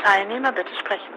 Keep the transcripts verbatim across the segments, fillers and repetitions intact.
Teilnehmer bitte sprechen.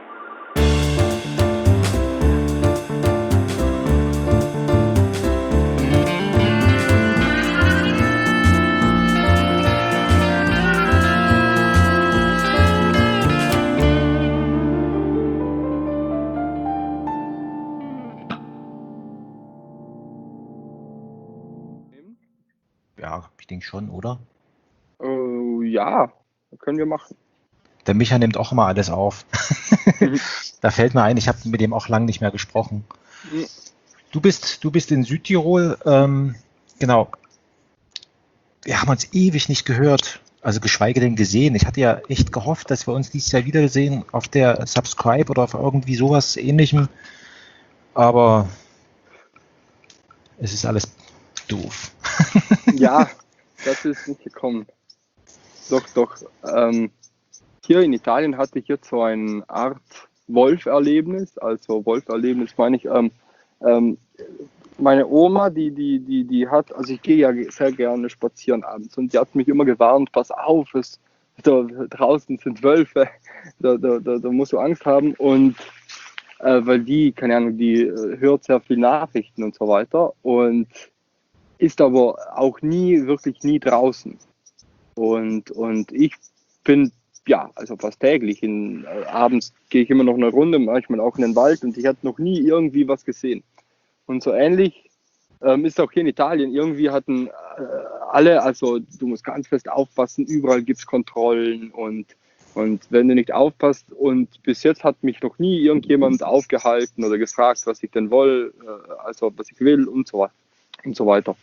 Ja, ich denke schon, oder? Äh, ja, können wir machen. Der Micha nimmt auch immer alles auf. Mhm. Da fällt mir ein, ich habe mit dem auch lange nicht mehr gesprochen. Mhm. Du bist, du bist in Südtirol, ähm, genau. Wir haben uns ewig nicht gehört, also geschweige denn gesehen. Ich hatte ja echt gehofft, dass wir uns dieses Jahr wiedersehen auf der Subscribe oder auf irgendwie sowas Ähnlichem. Aber es ist alles doof. Ja, das ist nicht gekommen. Doch, doch. Ähm, hier in Italien hatte ich jetzt so eine Art Wolf-Erlebnis. Also Wolf-Erlebnis meine ich, ähm, ähm, meine Oma, die, die, die, die hat, also ich gehe ja sehr gerne spazieren abends und die hat mich immer gewarnt, pass auf, es, da draußen sind Wölfe, da, da, da, da musst du Angst haben. Und äh, weil die, keine Ahnung, die äh, hört sehr viel Nachrichten und so weiter und ist aber auch nie, wirklich nie draußen. Und, und ich bin, ja, also fast täglich, in, äh, abends gehe ich immer noch eine Runde, manchmal auch in den Wald und ich hatte noch nie irgendwie was gesehen. Und so ähnlich ähm, ist auch hier in Italien. Irgendwie hatten äh, alle, also du musst ganz fest aufpassen, überall gibt es Kontrollen und, und wenn du nicht aufpasst und bis jetzt hat mich noch nie irgendjemand aufgehalten oder gefragt, was ich denn will, äh, also was ich will und so, und so weiter.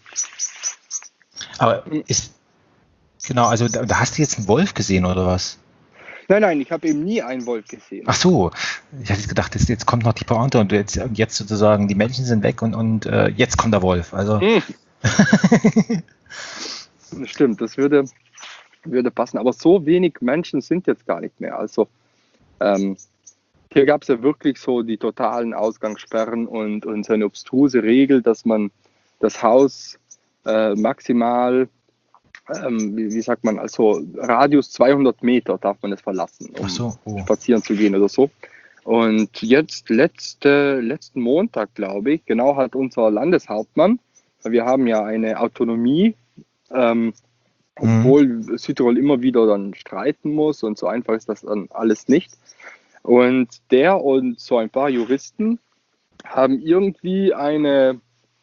Aber ist, genau, also da, da hast du jetzt einen Wolf gesehen oder was? Nein, nein, ich habe eben nie einen Wolf gesehen. Ach so, ich hatte gedacht, jetzt, jetzt kommt noch die Pointe und jetzt, jetzt sozusagen, die Menschen sind weg und, und äh, jetzt kommt der Wolf. Also. Hm. Das stimmt, das würde, würde passen. Aber so wenig Menschen sind jetzt gar nicht mehr. Also ähm, hier gab es ja wirklich so die totalen Ausgangssperren und, und so eine obstruse Regel, dass man das Haus äh, maximal, ähm, wie, wie sagt man, also Radius zweihundert Meter darf man es verlassen, um Ach so, oh. spazieren zu gehen oder so. Und jetzt, letzte, letzten Montag, glaube ich, genau hat unser Landeshauptmann, wir haben ja eine Autonomie, ähm, obwohl mhm. Südtirol immer wieder dann streiten muss und so einfach ist das dann alles nicht. Und der und so ein paar Juristen haben irgendwie eine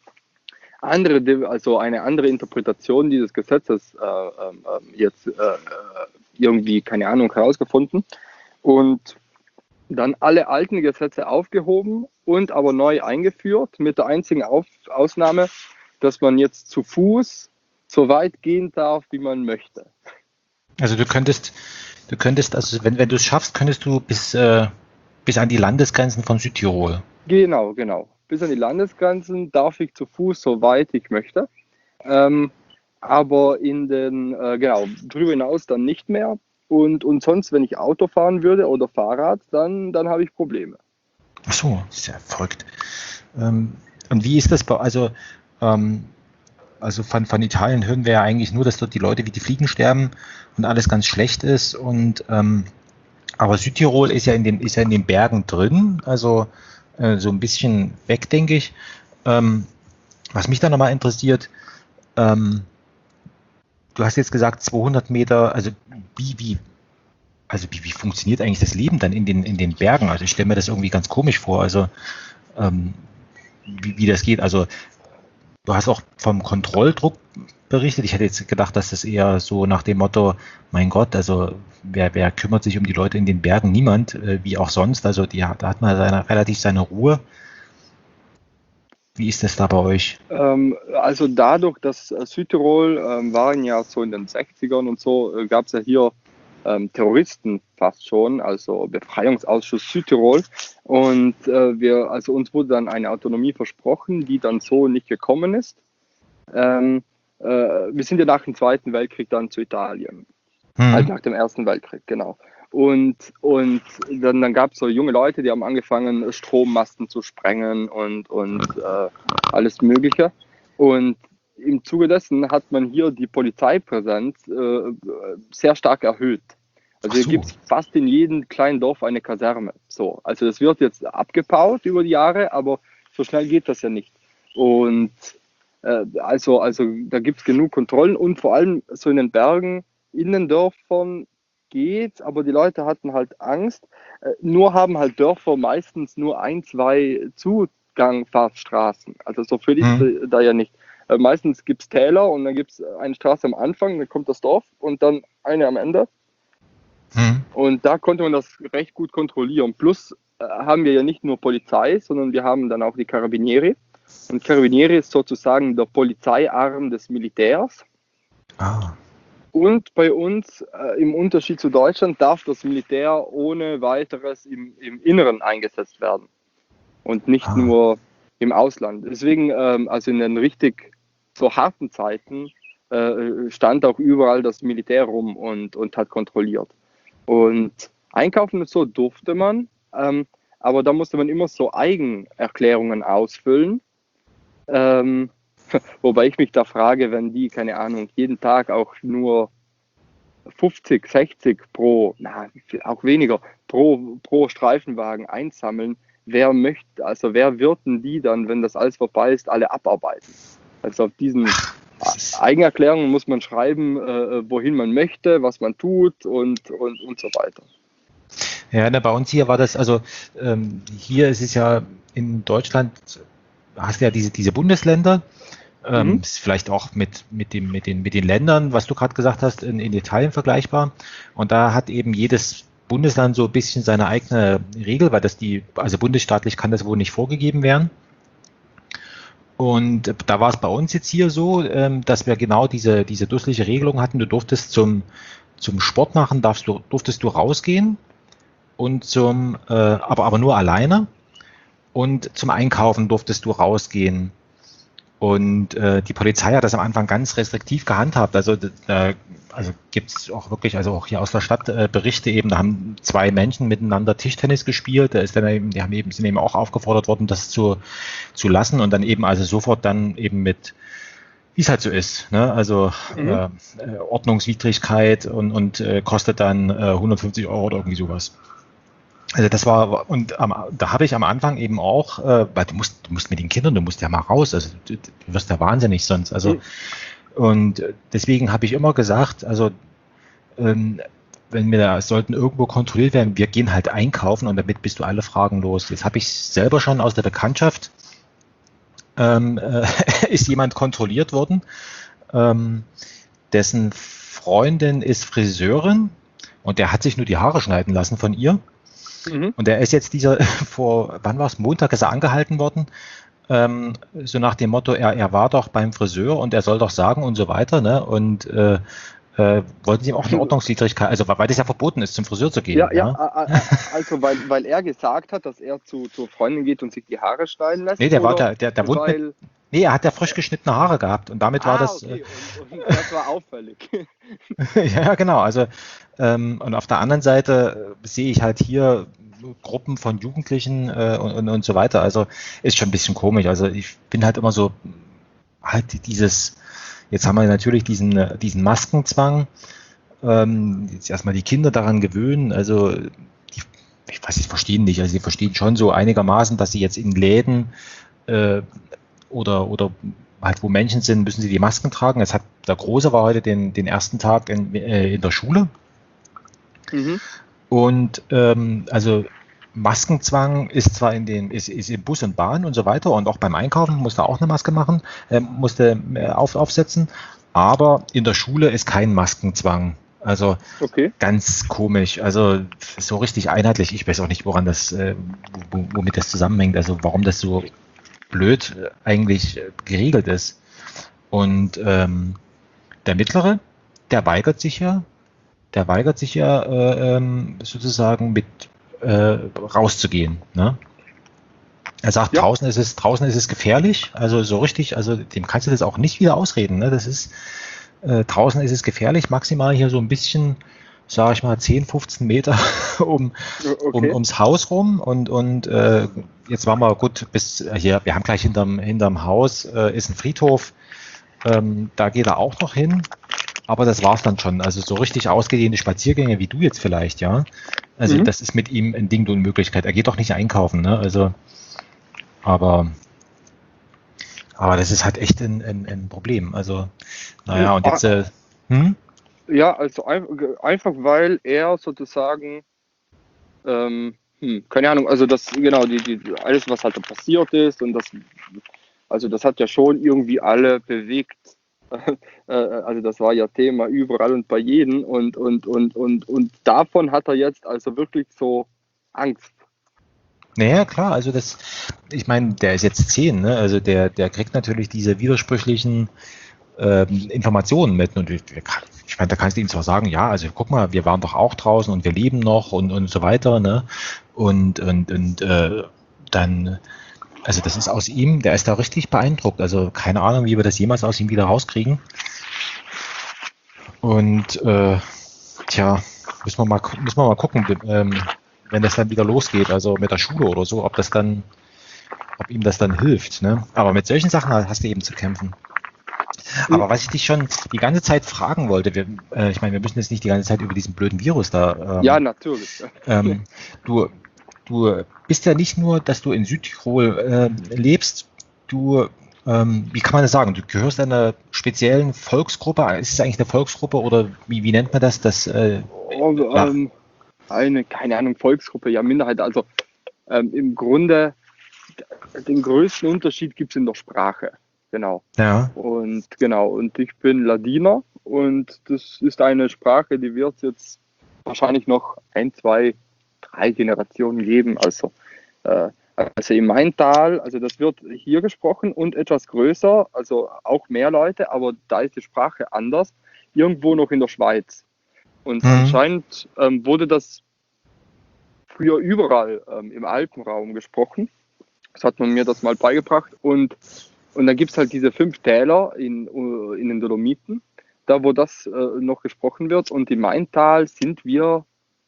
andere, also eine andere Interpretation dieses Gesetzes äh, äh, jetzt äh, irgendwie, keine Ahnung, herausgefunden und dann alle alten Gesetze aufgehoben und aber neu eingeführt, mit der einzigen Auf Ausnahme, dass man jetzt zu Fuß so weit gehen darf, wie man möchte. Also du könntest, du könntest, also wenn, wenn du es schaffst, könntest du bis, äh, bis an die Landesgrenzen von Südtirol. Genau, genau. Bis an die Landesgrenzen darf ich zu Fuß so weit ich möchte. Ähm, aber in den, äh, genau, drüber hinaus dann nicht mehr. Und, und sonst, wenn ich Auto fahren würde oder Fahrrad, dann, dann habe ich Probleme. Ach so, das ist ja verrückt. Ähm, und wie ist das bei, also, ähm, also von, von Italien hören wir ja eigentlich nur, dass dort die Leute wie die Fliegen sterben und alles ganz schlecht ist. Und ähm, aber Südtirol ist ja in den, ist ja in den Bergen drin, also äh, so ein bisschen weg, denke ich. Ähm, was mich da nochmal interessiert, ähm, du hast jetzt gesagt zweihundert Meter, also wie, wie, also wie, wie funktioniert eigentlich das Leben dann in den, in den Bergen? Also ich stelle mir das irgendwie ganz komisch vor, also ähm, wie, wie das geht. Also du hast auch vom Kontrolldruck berichtet. Ich hätte jetzt gedacht, dass das eher so nach dem Motto, mein Gott, also wer, wer kümmert sich um die Leute in den Bergen? Niemand, äh, wie auch sonst. Also die, da hat man seine, relativ seine Ruhe. Wie ist das da bei euch? Ähm, also dadurch, dass äh, Südtirol ähm, waren ja so in den sechzigern und so, äh, gab es ja hier ähm, Terroristen fast schon, also Befreiungsausschuss Südtirol. Und äh, wir, also uns wurde dann eine Autonomie versprochen, die dann so nicht gekommen ist. Ähm, äh, wir sind ja nach dem Zweiten Weltkrieg dann zu Italien. Hm. Halt nach dem Ersten Weltkrieg, genau. Und, und dann, dann gab es so junge Leute, die haben angefangen, Strommasten zu sprengen und, und äh, alles Mögliche. Und im Zuge dessen hat man hier die Polizeipräsenz äh, sehr stark erhöht. Also hier so. gibt es fast in jedem kleinen Dorf eine Kaserne. So, also das wird jetzt abgebaut über die Jahre, aber so schnell geht das ja nicht. Und äh, also, also da gibt es genug Kontrollen und vor allem so in den Bergen, in den Dörfern geht's, aber die Leute hatten halt Angst. Äh, nur haben halt Dörfer meistens nur ein, zwei Zugangfahrtsstraßen. Also so viel ist Hm. da ja nicht. Äh, meistens gibt es Täler und dann gibt es eine Straße am Anfang, dann kommt das Dorf und dann eine am Ende. Hm. Und da konnte man das recht gut kontrollieren. Plus äh, haben wir ja nicht nur Polizei, sondern wir haben dann auch die Carabinieri. Und Carabinieri ist sozusagen der Polizeiarm des Militärs. Ah. Und bei uns, äh, im Unterschied zu Deutschland, darf das Militär ohne weiteres im, im Inneren eingesetzt werden. Und nicht Ah. nur im Ausland. Deswegen, ähm, also in den richtig so harten Zeiten, äh, stand auch überall das Militär rum und, und hat kontrolliert. Und einkaufen und so durfte man, ähm, aber da musste man immer so Eigenerklärungen ausfüllen. Ähm, wobei ich mich da frage, wenn die, keine Ahnung, jeden Tag auch nur fünfzig, sechzig pro, na, auch weniger, pro, pro Streifenwagen einsammeln, wer möchte, also wer wird denn die dann, wenn das alles vorbei ist, alle abarbeiten? Also auf diesen Eigenerklärungen muss man schreiben, äh, wohin man möchte, was man tut und, und, und so weiter. Ja, ne, bei uns hier war das, also ähm, hier ist es ja in Deutschland, hast du ja diese, diese Bundesländer, ähm, Mhm. ist vielleicht auch mit, mit, dem, mit, den, mit den Ländern, was du gerade gesagt hast, in, in Italien vergleichbar. Und da hat eben jedes Bundesland so ein bisschen seine eigene Regel, weil das die, also bundesstaatlich kann das wohl nicht vorgegeben werden. Und da war es bei uns jetzt hier so, ähm, dass wir genau diese, diese dusselige Regelung hatten. Du durftest zum, zum Sport machen, darfst du, durftest du rausgehen und zum, äh, aber, aber nur alleine. Und zum Einkaufen durftest du rausgehen. Und äh, die Polizei hat das am Anfang ganz restriktiv gehandhabt. Also, äh, also gibt es auch wirklich, also auch hier aus der Stadt äh, Berichte eben, da haben zwei Menschen miteinander Tischtennis gespielt. Da ist dann eben, die haben eben, sind eben auch aufgefordert worden, das zu, zu lassen und dann eben also sofort dann eben mit, wie es halt so ist, ne? Also Mhm. äh, Ordnungswidrigkeit und, und äh, kostet dann äh, hundertfünfzig Euro oder irgendwie sowas. Also das war, und am, da habe ich am Anfang eben auch, äh, weil du musst, du musst mit den Kindern, du musst ja mal raus, also du, du wirst ja wahnsinnig sonst. Also Mhm. und deswegen habe ich immer gesagt, also ähm, wenn wir da sollten irgendwo kontrolliert werden, wir gehen halt einkaufen und damit bist du alle Fragen los. Jetzt habe ich selber schon aus der Bekanntschaft, ähm, äh, ist jemand kontrolliert worden, ähm, dessen Freundin ist Friseurin und der hat sich nur die Haare schneiden lassen von ihr. Mhm. Und er ist jetzt dieser, vor, wann war es, Montag ist er angehalten worden, ähm, so nach dem Motto, er, er war doch beim Friseur und er soll doch sagen und so weiter, ne? Und äh, äh, wollten sie ihm auch eine Ordnungswidrigkeit, also weil das ja verboten ist, zum Friseur zu gehen. Ja, ja, Ja? a- a- also weil, weil er gesagt hat, dass er zu, zur Freundin geht und sich die Haare schneiden lässt? Nee, der war oder der, der, der wohnt mit, weil, nee, er hat ja frisch geschnittene Haare gehabt und damit war ah, das, okay, und, und das war auffällig. äh, ja, genau, also ähm, und auf der anderen Seite äh, sehe ich halt hier Gruppen von Jugendlichen äh, und, und, und so weiter, also ist schon ein bisschen komisch, also ich bin halt immer so, halt dieses, jetzt haben wir natürlich diesen, äh, diesen Maskenzwang, ähm, jetzt erstmal die Kinder daran gewöhnen, also die, ich weiß, sie verstehen nicht, also sie verstehen schon so einigermaßen, dass sie jetzt in Läden äh, oder, oder halt wo Menschen sind, müssen sie die Masken tragen. Es hat, der Große war heute den, den ersten Tag in, äh, in der Schule Mhm. und ähm, also Maskenzwang ist zwar in den, ist, ist im Bus und Bahn und so weiter und auch beim Einkaufen musste auch eine Maske machen, äh, musste äh, auf, aufsetzen, aber in der Schule ist kein Maskenzwang. Also Okay. ganz komisch, also so richtig einheitlich. Ich weiß auch nicht, woran das, äh, wo, womit das zusammenhängt, also warum das so blöd äh, eigentlich äh, geregelt ist. Und ähm, der Mittlere, der weigert sich ja, der weigert sich ja äh, ähm, sozusagen mit äh, rauszugehen. Ne? Er sagt, Ja. draußen ist es, draußen ist es gefährlich, also so richtig, also dem kannst du das auch nicht wieder ausreden. Ne? Das ist, äh, draußen ist es gefährlich, maximal hier so ein bisschen, sage ich mal, zehn, fünfzehn Meter um, um, Okay. ums Haus rum und, und äh, jetzt waren wir gut bis hier, wir haben gleich hinterm, hinterm Haus äh, ist ein Friedhof, ähm, da geht er auch noch hin aber das war's dann schon. Also so richtig ausgedehnte Spaziergänge wie du jetzt vielleicht, ja. Also Mhm. das ist mit ihm ein Ding und Unmöglichkeit. Er geht doch nicht einkaufen, ne? Also, aber, aber das ist halt echt ein, ein, ein Problem. Also, naja, und Ah, jetzt, äh, hm? ja, also ein, einfach weil er sozusagen, ähm, hm, keine Ahnung, also das, genau, die, die, alles, was halt da passiert ist und das, also das hat ja schon irgendwie alle bewegt. Äh, Also das war ja Thema überall und bei jedem und, und, und, und, und davon hat er jetzt also wirklich so Angst. Naja, klar, also das, ich meine, der ist jetzt zehn, ne? Also der, der kriegt natürlich diese widersprüchlichen ähm, Informationen mit. Und ich, ich meine, da kannst du ihm zwar sagen, ja, also guck mal, wir waren doch auch draußen und wir leben noch und, und so weiter, ne? Und, und, und äh, dann, also das ist aus ihm, der ist da richtig beeindruckt. Also keine Ahnung, wie wir das jemals aus ihm wieder rauskriegen. Und äh, tja, müssen wir mal, gu- müssen wir mal gucken, ähm, wenn das dann wieder losgeht, also mit der Schule oder so, ob das dann, ob ihm das dann hilft, ne? Aber mit solchen Sachen hast du eben zu kämpfen. Aber was ich dich schon die ganze Zeit fragen wollte, wir, äh, ich meine, wir müssen jetzt nicht die ganze Zeit über diesen blöden Virus da. Ja, Ähm, natürlich. ähm, du, du bist ja nicht nur, dass du in Südtirol äh, lebst, du, ähm, wie kann man das sagen? Du gehörst einer speziellen Volksgruppe. Ist es eigentlich eine Volksgruppe oder wie, wie nennt man das? Das äh, Und, ja, ähm, eine, keine Ahnung, Volksgruppe, ja, Minderheit. Also ähm, im Grunde den größten Unterschied gibt es in der Sprache. Genau. ja, Und genau, und ich bin Ladiner und das ist eine Sprache, die wird jetzt wahrscheinlich noch ein, zwei, drei Generationen geben. Also, äh, also im Maintal, also das wird hier gesprochen und etwas größer, also auch mehr Leute, aber da ist die Sprache anders, irgendwo noch in der Schweiz. Und hm, anscheinend ähm, wurde das früher überall ähm, im Alpenraum gesprochen. Das hat man mir das mal beigebracht. Und, und dann gibt es halt diese fünf Täler in, äh, in den Dolomiten, da wo das äh, noch gesprochen wird. Und im Maintal sind wir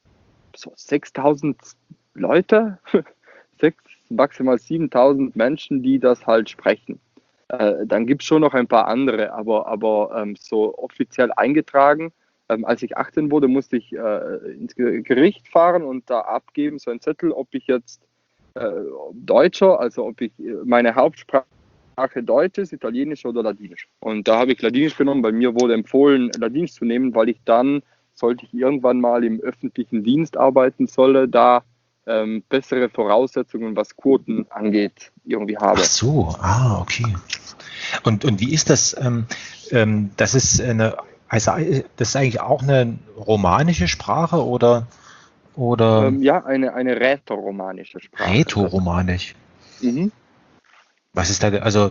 so sechstausend Leute, sechs, maximal siebentausend Menschen, die das halt sprechen. Äh, dann gibt es schon noch ein paar andere, aber, aber ähm, so offiziell eingetragen. Ähm, als ich achtzehn wurde, musste ich äh, ins Gericht fahren und da abgeben, so ein Zettel, ob ich jetzt äh, Deutscher, also ob ich äh, meine Hauptsprache Deutsch ist, Italienisch oder Ladinisch. Und da habe ich Ladinisch genommen, weil mir wurde empfohlen, Ladinisch zu nehmen, weil ich dann, sollte ich irgendwann mal im öffentlichen Dienst arbeiten solle, da ähm, bessere Voraussetzungen, was Quoten angeht, irgendwie ach habe. so, ah, okay. Und, und wie ist das? Ähm, ähm, das ist eine, also äh, das ist eigentlich auch eine romanische Sprache oder, oder Ähm, ja, eine, eine rätoromanische Sprache. Das, rätoromanisch? mhm. Was ist da, also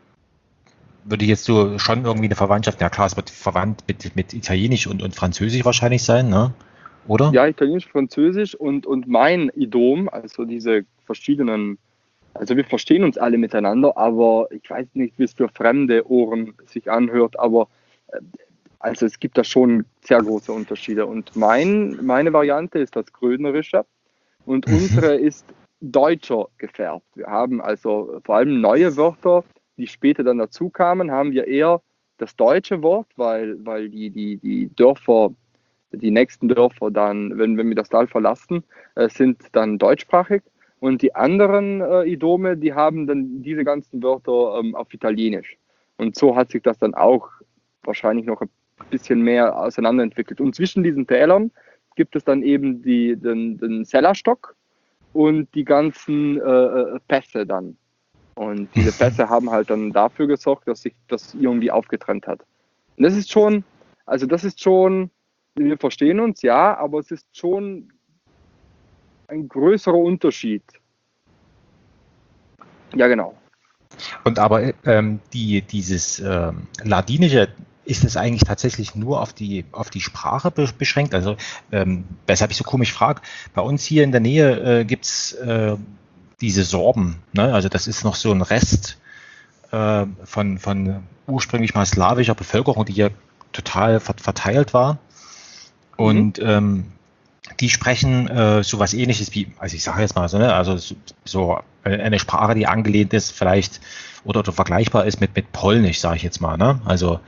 würde jetzt so schon irgendwie eine Verwandtschaft, ja klar, es wird verwandt mit, mit Italienisch und, und Französisch wahrscheinlich sein, ne? Oder? Ja, Italienisch, Französisch und, und mein Idiom, also diese verschiedenen, also wir verstehen uns alle miteinander, aber ich weiß nicht, wie es für fremde Ohren sich anhört, aber äh, also es gibt da schon sehr große Unterschiede. Und mein, meine Variante ist das Grödnerische und Mhm. unsere ist deutscher gefärbt. Wir haben also vor allem neue Wörter, die später dann dazu kamen, haben wir eher das deutsche Wort, weil, weil die, die, die Dörfer, die nächsten Dörfer dann, wenn, wenn wir das Tal verlassen, äh, sind dann deutschsprachig. Und die anderen äh, Idome, die haben dann diese ganzen Wörter ähm, auf Italienisch. Und so hat sich das dann auch wahrscheinlich noch ein bisschen mehr auseinanderentwickelt. Und zwischen diesen Tälern gibt es dann eben die, den, den Sellerstock und die ganzen äh, Pässe dann. Und diese Pässe haben halt dann dafür gesorgt, dass sich das irgendwie aufgetrennt hat. Und das ist schon, also das ist schon, wir verstehen uns, ja, aber es ist schon ein größerer Unterschied. Ja, genau. Und aber ähm, die, dieses ähm, Ladinische, ist es eigentlich tatsächlich nur auf die, auf die Sprache be beschränkt? Also, ähm, weshalb ich so komisch frage, bei uns hier in der Nähe äh, gibt es äh, diese Sorben, ne? Also das ist noch so ein Rest äh, von, von ursprünglich mal slawischer Bevölkerung, die hier total ver verteilt war. Mhm. Und ähm, die sprechen äh, so was ähnliches wie, also ich sage jetzt mal so, ne, also so, so eine Sprache, die angelehnt ist vielleicht oder, oder vergleichbar ist mit, mit Polnisch, sage ich jetzt mal. Ne? Also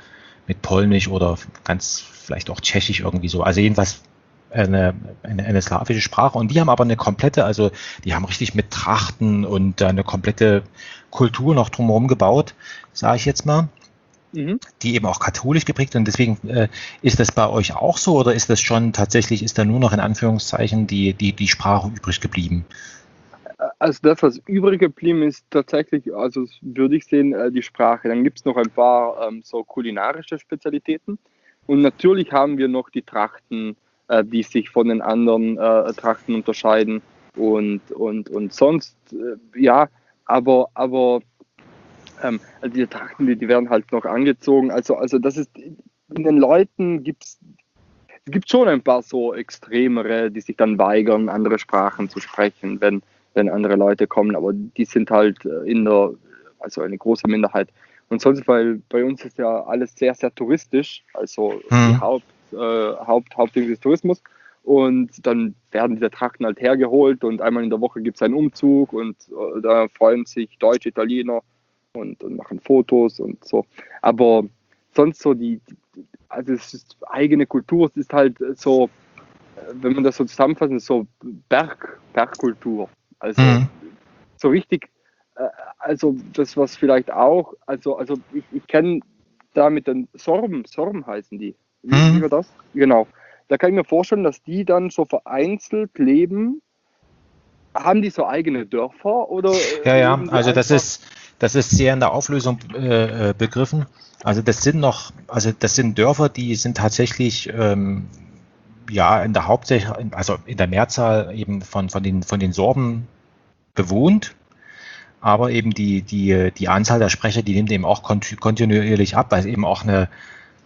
mit Polnisch oder ganz vielleicht auch Tschechisch irgendwie so. Also jedenfalls eine, eine, eine slawische Sprache. Und die haben aber eine komplette, also die haben richtig mit Trachten und äh, eine komplette Kultur noch drumherum gebaut, sage ich jetzt mal, Mhm. die eben auch katholisch geprägt. Und deswegen äh, ist das bei euch auch so oder ist das schon tatsächlich, ist da nur noch in Anführungszeichen die, die, die Sprache übrig geblieben? Also das, was übrig geblieben ist, tatsächlich, also würde ich sehen, äh, die Sprache. Dann gibt es noch ein paar ähm, so kulinarische Spezialitäten. Und natürlich haben wir noch die Trachten, äh, die sich von den anderen äh, Trachten unterscheiden. Und, und, und sonst, äh, ja, aber, aber ähm, also die Trachten, die, die werden halt noch angezogen. Also, also das ist, in den Leuten gibt es es gibt schon ein paar so Extremere, die sich dann weigern, andere Sprachen zu sprechen, wenn, wenn andere Leute kommen, aber die sind halt äh, in der, also eine große Minderheit. Und sonst, weil bei uns ist ja alles sehr, sehr touristisch, also die Hm. Haupt, äh, Haupt, Hauptding ist Tourismus. Und dann werden diese Trachten halt hergeholt und einmal in der Woche gibt es einen Umzug und äh, da freuen sich Deutsche, Italiener und, und machen Fotos und so. Aber sonst so die, die also es ist eigene Kultur, es ist halt so, wenn man das so zusammenfassen, so Berg, Bergkultur. Also Hm. so richtig, äh, also das was vielleicht auch, also, also ich, ich kenne da mit den Sorben, Sorben heißen die. Wie, wie Hm. war das? Genau. Da kann ich mir vorstellen, dass die dann so vereinzelt leben. Haben die so eigene Dörfer oder Ja, äh, ja, leben die also das einfach? ist, das ist sehr in der Auflösung äh, äh, begriffen. Also das sind noch, also das sind Dörfer, die sind tatsächlich ähm, ja in der Hauptsächlich, also in der Mehrzahl eben von, von den von den Sorben bewohnt, aber eben die, die, die Anzahl der Sprecher, die nimmt eben auch kontinuierlich ab, weil eben auch eine,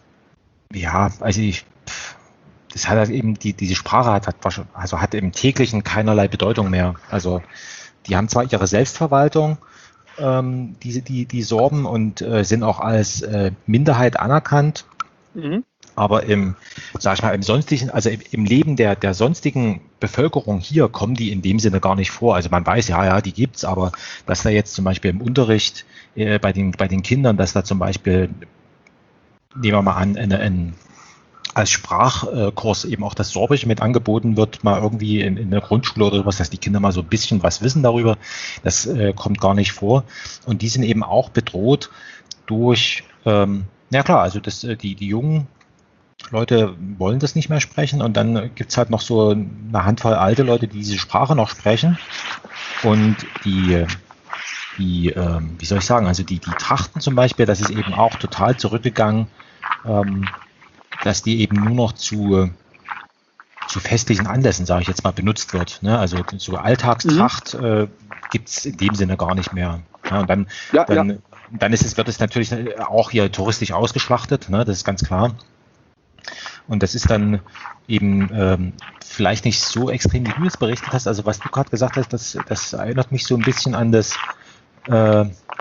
ja, also ich, das hat halt eben, die, diese Sprache hat, hat, also hat im täglichen keinerlei Bedeutung mehr. Also die haben zwar ihre Selbstverwaltung, ähm, diese, die, die Sorben und äh, sind auch als äh, Minderheit anerkannt, Mhm. aber im, sag ich mal, im sonstigen, also im, im Leben der, der sonstigen Bevölkerung hier kommen die in dem Sinne gar nicht vor. Also man weiß, ja, ja, die gibt's, aber dass da jetzt zum Beispiel im Unterricht äh, bei den, bei den Kindern, dass da zum Beispiel, nehmen wir mal an, eine, ein, als Sprachkurs eben auch das Sorbische mit angeboten wird, mal irgendwie in, in der Grundschule oder sowas, dass die Kinder mal so ein bisschen was wissen darüber. Das äh, kommt gar nicht vor. Und die sind eben auch bedroht durch, ähm, ja klar, also das, äh, die, die jungen Leute wollen das nicht mehr sprechen und dann gibt es halt noch so eine Handvoll alte Leute, die diese Sprache noch sprechen und die, die ähm, wie soll ich sagen, also die, die Trachten zum Beispiel, das ist eben auch total zurückgegangen, ähm, dass die eben nur noch zu, zu festlichen Anlässen, sage ich jetzt mal, benutzt wird. Ne? Also so Mhm. Alltagstracht äh, gibt es in dem Sinne gar nicht mehr. Ja, und dann, Ja, ja. dann, dann ist es, wird es natürlich auch hier touristisch ausgeschlachtet, ne? Das ist ganz klar. Und das ist dann eben ähm, vielleicht nicht so extrem, wie du jetzt berichtet hast. Also was du gerade gesagt hast, das, das erinnert mich so ein bisschen an das, äh,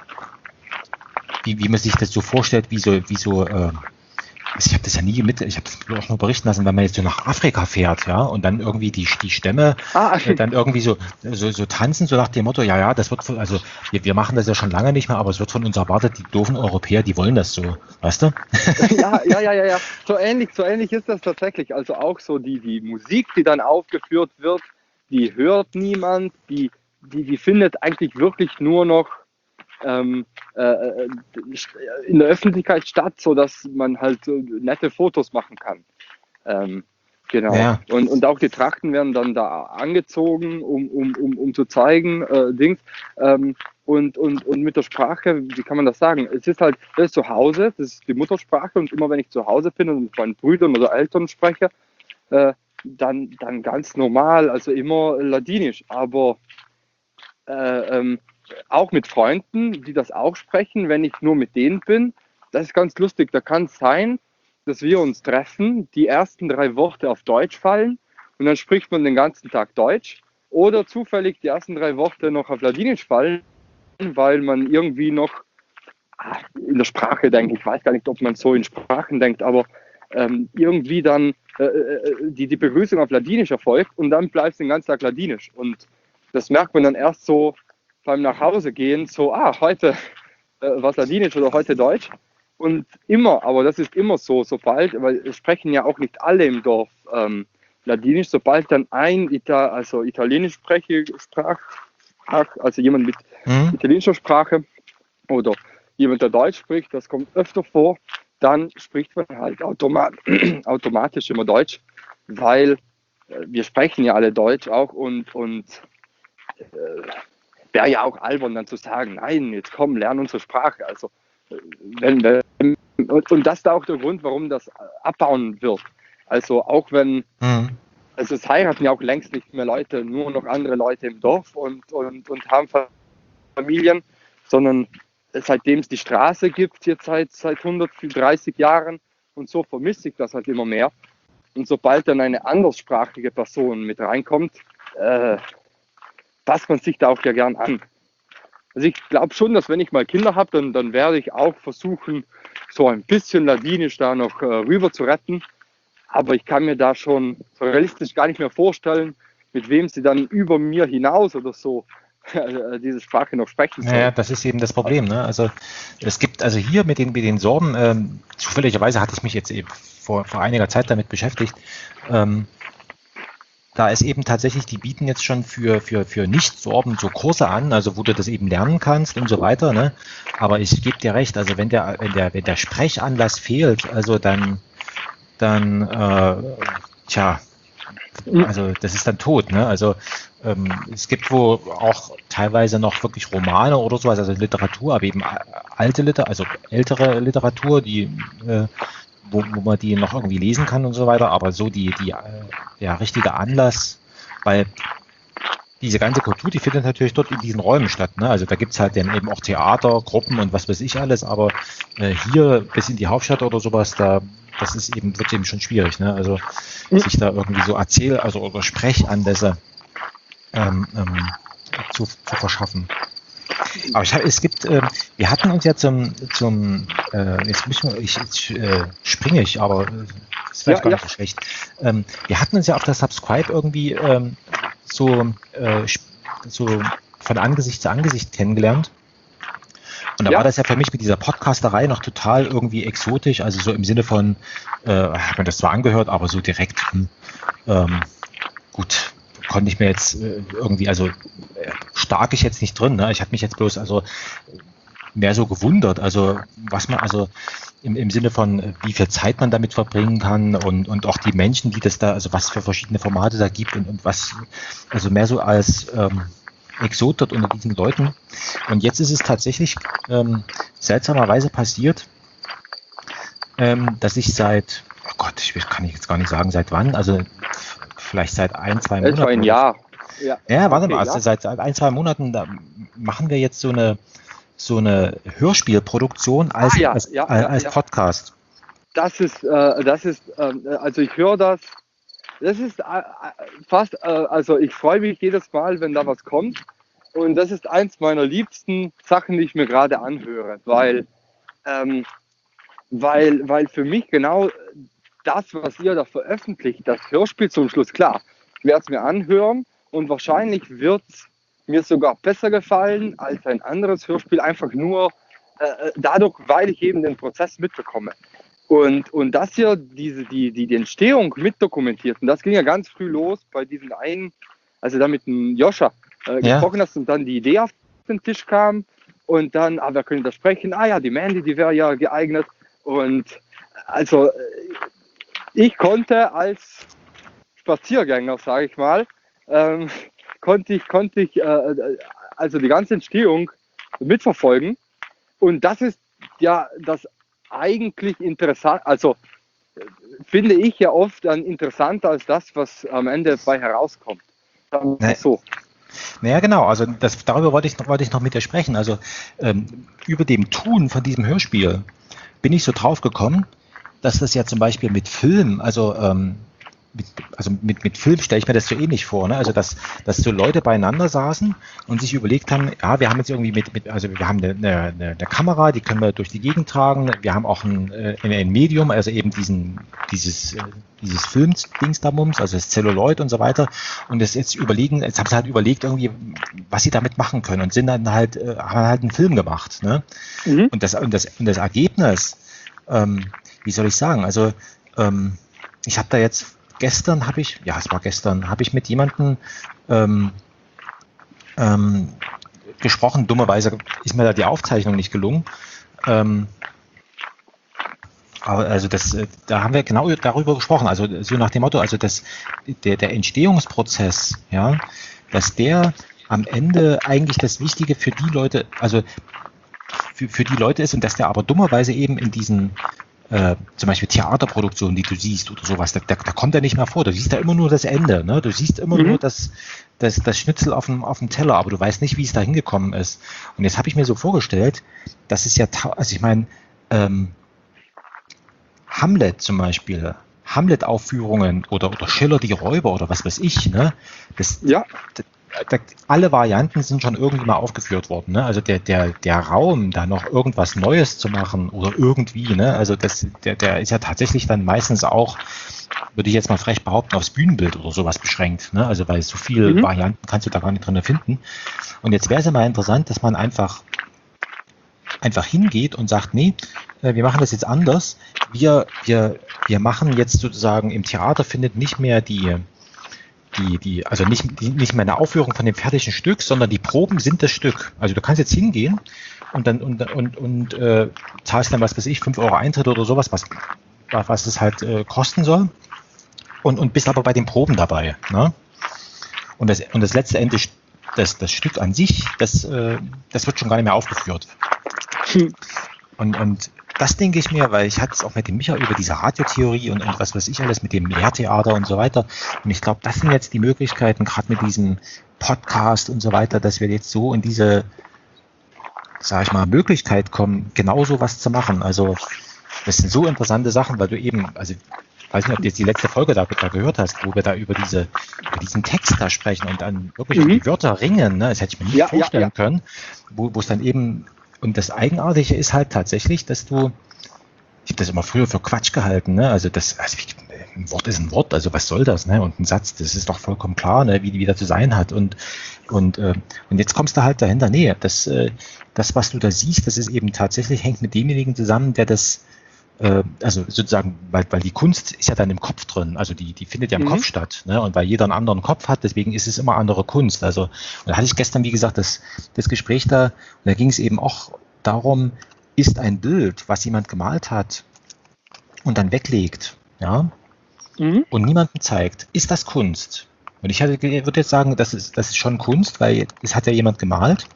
wie, wie man sich das so vorstellt, wie so, wie so äh, also ich habe das ja nie mit, ich habe das auch nur berichten lassen, wenn man jetzt so nach Afrika fährt, ja, und dann irgendwie die, die Stämme Ah, äh, dann irgendwie so, so, so tanzen, so nach dem Motto, ja, ja, das wird von, also wir, wir machen das ja schon lange nicht mehr, aber es wird von uns erwartet, die doofen Europäer, die wollen das so, weißt du? ja, ja, ja, ja, ja. So ähnlich, so ähnlich ist das tatsächlich. Also auch so die, die Musik, die dann aufgeführt wird, die hört niemand, die, die, die findet eigentlich wirklich nur noch ähm, äh, in der Öffentlichkeit statt, sodass man halt so nette Fotos machen kann. Ähm, genau. Ja, Und, und auch die Trachten werden dann da angezogen, um, um, um, um zu zeigen, äh, Dings. Ähm, und, und, und mit der Sprache, wie kann man das sagen? Es ist halt, das ist zu Hause, das ist die Muttersprache und immer wenn ich zu Hause bin und mit meinen Brüdern oder Eltern spreche, äh, dann, dann ganz normal, also immer Ladinisch. Aber äh, ähm, auch mit Freunden, die das auch sprechen, wenn ich nur mit denen bin, das ist ganz lustig. Da kann es sein, dass wir uns treffen, die ersten drei Worte auf Deutsch fallen und dann spricht man den ganzen Tag Deutsch oder zufällig die ersten drei Worte noch auf Ladinisch fallen, weil man irgendwie noch ah, in der Sprache denkt. Ich weiß gar nicht, ob man so in Sprachen denkt, aber ähm, irgendwie dann äh, äh, die, die Begrüßung auf Ladinisch erfolgt und dann bleibt es den ganzen Tag Ladinisch. Und das merkt man dann erst so beim Nachhausegehen, so, ah, heute äh, was Ladinisch oder heute Deutsch. Und immer, aber das ist immer so, sobald, weil es sprechen ja auch nicht alle im Dorf ähm, Ladinisch, sobald dann ein Ita also Italienisch spreche, Sprach, also jemand mit Mhm. italienischer Sprache oder jemand, der Deutsch spricht, das kommt öfter vor, dann spricht man halt automat automatisch immer Deutsch, weil äh, wir sprechen ja alle Deutsch auch und, und äh, wäre ja auch albern dann zu sagen, nein, jetzt komm, lern unsere Sprache. Also äh, wenn, wenn und, und das ist auch der Grund, warum das abbauen wird. Also auch wenn, Mhm. also es heiraten ja auch längst nicht mehr Leute, nur noch andere Leute im Dorf und, und, und haben Familien, sondern seitdem es die Straße gibt, jetzt seit, seit hundertdreißig Jahren und so vermisse ich das halt immer mehr. Und sobald dann eine anderssprachige Person mit reinkommt, äh, passt man sich da auch ja gern an. Also ich glaube schon, dass wenn ich mal Kinder habe, dann, dann werde ich auch versuchen, so ein bisschen Ladinisch da noch äh, rüber zu retten. Aber ich kann mir da schon so realistisch gar nicht mehr vorstellen, mit wem sie dann über mir hinaus oder so äh, diese Sprache noch sprechen sollen. Naja, das ist eben das Problem. Ne? Also es gibt, also hier mit den, mit den Sorben, ähm, zufälligerweise hatte ich mich jetzt eben vor, vor einiger Zeit damit beschäftigt, ähm, da ist eben tatsächlich, die bieten jetzt schon für, für, für Nicht-Sorben so Kurse an, also wo du das eben lernen kannst und so weiter. Ne? Aber ich gebe dir recht, also wenn der, wenn der, wenn der Sprechanlass fehlt, also dann, dann, äh, tja, also das ist dann tot. Ne? Also ähm, es gibt wo auch teilweise noch wirklich Romane oder sowas, also Literatur, aber eben alte Literatur, also ältere Literatur, die äh, Wo, wo man die noch irgendwie lesen kann und so weiter, aber so die, die, der richtige Anlass, weil diese ganze Kultur, die findet natürlich dort in diesen Räumen statt. Ne? Also da gibt es halt dann eben auch Theater, Gruppen und was weiß ich alles, aber äh, hier bis in die Hauptstadt oder sowas, da das ist eben, wird eben schon schwierig, ne? Also sich da irgendwie so Erzähl-, also oder Sprechanlässe ähm, ähm, zu, zu verschaffen. Aber ich hab, es gibt, äh, wir hatten uns ja zum, zum äh, jetzt müssen wir, ich, jetzt äh, springe ich, aber äh, das ist vielleicht Ja, gar ja. nicht so schlecht. Ähm, wir hatten uns ja auf der Subscribe irgendwie ähm, so, äh, so von Angesicht zu Angesicht kennengelernt. Und da Ja. war das ja für mich mit dieser Podcasterei noch total irgendwie exotisch, also so im Sinne von, äh, hat man das zwar angehört, aber so direkt, hm, ähm, gut, konnte ich mir jetzt äh, irgendwie, also äh, stark ich jetzt nicht drin, ne? Ich habe mich jetzt bloß also mehr so gewundert, also was man, also im, im Sinne von, äh, wie viel Zeit man damit verbringen kann und, und auch die Menschen, die das da, also was für verschiedene Formate da gibt und, und was, also mehr so als ähm, Exot dort unter diesen Leuten. Und jetzt ist es tatsächlich ähm, seltsamerweise passiert, ähm, dass ich seit, oh Gott, ich kann ich jetzt gar nicht sagen, seit wann, also vielleicht seit ein, zwei Monaten. Etwa ein Jahr. Ja, ja warte Okay, mal, also ja. seit ein, zwei Monaten, da machen wir jetzt so eine so eine Hörspielproduktion als, Ah, ja, als, ja, als ja, ja. Podcast. Das ist, äh, das ist, äh, also ich höre das, das ist äh, fast, äh, also ich freue mich jedes Mal, wenn da was kommt. Und das ist eins meiner liebsten Sachen, die ich mir gerade anhöre, weil, ähm, weil, weil für mich genau das, was ihr da veröffentlicht, das Hörspiel zum Schluss, klar, ich werde es mir anhören und wahrscheinlich wird es mir sogar besser gefallen als ein anderes Hörspiel, einfach nur äh, dadurch, weil ich eben den Prozess mitbekomme. Und, und das hier, diese, die, die, die Entstehung mitdokumentiert, und das ging ja ganz früh los bei diesen einen, also da mit dem Joscha äh, Ja. gesprochen hast und dann die Idee auf den Tisch kam und dann, ah, wer könnte da sprechen? Ah ja, die Mandy, die wäre ja geeignet. Und also ich konnte als Spaziergänger, sage ich mal, ähm, konnte ich, konnte ich äh, also die ganze Entstehung mitverfolgen. Und das ist ja das eigentlich interessant, also finde ich ja oft dann interessanter als das, was am Ende bei herauskommt. Sagen wir Nee. so. Naja, genau, also das, darüber wollte ich, noch, wollte ich noch mit dir sprechen. Also ähm, über dem Tun von diesem Hörspiel bin ich so drauf gekommen, dass das ja zum Beispiel mit Film, also ähm, mit, also mit, mit Film stelle ich mir das so ähnlich vor, ne? Also dass, dass so Leute beieinander saßen und sich überlegt haben, ja, wir haben jetzt irgendwie mit, mit also wir haben eine, eine, eine Kamera, die können wir durch die Gegend tragen, wir haben auch ein, ein Medium, also eben diesen, dieses, dieses Filmdingsdamums, also das Celluloid und so weiter, und das jetzt überlegen, jetzt haben sie halt überlegt irgendwie, was sie damit machen können und sind dann halt, haben halt einen Film gemacht, ne? Mhm. Und das, und das, und das Ergebnis, ähm, wie soll ich sagen, also ähm, ich habe da jetzt, gestern habe ich, ja es war gestern, habe ich mit jemandem ähm, ähm, gesprochen, dummerweise ist mir da die Aufzeichnung nicht gelungen. Ähm, aber also das, äh, da haben wir genau darüber gesprochen, also so nach dem Motto, also das, der, der Entstehungsprozess, ja, dass der am Ende eigentlich das Wichtige für die Leute, also für, für die Leute ist und dass der aber dummerweise eben in diesen äh, zum Beispiel Theaterproduktionen, die du siehst oder sowas, da, da, da kommt er nicht mehr vor. Du siehst da immer nur das Ende, ne? Du siehst immer Mhm. nur das, das, das Schnitzel auf dem, auf dem Teller, aber du weißt nicht, wie es da hingekommen ist. Und jetzt habe ich mir so vorgestellt, dass es ja, also ich meine, ähm, Hamlet zum Beispiel, Hamlet-Aufführungen oder, oder Schiller die Räuber oder was weiß ich, ne? Das, Ja. da, alle Varianten sind schon irgendwie mal aufgeführt worden. Ne? Also der, der, der Raum, da noch irgendwas Neues zu machen oder irgendwie, ne? Also das, der, der ist ja tatsächlich dann meistens auch, würde ich jetzt mal frech behaupten, aufs Bühnenbild oder sowas beschränkt. Ne? Also weil so viele Mhm. Varianten kannst du da gar nicht drin finden. Und jetzt wäre es ja mal interessant, dass man einfach einfach hingeht und sagt, nee, wir machen das jetzt anders. Wir, wir, wir machen jetzt sozusagen, im Theater findet nicht mehr die Die, die, also nicht, die, nicht mehr eine Aufführung von dem fertigen Stück, sondern die Proben sind das Stück. Also du kannst jetzt hingehen und dann und, und, und äh, zahlst dann, was weiß ich, fünf Euro Eintritt oder sowas, was, was es halt äh, kosten soll. Und, und bist aber bei den Proben dabei. Ne? Und, das, und das letzte Ende, das, das Stück an sich, das, äh, das wird schon gar nicht mehr aufgeführt. Hm. Und, und das denke ich mir, weil ich hatte es auch mit dem Micha über diese Radiotheorie und, und was weiß ich alles, mit dem Lehrtheater und so weiter. Und ich glaube, das sind jetzt die Möglichkeiten, gerade mit diesem Podcast und so weiter, dass wir jetzt so in diese, sage ich mal, Möglichkeit kommen, genauso was zu machen. Also das sind so interessante Sachen, weil du eben, also ich weiß nicht, ob du jetzt die letzte Folge da, da gehört hast, wo wir da über diese über diesen Text da sprechen und dann wirklich um Mhm. die Wörter ringen, ne? Das hätte ich mir nicht Ja, ja, vorstellen ja. können, wo wo es dann eben, und das Eigenartige ist halt tatsächlich, dass du, ich habe das immer früher für Quatsch gehalten, ne? Also das, also ich, ein Wort ist ein Wort, also was soll das, ne? Und ein Satz, das ist doch vollkommen klar, ne? Wie wie der zu sein hat. Und und äh, und jetzt kommst du halt dahinter, nee, das äh, das, was du da siehst, das ist eben tatsächlich, hängt mit demjenigen zusammen, der das, äh, also sozusagen, weil weil die Kunst ist ja dann im Kopf drin, also die die findet ja im Mhm. Kopf statt, ne? Und weil jeder einen anderen Kopf hat, deswegen ist es immer andere Kunst. Also und da hatte ich gestern, wie gesagt, das das Gespräch da, und da ging es eben auch darum, ist ein Bild, was jemand gemalt hat und dann weglegt, ja, Mhm. und niemandem zeigt, ist das Kunst? Und ich hatte, würde jetzt sagen, das ist, das ist schon Kunst, weil es hat ja jemand gemalt.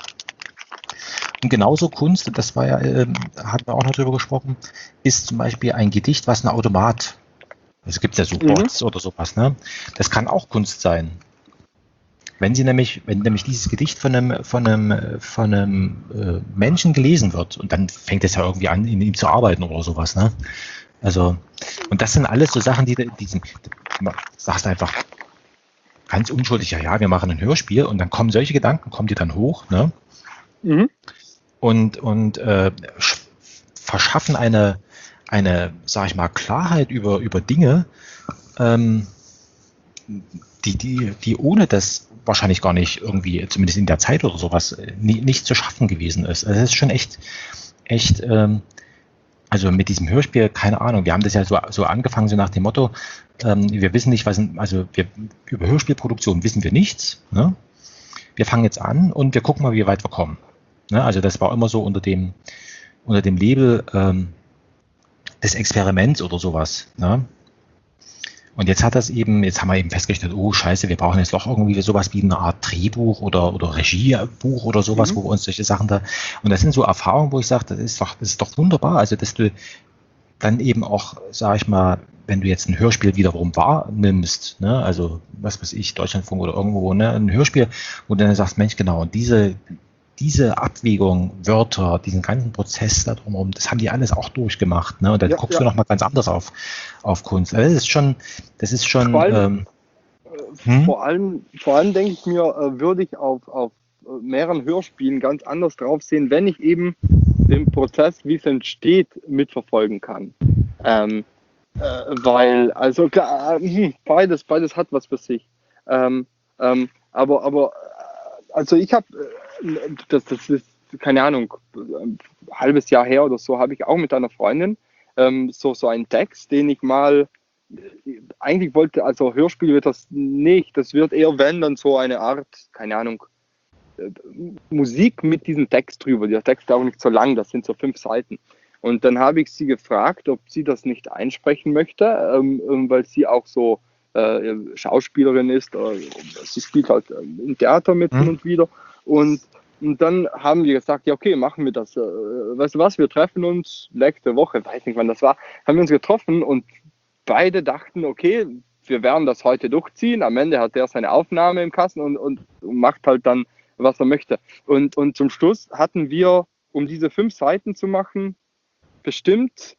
Und genauso Kunst, und das war ja, ähm, hatten wir auch noch drüber gesprochen, ist zum Beispiel ein Gedicht, was ein Automat, es gibt ja so Mhm. Bots oder sowas, ne? Das kann auch Kunst sein. Wenn sie nämlich, wenn nämlich dieses Gedicht von einem, von einem, von einem äh, Menschen gelesen wird, und dann fängt es ja irgendwie an, in ihm zu arbeiten oder sowas, ne? Also, und das sind alles so Sachen, die, die sind, du sagst einfach ganz unschuldig, ja, ja, wir machen ein Hörspiel, und dann kommen solche Gedanken, kommen dir dann hoch, ne? Mhm. Und, und äh, sch- verschaffen eine, eine, sag ich mal, Klarheit über, über Dinge, ähm, die, die, die ohne das wahrscheinlich gar nicht irgendwie, zumindest in der Zeit oder sowas, äh, nie, nicht zu schaffen gewesen ist. Also das ist schon echt, echt, ähm, also mit diesem Hörspiel, keine Ahnung, wir haben das ja so, so angefangen, so nach dem Motto, ähm, wir wissen nicht, was, also wir, über Hörspielproduktion wissen wir nichts, ne? Wir fangen jetzt an und wir gucken mal, wie weit wir kommen. Ne? Also das war immer so unter dem, unter dem Label ähm, des Experiments oder sowas. Ne? Und jetzt hat das eben, jetzt haben wir eben festgestellt, oh scheiße, wir brauchen jetzt doch irgendwie sowas wie eine Art Drehbuch oder, oder Regiebuch oder sowas, Mhm. wo wir uns solche Sachen da, und das sind so Erfahrungen, wo ich sage, das ist doch, das ist doch wunderbar, also dass du dann eben auch, sag ich mal, wenn du jetzt ein Hörspiel wiederum wahrnimmst, ne, also was weiß ich, Deutschlandfunk oder irgendwo, ne, ein Hörspiel, wo du dann sagst, Mensch, genau, und diese, diese Abwägung, Wörter, diesen ganzen Prozess da drumherum, das haben die alles auch durchgemacht, ne, und dann Ja, guckst ja. du nochmal ganz anders auf, auf Kunst. Also das ist schon, das ist schon, Vor allem, ähm, äh, hm? vor allem, vor allem denke ich mir, äh, würde ich auf, auf äh, mehreren Hörspielen ganz anders drauf sehen, wenn ich eben den Prozess, wie es entsteht, mitverfolgen kann. Ähm, äh, weil, also klar, äh, beides, beides hat was für sich. Ähm, ähm, aber, aber, äh, also ich habe, äh, das, das ist, keine Ahnung, ein halbes Jahr her oder so, habe ich auch mit einer Freundin ähm, so, so einen Text, den ich mal eigentlich wollte, also Hörspiel wird das nicht, das wird eher, wenn, dann so eine Art, keine Ahnung, äh, Musik mit diesem Text drüber. Der Text ist auch nicht so lang, das sind so fünf Seiten. Und dann habe ich sie gefragt, ob sie das nicht einsprechen möchte, ähm, weil sie auch so äh, Schauspielerin ist, äh, sie spielt halt äh, im Theater mit hin und wieder. Und, und dann haben wir gesagt, ja okay, machen wir das. Äh, weißt du was, wir treffen uns nächste Woche, weiß nicht wann das war, haben wir uns getroffen und beide dachten, okay, wir werden das heute durchziehen. Am Ende hat er seine Aufnahme im Kasten und, und, und macht halt dann, was er möchte. Und, und zum Schluss hatten wir, um diese fünf Seiten zu machen, bestimmt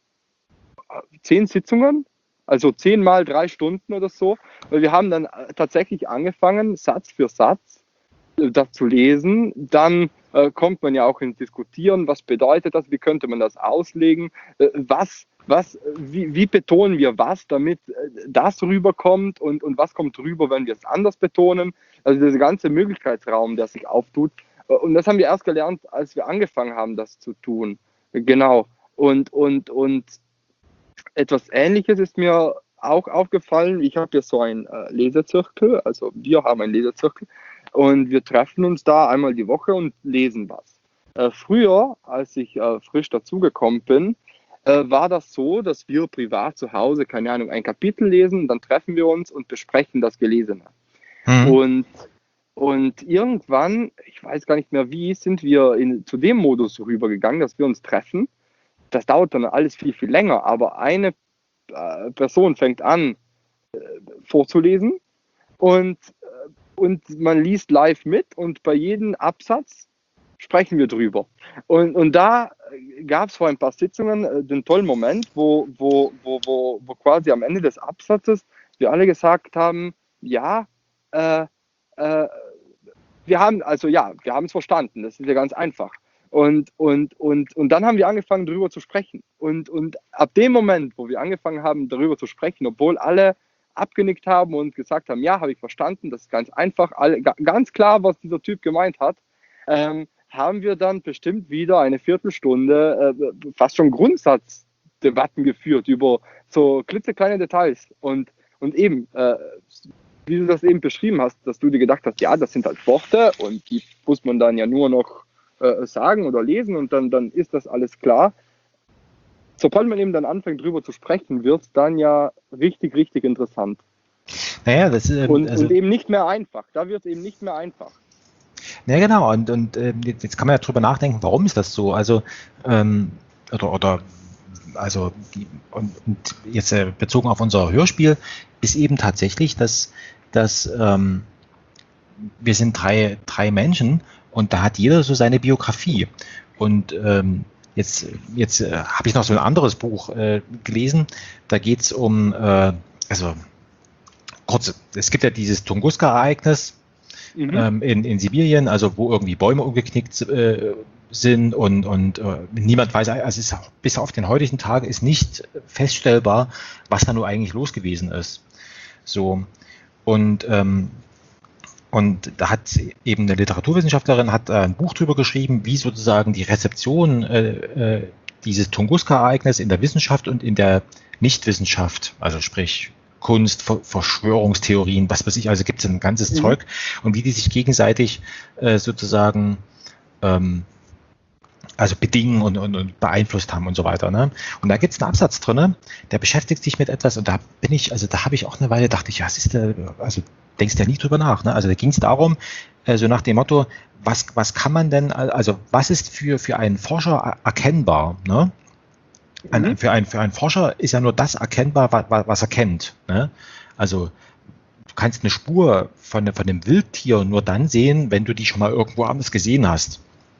zehn Sitzungen, also zehn mal drei Stunden oder so. Weil wir haben dann tatsächlich angefangen, Satz für Satz äh, das zu lesen. Dann äh, kommt man ja auch ins Diskutieren, was bedeutet das, wie könnte man das auslegen, äh, was Was, wie, wie betonen wir was, damit das rüberkommt und, und was kommt rüber, wenn wir es anders betonen. Also dieser ganze Möglichkeitsraum, der sich auftut. Und das haben wir erst gelernt, als wir angefangen haben, das zu tun. Genau. Und, und, und etwas Ähnliches ist mir auch aufgefallen. Ich habe ja so einen äh, Lesezirkel, also wir haben einen Lesezirkel und wir treffen uns da einmal die Woche und lesen was. Äh, früher, als ich äh, frisch dazugekommen bin, Äh, war das so, dass wir privat zu Hause, keine Ahnung, ein Kapitel lesen, dann treffen wir uns und besprechen das Gelesene. Mhm. Und, und irgendwann, ich weiß gar nicht mehr wie, sind wir in, zu dem Modus rübergegangen, dass wir uns treffen. Das dauert dann alles viel, viel länger, aber eine äh, Person fängt an äh, vorzulesen und, äh, und man liest live mit und bei jedem Absatz sprechen wir drüber. Und, und da gab es vor ein paar Sitzungen äh, den tollen Moment, wo, wo, wo, wo, wo quasi am Ende des Absatzes wir alle gesagt haben, ja, äh, äh, wir haben, also ja, wir haben es verstanden, das ist ja ganz einfach. Und, und, und, und dann haben wir angefangen, darüber zu sprechen. Und, und ab dem Moment, wo wir angefangen haben, darüber zu sprechen, obwohl alle abgenickt haben und gesagt haben, ja, habe ich verstanden, das ist ganz einfach, alle, ganz klar, was dieser Typ gemeint hat, ähm, haben wir dann bestimmt wieder eine Viertelstunde äh, fast schon Grundsatzdebatten geführt über so klitzekleine Details. Und, und eben, äh, wie du das eben beschrieben hast, dass du dir gedacht hast, ja, das sind halt Worte und die muss man dann ja nur noch äh, sagen oder lesen und dann, dann ist das alles klar. Sobald man eben dann anfängt, drüber zu sprechen, wird es dann ja richtig, richtig interessant. Naja, das, äh, und, also und eben nicht mehr einfach. Da wird es eben nicht mehr einfach. Ja, genau. Und, und äh, jetzt kann man ja drüber nachdenken, warum ist das so? Also, ähm, oder, oder, also, die, und, und jetzt äh, bezogen auf unser Hörspiel ist eben tatsächlich, dass, dass ähm, wir sind drei, drei Menschen und da hat jeder so seine Biografie. Und ähm, jetzt, jetzt äh, habe ich noch so ein anderes Buch äh, gelesen, da geht es um, äh, also, kurz, es gibt ja dieses Tunguska-Ereignis, Mhm. Ähm, in, in Sibirien, also wo irgendwie Bäume umgeknickt äh, sind und, und äh, niemand weiß, also es ist, bis auf den heutigen Tag ist nicht feststellbar, was da nur eigentlich los gewesen ist. So, und, ähm, und da hat eben eine Literaturwissenschaftlerin hat äh, ein Buch drüber geschrieben, wie sozusagen die Rezeption äh, äh, dieses Tunguska-Ereignisses in der Wissenschaft und in der Nichtwissenschaft, also sprich Kunst, Verschwörungstheorien, was weiß ich, also gibt es ein ganzes mhm. Zeug und wie die sich gegenseitig äh, sozusagen ähm, also bedingen und, und, und beeinflusst haben und so weiter. Ne? Und da gibt es einen Absatz drin, der beschäftigt sich mit etwas und da bin ich, also da habe ich auch eine Weile, dachte ich, ja, was ist der, also denkst du ja nie drüber nach. Ne? Also da ging es darum, äh, so nach dem Motto, was, was kann man denn, also was ist für, für einen Forscher erkennbar, ne? Ein, für, einen, für einen Forscher ist ja nur das erkennbar, was, was er kennt. Ne? Also du kannst eine Spur von, von einem Wildtier nur dann sehen, wenn du die schon mal irgendwo anders gesehen hast.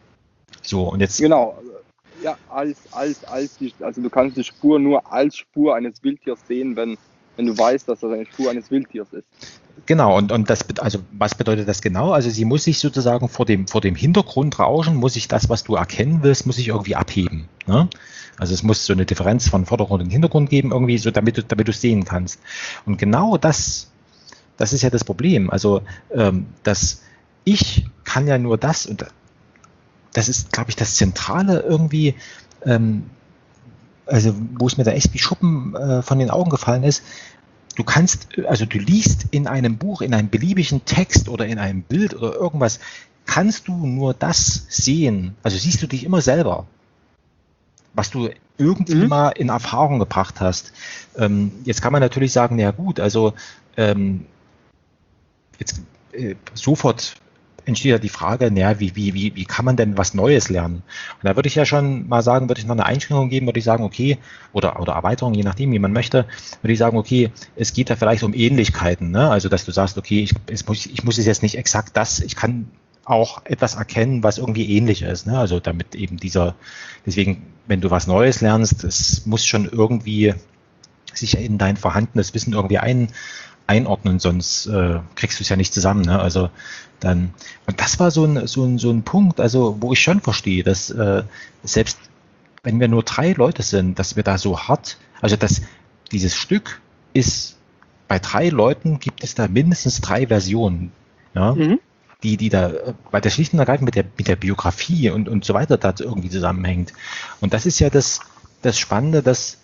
So, und jetzt. Genau, ja, als, als, als die, also du kannst die Spur nur als Spur eines Wildtiers sehen, wenn, wenn du weißt, dass das eine Spur eines Wildtiers ist. Genau, und, und das, also was bedeutet das genau? Also sie muss sich sozusagen vor dem, vor dem Hintergrundrauschen, muss sich das, was du erkennen willst, muss sich irgendwie abheben. Ne? Also es muss so eine Differenz von Vordergrund und Hintergrund geben, irgendwie so, damit du, damit du es sehen kannst. Und genau das, das ist ja das Problem. Also ähm, dass ich kann ja nur das, und das ist, glaube ich, das Zentrale irgendwie, ähm, also wo es mir da echt wie Schuppen äh, von den Augen gefallen ist, du kannst, also du liest in einem Buch, in einem beliebigen Text oder in einem Bild oder irgendwas, kannst du nur das sehen, also siehst du dich immer selber, was du irgendwie Mhm. mal in Erfahrung gebracht hast. Ähm, jetzt kann man natürlich sagen, ja gut, also ähm, jetzt äh, sofort entsteht ja die Frage, naja, wie, wie, wie, wie kann man denn was Neues lernen? Und da würde ich ja schon mal sagen, würde ich noch eine Einschränkung geben, würde ich sagen, okay, oder, oder Erweiterung, je nachdem, wie man möchte, würde ich sagen, okay, es geht da vielleicht um Ähnlichkeiten, ne? Also, dass du sagst, okay, ich, es muss, ich muss es jetzt nicht exakt das, ich kann auch etwas erkennen, was irgendwie ähnlich ist, ne? Also, damit eben dieser, deswegen, wenn du was Neues lernst, es muss schon irgendwie sich in dein vorhandenes Wissen irgendwie ein, einordnen, sonst äh, kriegst du es ja nicht zusammen. Ne? Also dann, und das war so ein, so ein, so ein Punkt, also wo ich schon verstehe, dass äh, selbst wenn wir nur drei Leute sind, dass wir da so hart, also dass dieses Stück ist, bei drei Leuten gibt es da mindestens drei Versionen, ja, Mhm. die, die da, weil das schlicht und ergreifend mit der, mit der Biografie und, und so weiter da irgendwie zusammenhängt. Und das ist ja das, das Spannende, dass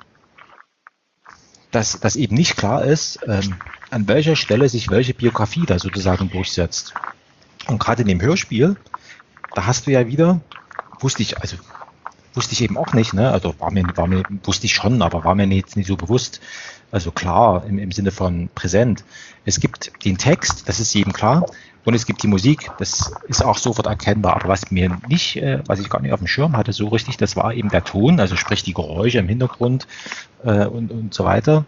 dass, dass eben nicht klar ist, ähm, an welcher Stelle sich welche Biografie da sozusagen durchsetzt. Und gerade in dem Hörspiel, da hast du ja wieder, wusste ich, also wusste ich eben auch nicht, ne? Also war mir, war mir, wusste ich schon, aber war mir jetzt nicht so bewusst. Also klar, im, im Sinne von präsent. Es gibt den Text, das ist jedem klar, und es gibt die Musik, das ist auch sofort erkennbar. Aber was mir nicht, äh, was ich gar nicht auf dem Schirm hatte, so richtig, das war eben der Ton, also sprich die Geräusche im Hintergrund äh, und, und so weiter.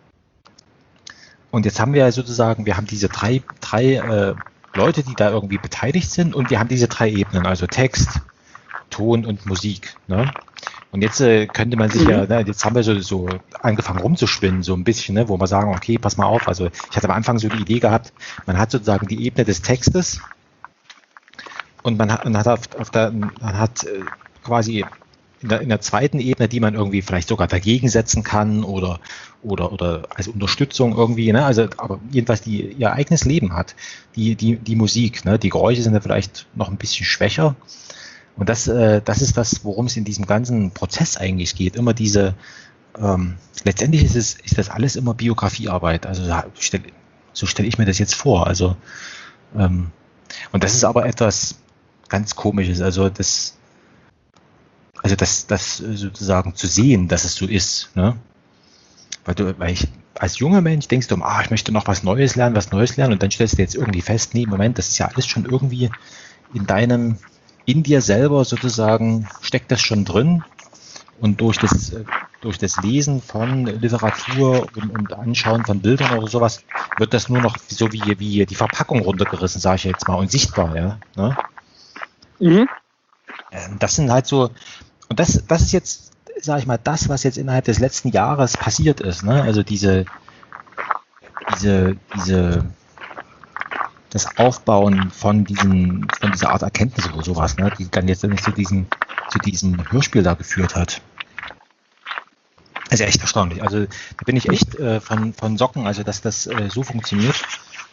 Und jetzt haben wir ja sozusagen, wir haben diese drei, drei äh, Leute, die da irgendwie beteiligt sind, und wir haben diese drei Ebenen, also Text, Ton und Musik. Ne? Und jetzt äh, könnte man sich Mhm. ja, ne, jetzt haben wir so, so angefangen rumzuspinnen, so ein bisschen, ne, wo wir sagen, okay, pass mal auf. Also ich hatte am Anfang so die Idee gehabt, man hat sozusagen die Ebene des Textes, und man hat, man hat, auf, auf der, man hat äh, quasi in der, in der zweiten Ebene, die man irgendwie vielleicht sogar dagegen setzen kann oder, oder, oder als Unterstützung irgendwie, ne? Also, aber jedenfalls die ihr eigenes Leben hat, die, die, die Musik, ne? Die Geräusche sind ja vielleicht noch ein bisschen schwächer. Und das, äh, das ist das, worum es in diesem ganzen Prozess eigentlich geht. Immer diese, ähm, letztendlich ist es, ist das alles immer Biografiearbeit. Also stell, so stelle ich mir das jetzt vor. Also, ähm, und das ist aber etwas ganz Komisches. Also das, also das, das sozusagen zu sehen, dass es so ist, ne? Weil du, weil ich als junger Mensch denkst du, ah, ich möchte noch was Neues lernen, was Neues lernen, und dann stellst du jetzt irgendwie fest, nee, Moment, das ist ja alles schon irgendwie in deinem, in dir selber sozusagen, steckt das schon drin, und durch das, durch das Lesen von Literatur und, und Anschauen von Bildern oder sowas wird das nur noch so wie, wie die Verpackung runtergerissen, sage ich jetzt mal, und sichtbar, ja. Ne? Mhm. Das sind halt so, und das, das ist jetzt, sage ich mal, das, was jetzt innerhalb des letzten Jahres passiert ist. Ne? Also diese, diese, diese, das Aufbauen von diesen, von dieser Art Erkenntnis oder sowas, ne? Die dann jetzt zu diesem, zu diesem Hörspiel da geführt hat. Also echt erstaunlich. Also da bin ich echt äh, von, von Socken, also dass das äh, so funktioniert.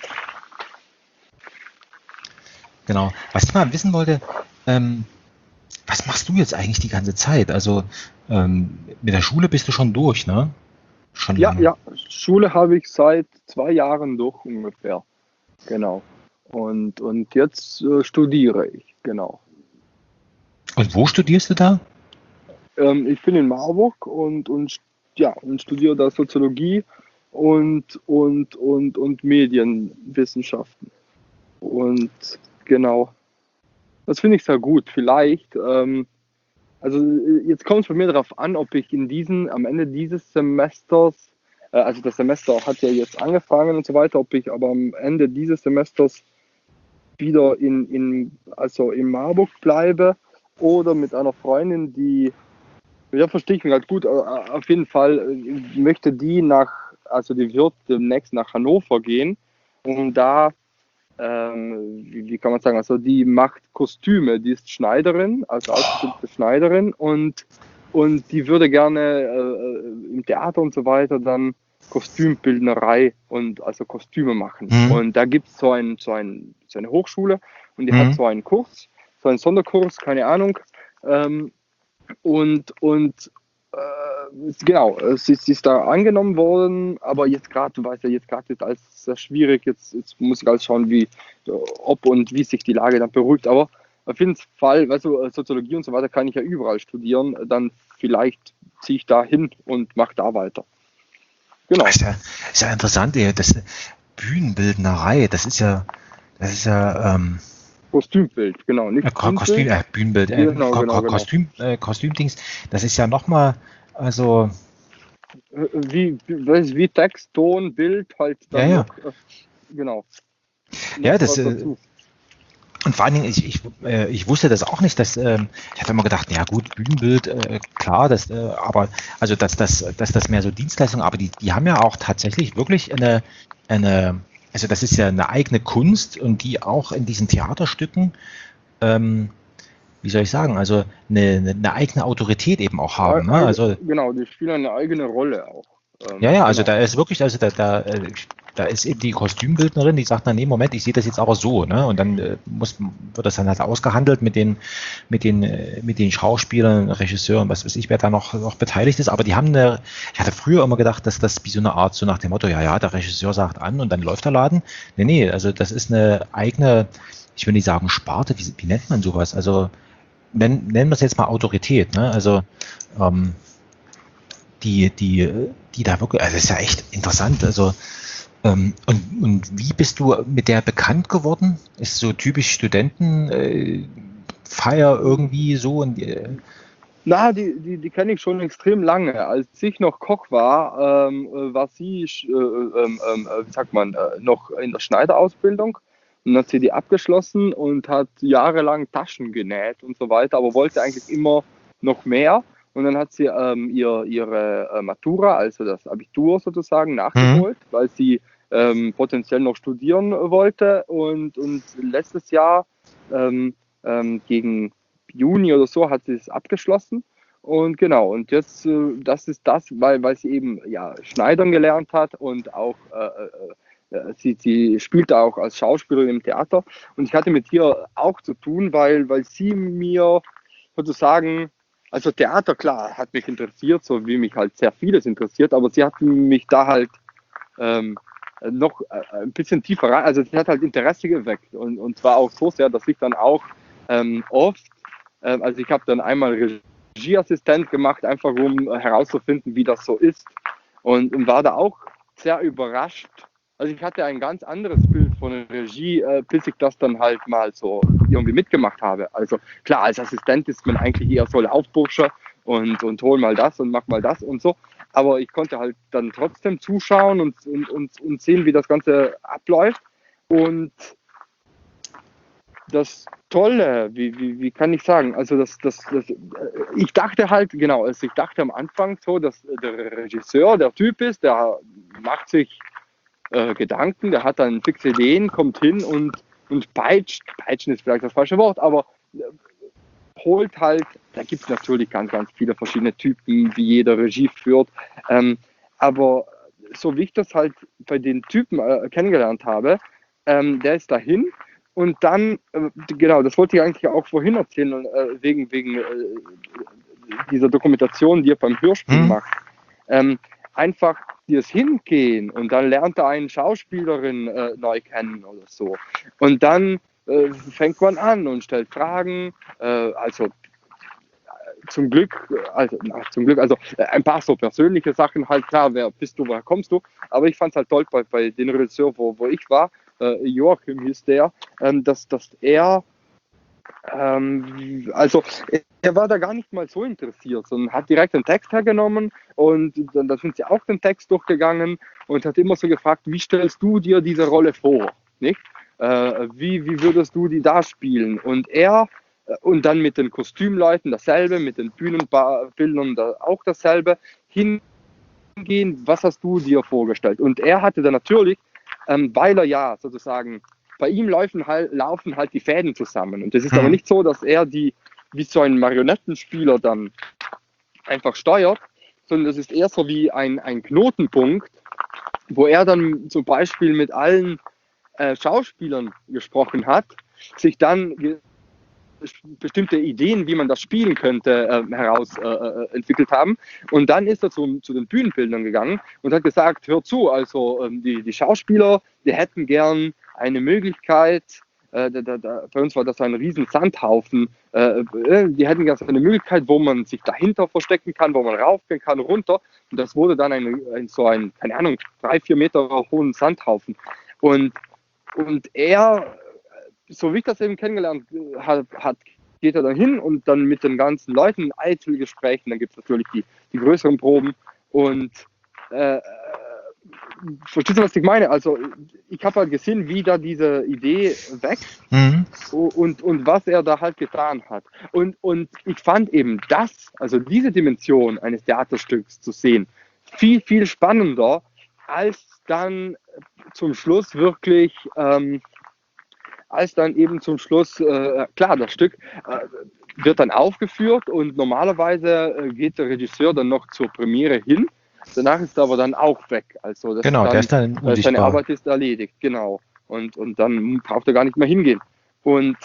Genau. Was ich mal wissen wollte, ähm, was machst du jetzt eigentlich die ganze Zeit? Also ähm, mit der Schule bist du schon durch, ne? Schon Ja, lange. ja, Schule habe ich seit zwei Jahren durch ungefähr. Genau. Und, und jetzt äh, studiere ich, genau. Und wo studierst du da? Ähm, ich bin in Marburg und, und, ja, und studiere da Soziologie und, und, und, und Medienwissenschaften. Und genau, das finde ich sehr gut. Vielleicht, ähm, also jetzt kommt es bei mir darauf an, ob ich in diesen, am Ende dieses Semesters, äh, also das Semester hat ja jetzt angefangen und so weiter, ob ich aber am Ende dieses Semesters wieder in, in, also in Marburg bleibe oder mit einer Freundin, die, ja, verstehe ich mich halt gut, auf jeden Fall möchte die nach, also die wird demnächst nach Hannover gehen, um da, ähm, wie, wie kann man sagen, also die macht Kostüme, die ist Schneiderin, also ausgebildete Schneiderin, und, und die würde gerne äh, im Theater und so weiter dann Kostümbildnerei und also Kostüme machen. Hm, Und da gibt es so, ein, so, ein, so eine Hochschule, und die hat hm, so einen Kurs, so einen Sonderkurs, keine Ahnung. Ähm, und, und äh, genau, sie, sie ist da angenommen worden, aber jetzt gerade, du weißt ja, jetzt gerade ist alles sehr schwierig, jetzt, jetzt muss ich alles schauen, wie, ob und wie sich die Lage dann beruhigt, aber auf jeden Fall, weißt du, Soziologie und so weiter kann ich ja überall studieren, dann vielleicht ziehe ich da hin und mache da weiter. Genau. Das ist ja, ist ja interessant, das Bühnenbildnerei, das ist ja, das ist ja, ähm, Kostümbild, genau, nicht äh, Kostüm, äh, Bühnenbild, äh, genau, Ko genau, Kostüm, äh, Kostümdings, das ist ja nochmal, also wie, wie, wie Text, Ton, Bild halt dann ja, ja. noch, äh, genau. Noch ja, das, was dazu. Und vor allen Dingen, ich, ich, äh, ich wusste das auch nicht, dass, ähm, ich hatte immer gedacht, ja gut, Bühnenbild, äh, klar, das, äh, aber, also dass, dass, dass das mehr so Dienstleistungen, aber die, die haben ja auch tatsächlich wirklich eine, eine, also das ist ja eine eigene Kunst und die auch in diesen Theaterstücken, ähm, wie soll ich sagen, also eine, eine eigene Autorität eben auch haben. Ne? Also, genau, die spielen eine eigene Rolle auch. Ähm, ja, ja, also genau. Da ist wirklich, also da, da, da ist eben die Kostümbildnerin, die sagt, na nee, Moment, ich sehe das jetzt aber so, ne? Und dann äh, muss, wird das dann halt ausgehandelt mit den, mit den, äh, mit den Schauspielern, Regisseuren, was weiß ich, wer da noch, noch beteiligt ist. Aber die haben eine, ich hatte früher immer gedacht, dass das wie so eine Art, so nach dem Motto, ja, ja, der Regisseur sagt an und dann läuft der Laden. Nee, nee, also das ist eine eigene, ich will nicht sagen Sparte, wie, wie nennt man sowas? Also nennen, nennen wir es jetzt mal Autorität, ne? Also, ähm, die, die, die da wirklich, also das ist ja echt interessant. Also, ähm, und, und wie bist du mit der bekannt geworden? Ist so typisch Studentenfeier äh, irgendwie so? Und, äh Na, die, die, die kenne ich schon extrem lange. Als ich noch Koch war, ähm, war sie, äh, ähm, äh, wie sagt man, äh, noch in der Schneiderausbildung. Und dann hat sie die abgeschlossen und hat jahrelang Taschen genäht und so weiter, aber wollte eigentlich immer noch mehr. Und dann hat sie ähm, ihr, ihre äh, Matura, also das Abitur sozusagen, nachgeholt, mhm. weil sie ähm, potenziell noch studieren wollte. Und, und letztes Jahr ähm, ähm, gegen Juni oder so hat sie es abgeschlossen. Und genau, und jetzt, äh, das ist das, weil, weil sie eben ja, Schneidern gelernt hat und auch äh, äh, sie, sie spielte auch als Schauspielerin im Theater. Und ich hatte mit ihr auch zu tun, weil, weil sie mir sozusagen, also Theater, klar, hat mich interessiert, so wie mich halt sehr vieles interessiert, aber sie hat mich da halt ähm, noch äh, ein bisschen tiefer rein, also sie hat halt Interesse geweckt und, und zwar auch so sehr, dass ich dann auch ähm, oft, äh, also ich habe dann einmal Regieassistent gemacht, einfach um herauszufinden, wie das so ist und, und war da auch sehr überrascht. Also ich hatte ein ganz anderes Bild von der Regie, äh, bis ich das dann halt mal so irgendwie mitgemacht habe. Also klar, als Assistent ist man eigentlich eher so Laufbursche und, und hol mal das und mach mal das und so. Aber ich konnte halt dann trotzdem zuschauen und, und, und, und sehen, wie das Ganze abläuft. Und das Tolle, wie, wie, wie kann ich sagen, also das, das, das, ich dachte halt, genau, also ich dachte am Anfang so, dass der Regisseur der Typ ist, der macht sich äh, Gedanken, der hat dann fixe Ideen, kommt hin und, und peitscht, peitschen ist vielleicht das falsche Wort, aber äh, holt halt, da gibt es natürlich ganz, ganz viele verschiedene Typen, wie jeder Regie führt, ähm, aber so wie ich das halt bei den Typen äh, kennengelernt habe, ähm, der ist dahin und dann, äh, genau, das wollte ich eigentlich auch vorhin erzählen, äh, wegen, wegen äh, dieser Dokumentation, die er beim Hörspiel mhm. macht. Ähm, einfach dieses Hingehen und dann lernt er eine Schauspielerin äh, neu kennen oder so. Und dann äh, fängt man an und stellt Fragen, äh, also zum Glück, also ach, zum Glück, also ein paar so persönliche Sachen, halt klar, wer bist du, woher kommst du, aber ich fand es halt toll bei, bei den Regisseur, wo, wo ich war, äh, Joachim hieß der, ähm, dass, dass er Ähm, also er war da gar nicht mal so interessiert, sondern hat direkt den Text hergenommen und dann, dann sind sie auch den Text durchgegangen und hat immer so gefragt, wie stellst du dir diese Rolle vor? Nicht? Äh, wie, wie würdest du die da spielen? Und er, und dann mit den Kostümleuten dasselbe, mit den Bühnenbildern da auch dasselbe, hingehen, was hast du dir vorgestellt? Und er hatte dann natürlich, ähm, weil er ja sozusagen bei ihm laufen halt, laufen halt die Fäden zusammen. Und es ist hm. aber nicht so, dass er die wie so ein Marionettenspieler dann einfach steuert, sondern es ist eher so wie ein, ein Knotenpunkt, wo er dann zum Beispiel mit allen äh, Schauspielern gesprochen hat, sich dann bestimmte Ideen, wie man das spielen könnte, äh, heraus äh, entwickelt haben. Und dann ist er zu, zu den Bühnenbildern gegangen und hat gesagt, hör zu, also ähm, die, die Schauspieler, die hätten gern eine Möglichkeit, äh, da, da, da, bei uns war das ein riesen Sandhaufen, äh, die hätten gern eine Möglichkeit, wo man sich dahinter verstecken kann, wo man raufgehen kann, runter. Und das wurde dann ein, ein, so ein, keine Ahnung, drei, vier Meter hohen Sandhaufen. Und, und er, so wie ich das eben kennengelernt hat, hat, geht er dann hin und dann mit den ganzen Leuten Einzelgesprächen, dann gibt es natürlich die, die größeren Proben und äh, verstehst du, was ich meine? Also ich habe halt gesehen, wie da diese Idee wächst mhm. und, und was er da halt getan hat. Und, und ich fand eben das, also diese Dimension eines Theaterstücks zu sehen, viel, viel spannender, als dann zum Schluss wirklich, ähm, als dann eben zum Schluss, äh, klar, das Stück äh, wird dann aufgeführt und normalerweise äh, geht der Regisseur dann noch zur Premiere hin. Danach ist er aber dann auch weg. Also das genau, ist dann, der ist dann unsichtbar. Seine Arbeit ist erledigt, genau. Und, und dann braucht er gar nicht mehr hingehen. Und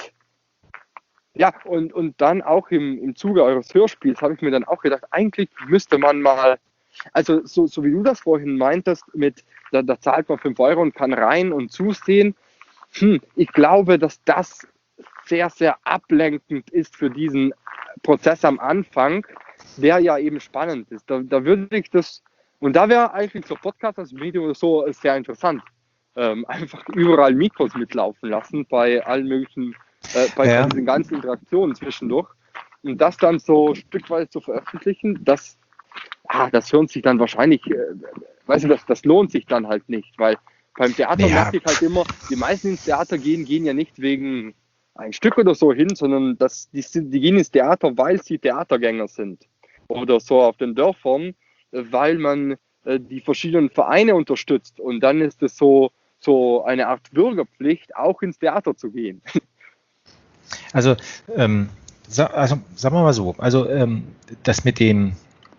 ja, und, und dann auch im, im Zuge eures Hörspiels habe ich mir dann auch gedacht, eigentlich müsste man mal, also so, so wie du das vorhin meintest, mit da, da zahlt man fünf Euro und kann rein und zusehen. Hm, ich glaube, dass das sehr, sehr ablenkend ist für diesen Prozess am Anfang, der ja eben spannend ist. Da, da würde ich das, und da wäre eigentlich so Podcast als Medium oder so sehr interessant. Ähm, einfach überall Mikros mitlaufen lassen bei allen möglichen, äh, bei ja. diesen ganzen Interaktionen zwischendurch. Und das dann so stückweise zu veröffentlichen, das, ah, das hören sich dann wahrscheinlich, äh, weißt du, das, das lohnt sich dann halt nicht, weil beim Theater ja. merke ich halt immer, die meisten ins Theater gehen, gehen ja nicht wegen ein Stück oder so hin, sondern das, die, die gehen ins Theater, weil sie Theatergänger sind. Oder so auf den Dörfern, weil man äh, die verschiedenen Vereine unterstützt. Und dann ist es so, so eine Art Bürgerpflicht, auch ins Theater zu gehen. Also, ähm, sa- also sagen wir mal so, also ähm, das mit dem,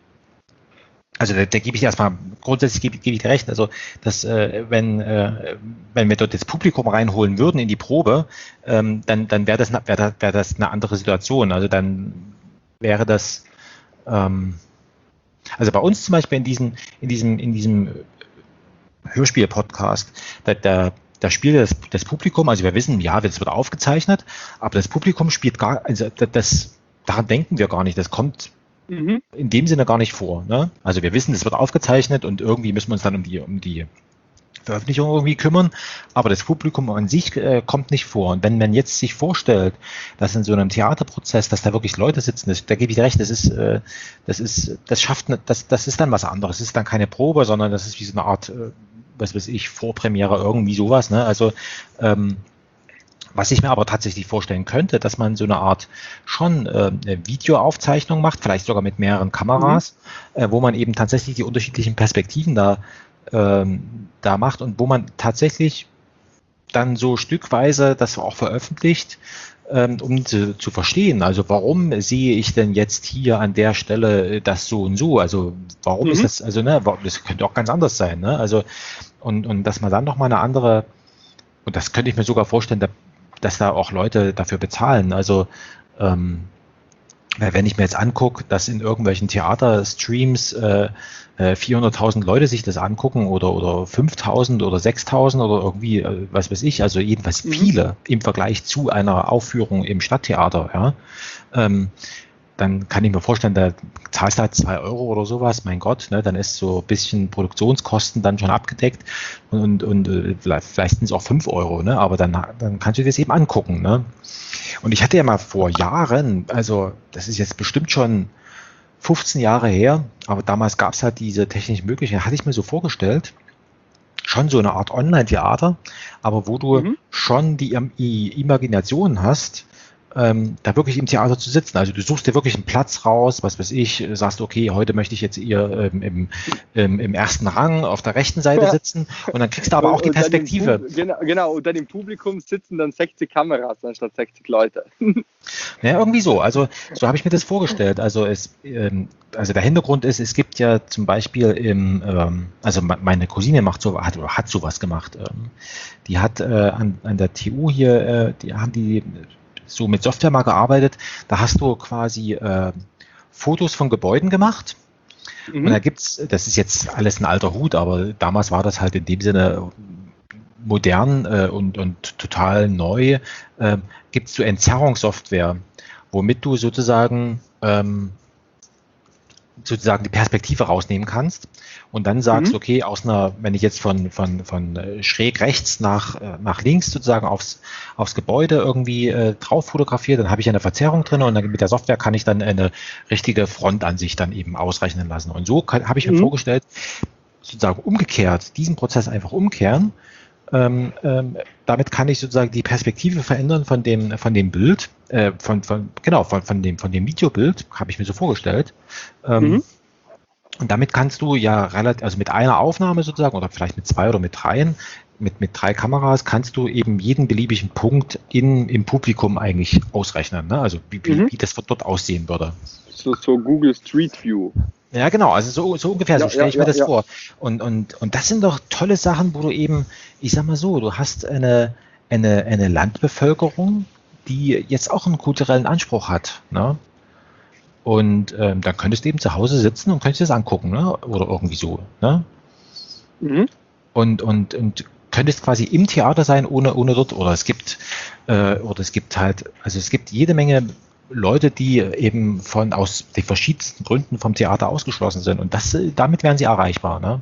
also da, da gebe ich dir erstmal, grundsätzlich gebe, gebe ich dir recht, also dass äh, wenn, äh, wenn wir dort das Publikum reinholen würden in die Probe, ähm, dann, dann wäre das, wär das, wär das eine andere Situation. Also dann wäre das, ähm, also bei uns zum Beispiel in diesem, in diesem, in diesem Hörspiel-Podcast, da, da, da spielt das, das Publikum, also wir wissen, ja, es wird aufgezeichnet, aber das Publikum spielt gar, also das, daran denken wir gar nicht, das kommt Mhm. in dem Sinne gar nicht vor. Ne? Also wir wissen, es wird aufgezeichnet und irgendwie müssen wir uns dann um die, um die Veröffentlichung irgendwie kümmern, aber das Publikum an sich äh, kommt nicht vor. Und wenn man jetzt sich vorstellt, dass in so einem Theaterprozess, dass da wirklich Leute sitzen, das, da gebe ich dir recht, das ist, äh, das ist, das schafft, das, das ist dann was anderes. Es ist dann keine Probe, sondern das ist wie so eine Art, äh, was weiß ich, Vorpremiere, irgendwie sowas. Ne? Also ähm, was ich mir aber tatsächlich vorstellen könnte, dass man so eine Art schon äh, eine Videoaufzeichnung macht, vielleicht sogar mit mehreren Kameras, mhm. äh, wo man eben tatsächlich die unterschiedlichen Perspektiven da, ähm, da macht und wo man tatsächlich dann so stückweise das auch veröffentlicht, ähm, um zu, zu verstehen. Also warum sehe ich denn jetzt hier an der Stelle das so und so? Also warum mhm. ist das, also ne, das könnte auch ganz anders sein. Ne? Also und, und dass man dann nochmal eine andere, und das könnte ich mir sogar vorstellen, da dass da auch Leute dafür bezahlen. Also ähm, wenn ich mir jetzt angucke, dass in irgendwelchen Theaterstreams äh, äh, vierhunderttausend Leute sich das angucken oder, oder fünftausend oder sechstausend oder irgendwie, äh, was weiß ich, also jedenfalls viele mhm. im Vergleich zu einer Aufführung im Stadttheater, ja, ähm, dann kann ich mir vorstellen, da zahlst du halt zwei Euro oder sowas, mein Gott, ne, dann ist so ein bisschen Produktionskosten dann schon abgedeckt und, und, und vielleicht, vielleicht sind es auch fünf Euro, ne, aber dann, dann kannst du dir das eben angucken. Ne. Und ich hatte ja mal vor Jahren, also das ist jetzt bestimmt schon fünfzehn Jahre her, aber damals gab es halt diese technischen Möglichkeiten, hatte ich mir so vorgestellt, schon so eine Art Online-Theater, aber wo du mhm. schon die, die Imagination hast, Ähm, da wirklich im Theater zu sitzen. Also du suchst dir wirklich einen Platz raus, was weiß ich, sagst, okay, heute möchte ich jetzt hier ähm, im, im, im ersten Rang auf der rechten Seite sitzen und dann kriegst du aber auch die Perspektive. Pub- genau, genau, und dann im Publikum sitzen dann sechzig Kameras anstatt sechzig Leute. Ja, irgendwie so. Also so habe ich mir das vorgestellt. Also es, ähm, also der Hintergrund ist, es gibt ja zum Beispiel im, ähm, also meine Cousine macht so, hat, hat sowas gemacht. Ähm, die hat äh, an, an der T U hier, äh, die haben die so mit Software mal gearbeitet. Da hast du quasi äh, Fotos von Gebäuden gemacht. Mhm. Und da gibt's, das ist jetzt alles ein alter Hut, aber damals war das halt in dem Sinne modern äh, und, und total neu. Äh, gibt es so Entzerrungssoftware, womit du sozusagen ähm, sozusagen die Perspektive rausnehmen kannst und dann sagst, mhm. okay, aus einer, wenn ich jetzt von, von, von schräg rechts nach, nach links sozusagen aufs, aufs Gebäude irgendwie äh, drauf fotografiere, dann habe ich eine Verzerrung drin und dann mit der Software kann ich dann eine richtige Frontansicht dann eben ausrechnen lassen. Und so habe ich mir mhm. vorgestellt, sozusagen umgekehrt, diesen Prozess einfach umkehren. Ähm, ähm, damit kann ich sozusagen die Perspektive verändern von dem, von dem Bild, äh, von, von, genau, von, von dem, von dem Videobild, habe ich mir so vorgestellt. Ähm, mhm. Und damit kannst du ja relativ, also mit einer Aufnahme sozusagen, oder vielleicht mit zwei oder mit dreien, mit, mit drei Kameras, kannst du eben jeden beliebigen Punkt in, im Publikum eigentlich ausrechnen, ne? Also wie, wie, mhm. wie das dort aussehen würde. So, so Google Street View. Ja, genau, also so, so ungefähr, ja, so stelle ich ja, mir das ja. vor. Und, und, und das sind doch tolle Sachen, wo du eben, ich sag mal so, du hast eine, eine, eine Landbevölkerung, die jetzt auch einen kulturellen Anspruch hat, ne? Und ähm, dann könntest du eben zu Hause sitzen und könntest das angucken, ne? Oder irgendwie so, ne? Mhm. Und, und, und könntest quasi im Theater sein, ohne, ohne dort, oder es gibt, äh, oder es gibt halt, also es gibt jede Menge Leute, die eben von aus den verschiedensten Gründen vom Theater ausgeschlossen sind. Und das, damit wären sie erreichbar, ne?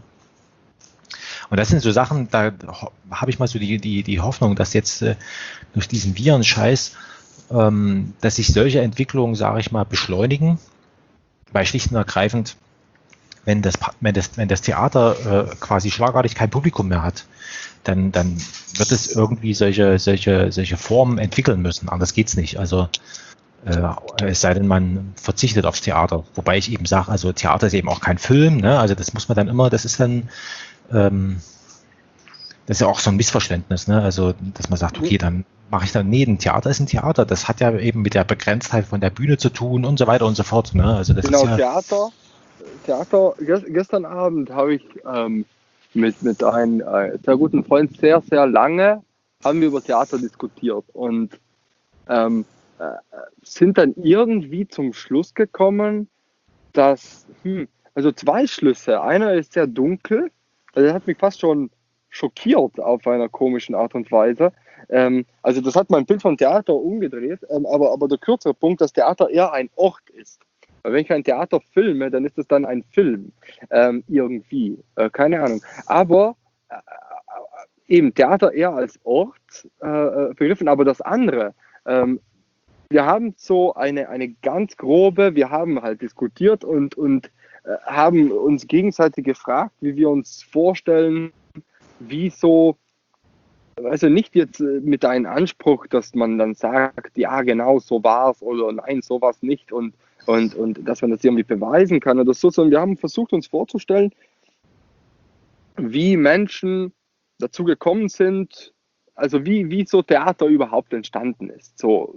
Und das sind so Sachen, da habe ich mal so die, die, die Hoffnung, dass jetzt äh, durch diesen Viren-Scheiß, ähm, dass sich solche Entwicklungen, sage ich mal, beschleunigen, weil schlicht und ergreifend, wenn das, wenn das, wenn das Theater äh, quasi schlagartig kein Publikum mehr hat, dann, dann wird es irgendwie solche, solche, solche Formen entwickeln müssen. Anders geht's nicht. Also Äh, es sei denn, man verzichtet aufs Theater. Wobei ich eben sage, also Theater ist eben auch kein Film, ne? Also das muss man dann immer, das ist dann, ähm, das ist ja auch so ein Missverständnis, ne? Also, dass man sagt, okay, dann mache ich dann, nee, ein Theater ist ein Theater. Das hat ja eben mit der Begrenztheit von der Bühne zu tun und so weiter und so fort, ne? Also das genau, ist ja Theater, Theater, gestern Abend habe ich ähm, mit, mit einem äh, sehr guten Freund sehr, sehr lange haben wir über Theater diskutiert und ähm, sind dann irgendwie zum Schluss gekommen, dass, hm, also zwei Schlüsse. Einer ist sehr dunkel, also der hat mich fast schon schockiert auf einer komischen Art und Weise. Ähm, also das hat mein Bild von Theater umgedreht, ähm, aber, aber der kürzere Punkt, dass Theater eher ein Ort ist. Weil wenn ich ein Theater filme, dann ist es dann ein Film, ähm, irgendwie, äh, keine Ahnung. Aber äh, eben Theater eher als Ort äh, begriffen, aber das andere, ähm, wir haben so eine, eine ganz grobe, wir haben halt diskutiert und, und äh, haben uns gegenseitig gefragt, wie wir uns vorstellen, wie so, also nicht jetzt mit einem Anspruch, dass man dann sagt, ja genau, so war es oder nein, so war es nicht und, und, und dass man das irgendwie beweisen kann oder so, sondern wir haben versucht uns vorzustellen, wie Menschen dazu gekommen sind, also wie, wie so Theater überhaupt entstanden ist, so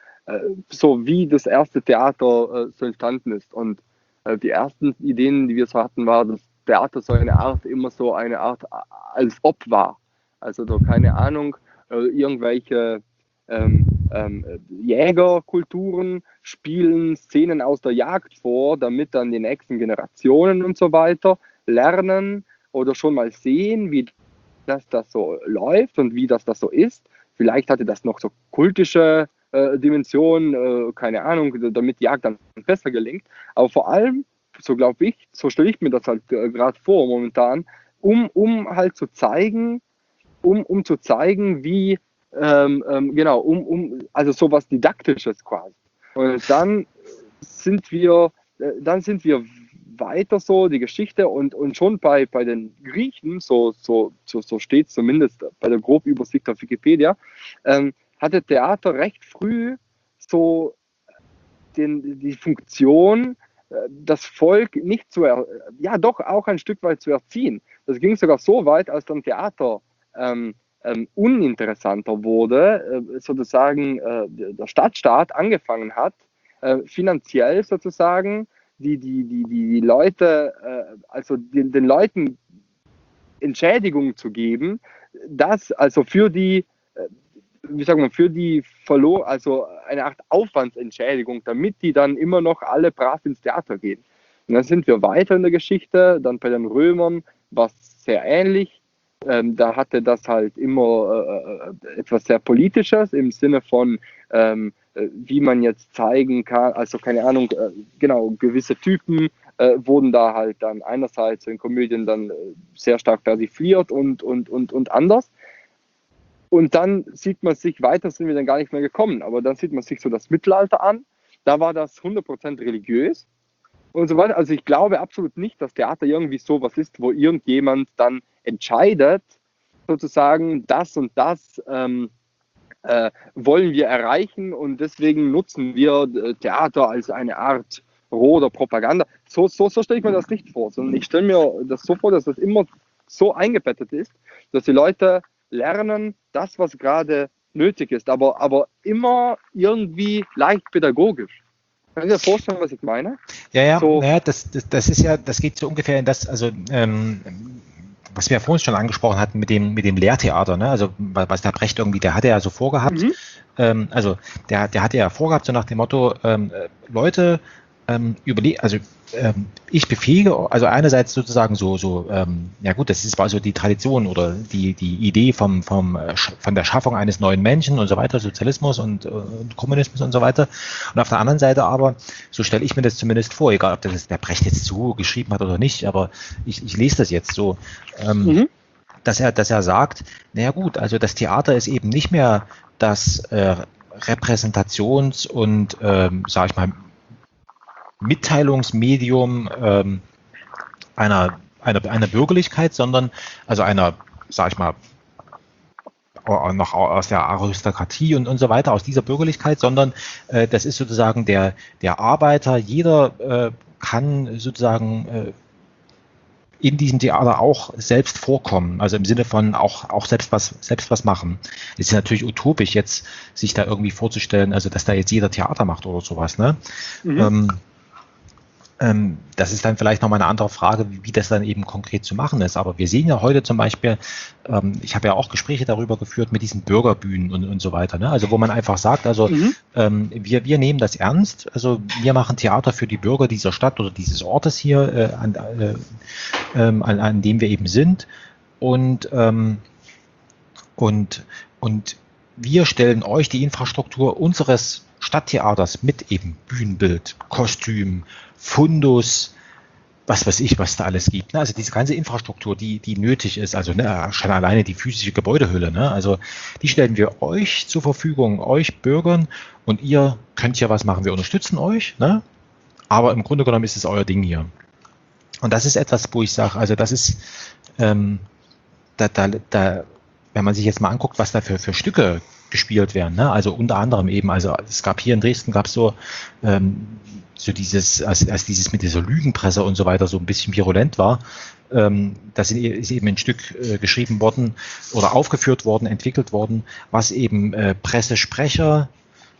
so wie das erste Theater äh, so entstanden ist. Und äh, die ersten Ideen, die wir so hatten, war, dass Theater so eine Art, immer so eine Art als ob war. Also da keine Ahnung, äh, irgendwelche ähm, ähm, Jägerkulturen spielen Szenen aus der Jagd vor, damit dann die nächsten Generationen und so weiter lernen oder schon mal sehen, wie das, das so läuft und wie das, das so ist. Vielleicht hatte das noch so kultische Äh, Dimension, äh, keine Ahnung, damit die Jagd dann besser gelingt. Aber vor allem, so glaube ich, so stelle ich mir das halt äh, gerade vor momentan, um, um halt zu zeigen, um, um zu zeigen, wie, ähm, ähm, genau, um, um, also sowas Didaktisches quasi. Und dann sind wir, äh, dann sind wir weiter so, die Geschichte und, und schon bei, bei den Griechen, so, so, so, so steht es zumindest bei der Grobübersicht auf Wikipedia, ähm, hatte Theater recht früh so den, die Funktion, das Volk nicht zu, er, ja doch auch ein Stück weit zu erziehen. Das ging sogar so weit, als dann Theater ähm, ähm, uninteressanter wurde, äh, sozusagen äh, der Stadtstaat angefangen hat, äh, finanziell sozusagen die, die, die, die Leute, äh, also den, den Leuten Entschädigung zu geben, das also für die wie sagen wir, für die verlor, also eine Art Aufwandsentschädigung, damit die dann immer noch alle brav ins Theater gehen. Und dann sind wir weiter in der Geschichte, dann bei den Römern war es sehr ähnlich. Ähm, da hatte das halt immer äh, etwas sehr Politisches im Sinne von, ähm, äh, wie man jetzt zeigen kann, also keine Ahnung, äh, genau, gewisse Typen äh, wurden da halt dann einerseits in Komödien dann äh, sehr stark persifliert und, und, und, und anders. Und dann sieht man sich, weiter sind wir dann gar nicht mehr gekommen, aber dann sieht man sich so das Mittelalter an, da war das hundert Prozent religiös und so weiter. Also ich glaube absolut nicht, dass Theater irgendwie sowas ist, wo irgendjemand dann entscheidet, sozusagen, das und das ähm, äh, wollen wir erreichen und deswegen nutzen wir äh, Theater als eine Art roher Propaganda. So, so, so stelle ich mir das nicht vor, sondern ich stelle mir das so vor, dass das immer so eingebettet ist, dass die Leute lernen, das, was gerade nötig ist, aber, aber immer irgendwie leicht pädagogisch. Können Sie sich vorstellen, was ich meine? Ja, ja, So, naja, das, das, das ist ja, das geht so ungefähr in das, also ähm, was wir ja vorhin schon angesprochen hatten mit dem, mit dem Lehrtheater, ne? Also was der Brecht irgendwie, der hatte ja so vorgehabt, mhm. ähm, also der, der hatte ja vorgehabt, so nach dem Motto, ähm, Leute, ähm, überle also ähm, ich befähige, also einerseits sozusagen so, so ähm, ja gut, das ist war so die Tradition oder die, die Idee vom, vom, äh, von der Schaffung eines neuen Menschen und so weiter, Sozialismus und, äh, und Kommunismus und so weiter. Und auf der anderen Seite aber, so stelle ich mir das zumindest vor, egal ob das der Brecht jetzt so geschrieben hat oder nicht, aber ich, ich lese das jetzt so, ähm, mhm. dass er, dass er sagt, naja gut, also das Theater ist eben nicht mehr das äh, Repräsentations- und, ähm, sag ich mal, Mitteilungsmedium ähm, einer, einer, einer Bürgerlichkeit, sondern also einer, sag ich mal, noch aus der Aristokratie und, und so weiter, aus dieser Bürgerlichkeit, sondern äh, das ist sozusagen der, der Arbeiter, jeder äh, kann sozusagen äh, in diesem Theater auch selbst vorkommen, also im Sinne von auch, auch selbst was, selbst was machen. Es ist natürlich utopisch, jetzt sich da irgendwie vorzustellen, also dass da jetzt jeder Theater macht oder sowas, ne? Mhm. Ähm, Ähm, das ist dann vielleicht nochmal eine andere Frage, wie, wie das dann eben konkret zu machen ist. Aber wir sehen ja heute zum Beispiel, ähm, ich habe ja auch Gespräche darüber geführt mit diesen Bürgerbühnen und, und so weiter. Ne? Also wo man einfach sagt, also mhm. ähm, wir, wir nehmen das ernst. Also wir machen Theater für die Bürger dieser Stadt oder dieses Ortes hier, äh, an, äh, ähm, an, an dem wir eben sind. Und, ähm, und, und wir stellen euch die Infrastruktur unseres Stadttheaters mit eben Bühnenbild, Kostüm, Fundus, was weiß ich, was da alles gibt. Also diese ganze Infrastruktur, die, die nötig ist, also ne, schon alleine die physische Gebäudehülle, ne, also die stellen wir euch zur Verfügung, euch Bürgern, und ihr könnt ja was machen. Wir unterstützen euch, ne, aber im Grunde genommen ist es euer Ding hier. Und das ist etwas, wo ich sage, also das ist, ähm, da, da, da, wenn man sich jetzt mal anguckt, was da für, für Stücke gespielt werden, ne? Also unter anderem eben, also es gab hier in Dresden, gab es so, ähm, so dieses, als, als dieses mit dieser Lügenpresse und so weiter so ein bisschen virulent war, ähm, das ist eben ein Stück äh, geschrieben worden oder aufgeführt worden, entwickelt worden, was eben äh, Pressesprecher,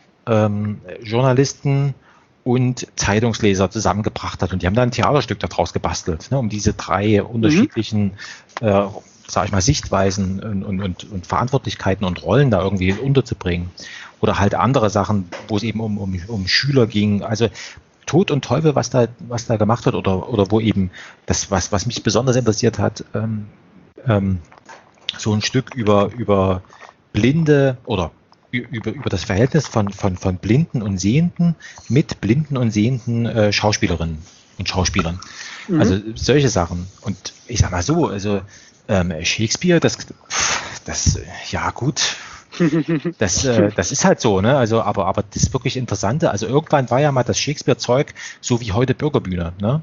ähm, Journalisten und Zeitungsleser zusammengebracht hat. Und die haben da ein Theaterstück daraus gebastelt, ne, um diese drei unterschiedlichen mhm. äh, sag ich mal, Sichtweisen und, und, und, und Verantwortlichkeiten und Rollen da irgendwie unterzubringen. Oder halt andere Sachen, wo es eben um, um, um Schüler ging. Also Tod und Teufel, was da, was da gemacht wird, oder, oder wo eben das, was, was mich besonders interessiert hat, ähm, ähm, so ein Stück über, über Blinde oder über, über das Verhältnis von, von, von Blinden und Sehenden mit blinden und sehenden äh, Schauspielerinnen und Schauspielern. Mhm. Also solche Sachen. Und ich sag mal so, also Ähm, Shakespeare, das, das, ja gut, das, äh, das ist halt so, ne? Also, aber, aber das wirklich Interessante, also irgendwann war ja mal das Shakespeare-Zeug so wie heute Bürgerbühne, ne?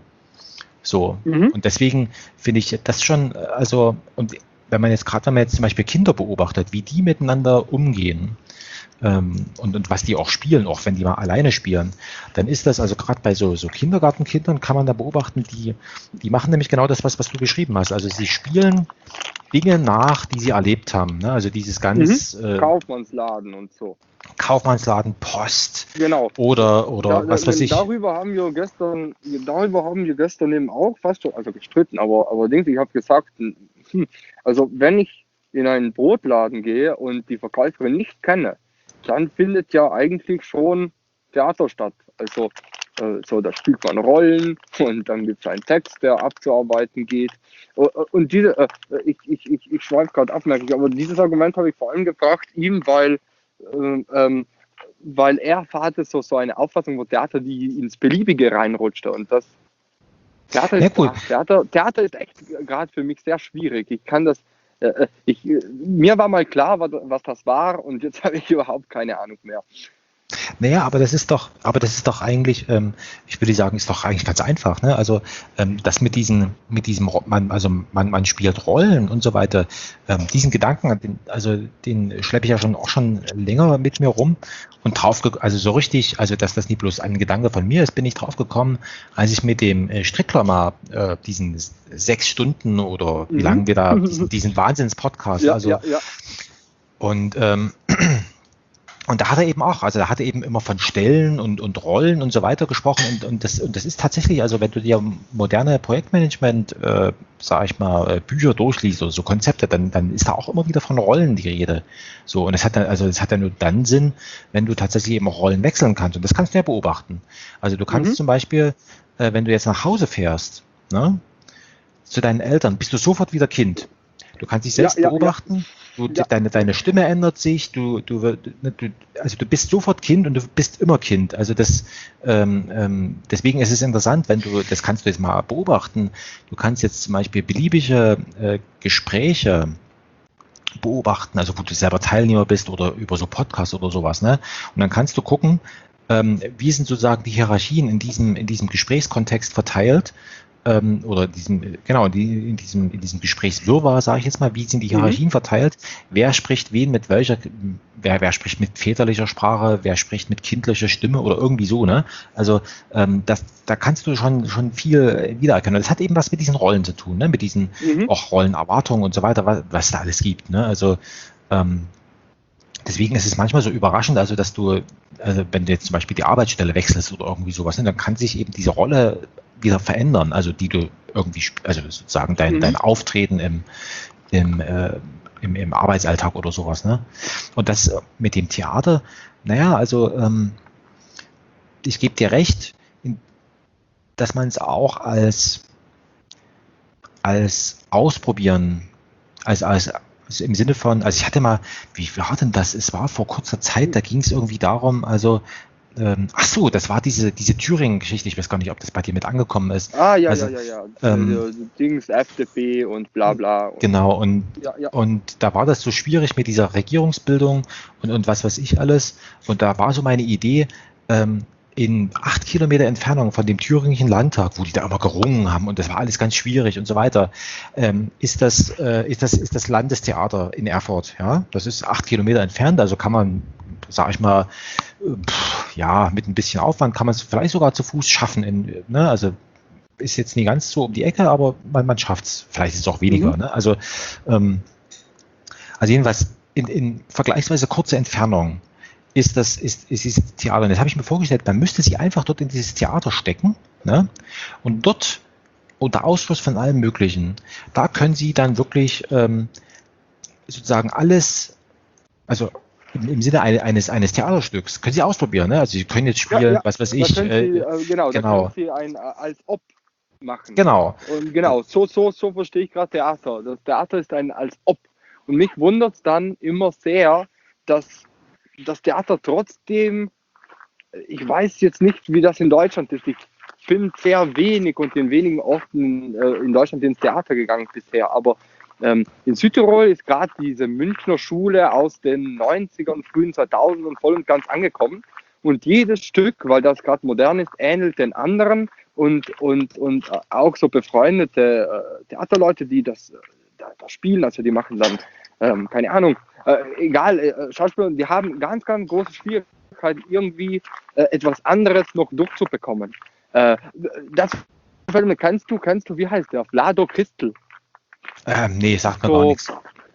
So. Mhm. Und deswegen finde ich das schon, also, und wenn man jetzt gerade, wenn man jetzt zum Beispiel Kinder beobachtet, wie die miteinander umgehen, ähm, und, und was die auch spielen, auch wenn die mal alleine spielen, dann ist das, also gerade bei so, so Kindergartenkindern kann man da beobachten, die, die machen nämlich genau das, was, was du geschrieben hast. Also sie spielen Dinge nach, die sie erlebt haben. Ne? Also dieses ganz mhm. äh, Kaufmannsladen und so. Kaufmannsladen, Post. Genau. Oder, oder da, was weiß ich. Darüber haben wir gestern, darüber haben wir gestern eben auch fast schon, also gestritten, aber, aber Dings, ich habe gesagt, hm, also wenn ich in einen Brotladen gehe und die Verkäuferin nicht kenne, dann findet ja eigentlich schon Theater statt. Also äh, so, da spielt man Rollen und dann gibt es einen Text, der abzuarbeiten geht. Und diese, äh, ich, ich, ich, ich schweife gerade ab, merke ich, aber dieses Argument habe ich vor allem gebracht, ihm, weil, äh, ähm, weil er hatte so, so eine Auffassung, wo Theater, die ins Beliebige reinrutschte. Und das Theater Ja, ist, cool. ach, Theater, Theater ist echt gerade für mich sehr schwierig. Ich kann das, äh, ich, mir war mal klar, was, was das war, und jetzt habe ich überhaupt keine Ahnung mehr. Naja, aber das ist doch, aber das ist doch eigentlich, ähm, ich würde sagen, ist doch eigentlich ganz einfach, ne? Also ähm, das mit diesen, mit diesem, man, also man, man spielt Rollen und so weiter. Ähm, diesen Gedanken, den, also den schleppe ich ja schon auch schon länger mit mir rum und drauf, also so richtig, also dass das nicht bloß ein Gedanke von mir ist, bin ich drauf gekommen, als ich mit dem äh, Strickler mal äh, diesen sechs Stunden oder wie Mhm. lange wir da diesen, diesen Wahnsinns-Podcast, Ja, also ja, ja. und ähm, Und da hat er eben auch, also da hat er eben immer von Stellen und, und Rollen und so weiter gesprochen. Und, und, das, und das ist tatsächlich, also wenn du dir moderne Projektmanagement, äh, sag ich mal, Bücher durchliest oder so Konzepte, dann, dann ist da auch immer wieder von Rollen die Rede. So, und es hat dann, also es hat ja nur dann Sinn, wenn du tatsächlich eben auch Rollen wechseln kannst. Und das kannst du ja beobachten. Also du kannst Mhm. zum Beispiel, äh, wenn du jetzt nach Hause fährst, ne, zu deinen Eltern, bist du sofort wieder Kind. Du kannst dich selbst Ja, ja, ja. beobachten, du, Ja. deine, deine Stimme ändert sich, du, du, du, also du bist sofort Kind und du bist immer Kind. Also das, ähm, ähm, deswegen ist es interessant, wenn du, das kannst du jetzt mal beobachten, du kannst jetzt zum Beispiel beliebige äh, Gespräche beobachten, also wo du selber Teilnehmer bist oder über so Podcasts oder sowas, ne? Und dann kannst du gucken, ähm, wie sind sozusagen die Hierarchien in diesem, in diesem Gesprächskontext verteilt, ähm, oder diesem, genau, die, in diesem, in diesem Gesprächswirrwarr, sage ich jetzt mal, wie sind die Hierarchien mhm. verteilt, wer spricht wen mit welcher, wer, wer spricht mit väterlicher Sprache, wer spricht mit kindlicher Stimme oder irgendwie so, ne? Also ähm, das, da kannst du schon, schon viel wiedererkennen. Und das hat eben was mit diesen Rollen zu tun, ne? Mit diesen mhm. auch Rollenerwartungen und so weiter, was, was da alles gibt, ne? Also ähm, deswegen ist es manchmal so überraschend, also dass du, also wenn du jetzt zum Beispiel die Arbeitsstelle wechselst oder irgendwie sowas, ne, dann kann sich eben diese Rolle wieder verändern, also die du irgendwie, also sozusagen dein, mhm. dein Auftreten im, im, äh, im, im Arbeitsalltag oder sowas, ne? Und das mit dem Theater, naja, also ähm, ich gebe dir recht, dass man es auch als, als Ausprobieren, als, als also im Sinne von, also ich hatte mal, wie war denn das? Es war vor kurzer Zeit, da ging es irgendwie darum, also, ähm, ach so, das war diese, diese Thüringen-Geschichte, ich weiß gar nicht, ob das bei dir mit angekommen ist. Ah, ja, also, ja, ja, ja. Ähm, Dings, F D P und bla bla. Und genau, und, ja, ja. und da war das so schwierig mit dieser Regierungsbildung und, und was weiß ich alles. Und da war so meine Idee, ähm, in acht Kilometer Entfernung von dem thüringischen Landtag, wo die da immer gerungen haben und das war alles ganz schwierig und so weiter, ähm, ist das, äh, ist das, ist das Landestheater in Erfurt, ja. Das ist acht Kilometer entfernt, also kann man, sag ich mal, pff, ja, mit ein bisschen Aufwand kann man es vielleicht sogar zu Fuß schaffen, in, ne, also ist jetzt nie ganz so um die Ecke, aber man, man schafft es. Vielleicht ist es auch weniger, mhm. ne? Also, ähm, also jedenfalls in, in vergleichsweise kurzer Entfernung ist das, ist, ist dieses Theater. Und das habe ich mir vorgestellt, man müsste sie einfach dort in dieses Theater stecken, ne? Und dort unter Ausschluss von allem Möglichen, da können sie dann wirklich ähm, sozusagen alles, also im, im Sinne eine, eines, eines Theaterstücks, können sie ausprobieren, ne? Also sie können jetzt spielen, ja, ja. was weiß ich. Da können sie, äh, genau, genau, da können sie ein als ob machen. Genau. Und genau, so, so, so verstehe ich gerade Theater. Das Theater ist ein als ob. Und mich wundert es dann immer sehr, dass das Theater trotzdem, ich weiß jetzt nicht, wie das in Deutschland ist. Ich bin sehr wenig und in wenigen Orten äh, in Deutschland ins Theater gegangen bisher. Aber ähm, in Südtirol ist gerade diese Münchner Schule aus den neunzigern, frühen zweitausendern voll und ganz angekommen. Und jedes Stück, weil das gerade modern ist, ähnelt den anderen. Und, und, und auch so befreundete äh, Theaterleute, die das, äh, da, da spielen, also die machen dann, ähm, keine Ahnung, äh, egal, äh, Schauspieler, die haben ganz, ganz große Schwierigkeiten, irgendwie äh, etwas anderes noch durchzubekommen. Äh, das kennst du, kennst du, wie heißt der? Vlado Christel. Ähm, nee, sagt mir so, gar nichts.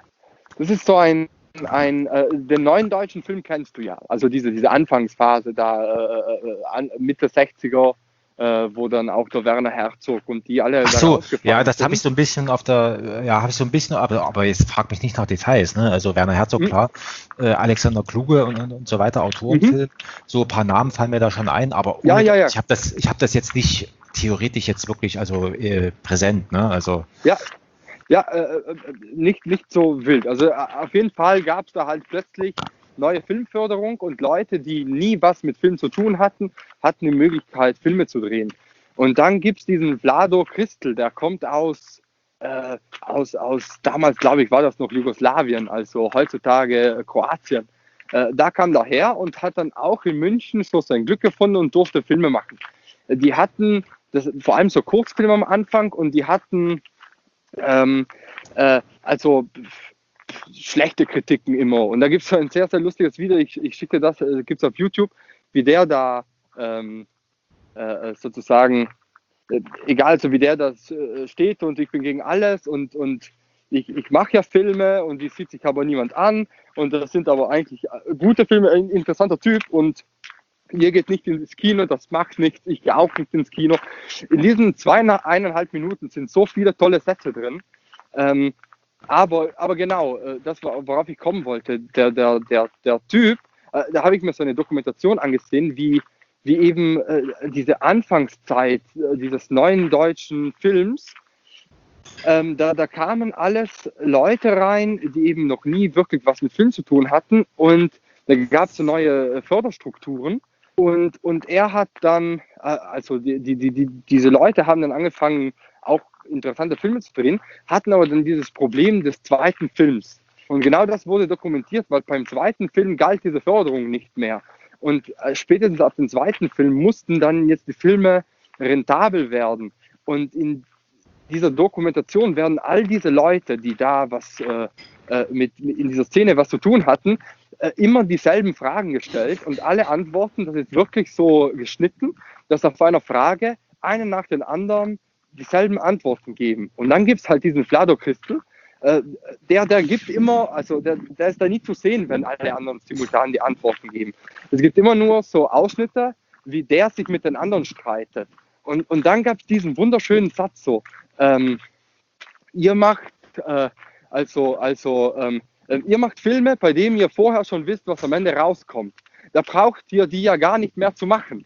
Das ist so ein, ein äh, den neuen deutschen Film kennst du ja, also diese, diese Anfangsphase da, äh, äh, Mitte sechziger, äh, wo dann auch der Werner Herzog und die alle Ach da so, rausgefallen ja, das sind. habe ich so ein bisschen auf der, ja, habe ich so ein bisschen, aber, aber jetzt frag mich nicht nach Details, ne? Also Werner Herzog, Mhm. klar, äh, Alexander Kluge und, und, und so weiter, Autorenfilm, so ein paar Namen fallen mir da schon ein, aber Ja, ohne, ja, ja. ich habe das, ich habe das jetzt nicht theoretisch jetzt wirklich, also äh, präsent, ne? Also Ja, ja, äh, äh, nicht, nicht so wild. Also äh, auf jeden Fall gab es da halt plötzlich neue Filmförderung und Leute, die nie was mit Film zu tun hatten, hatten die Möglichkeit, Filme zu drehen. Und dann gibt es diesen Vlado Christel, der kommt aus, äh, aus, aus damals glaube ich, war das noch Jugoslawien, also heutzutage äh, Kroatien. Äh, da kam er her und hat dann auch in München so sein Glück gefunden und durfte Filme machen. Äh, Die hatten das, vor allem so Kurzfilme am Anfang und die hatten ähm, äh, also pf, schlechte Kritiken immer. Und da gibt es so ein sehr, sehr lustiges Video, ich, ich schicke das, äh, gibt es auf YouTube, wie der da ähm, äh, sozusagen, äh, egal so wie der das äh, steht und ich bin gegen alles und, und ich, ich mache ja Filme und die sieht sich aber niemand an und das sind aber eigentlich äh, gute Filme, ein interessanter Typ und ihr geht nicht ins Kino, das macht nichts, ich gehe auch nicht ins Kino. In diesen zweieinhalb Minuten sind so viele tolle Sätze drin. Ähm, aber, aber genau, äh, das war, worauf ich kommen wollte. Der, der, der, der Typ, äh, da habe ich mir so eine Dokumentation angesehen, wie, wie eben äh, diese Anfangszeit äh, dieses neuen deutschen Films, ähm, da, da kamen alles Leute rein, die eben noch nie wirklich was mit Film zu tun hatten und da gab es so neue Förderstrukturen. Und, und er hat dann, äh, also die, die, die, diese Leute haben dann angefangen, auch interessante Filme zu drehen, hatten aber dann dieses Problem des zweiten Films. Und genau das wurde dokumentiert, weil beim zweiten Film galt diese Förderung nicht mehr. Und äh, spätestens ab dem zweiten Film mussten dann jetzt die Filme rentabel werden. Und in dieser Dokumentation werden all diese Leute, die da was äh, äh, mit, in dieser Szene was zu tun hatten, äh, immer dieselben Fragen gestellt und alle Antworten, das ist wirklich so geschnitten, dass auf einer Frage einen nach den anderen dieselben Antworten geben. Und dann gibt es halt diesen Vlado Christel, äh, der, der gibt immer, also der, der ist da nie zu sehen, wenn alle anderen simultan die Antworten geben. Es gibt immer nur so Ausschnitte, wie der sich mit den anderen streitet. Und, und dann gab es diesen wunderschönen Satz so, ähm, ihr macht äh, also, also ähm, ihr macht Filme, bei denen ihr vorher schon wisst, was am Ende rauskommt. Da braucht ihr die ja gar nicht mehr zu machen.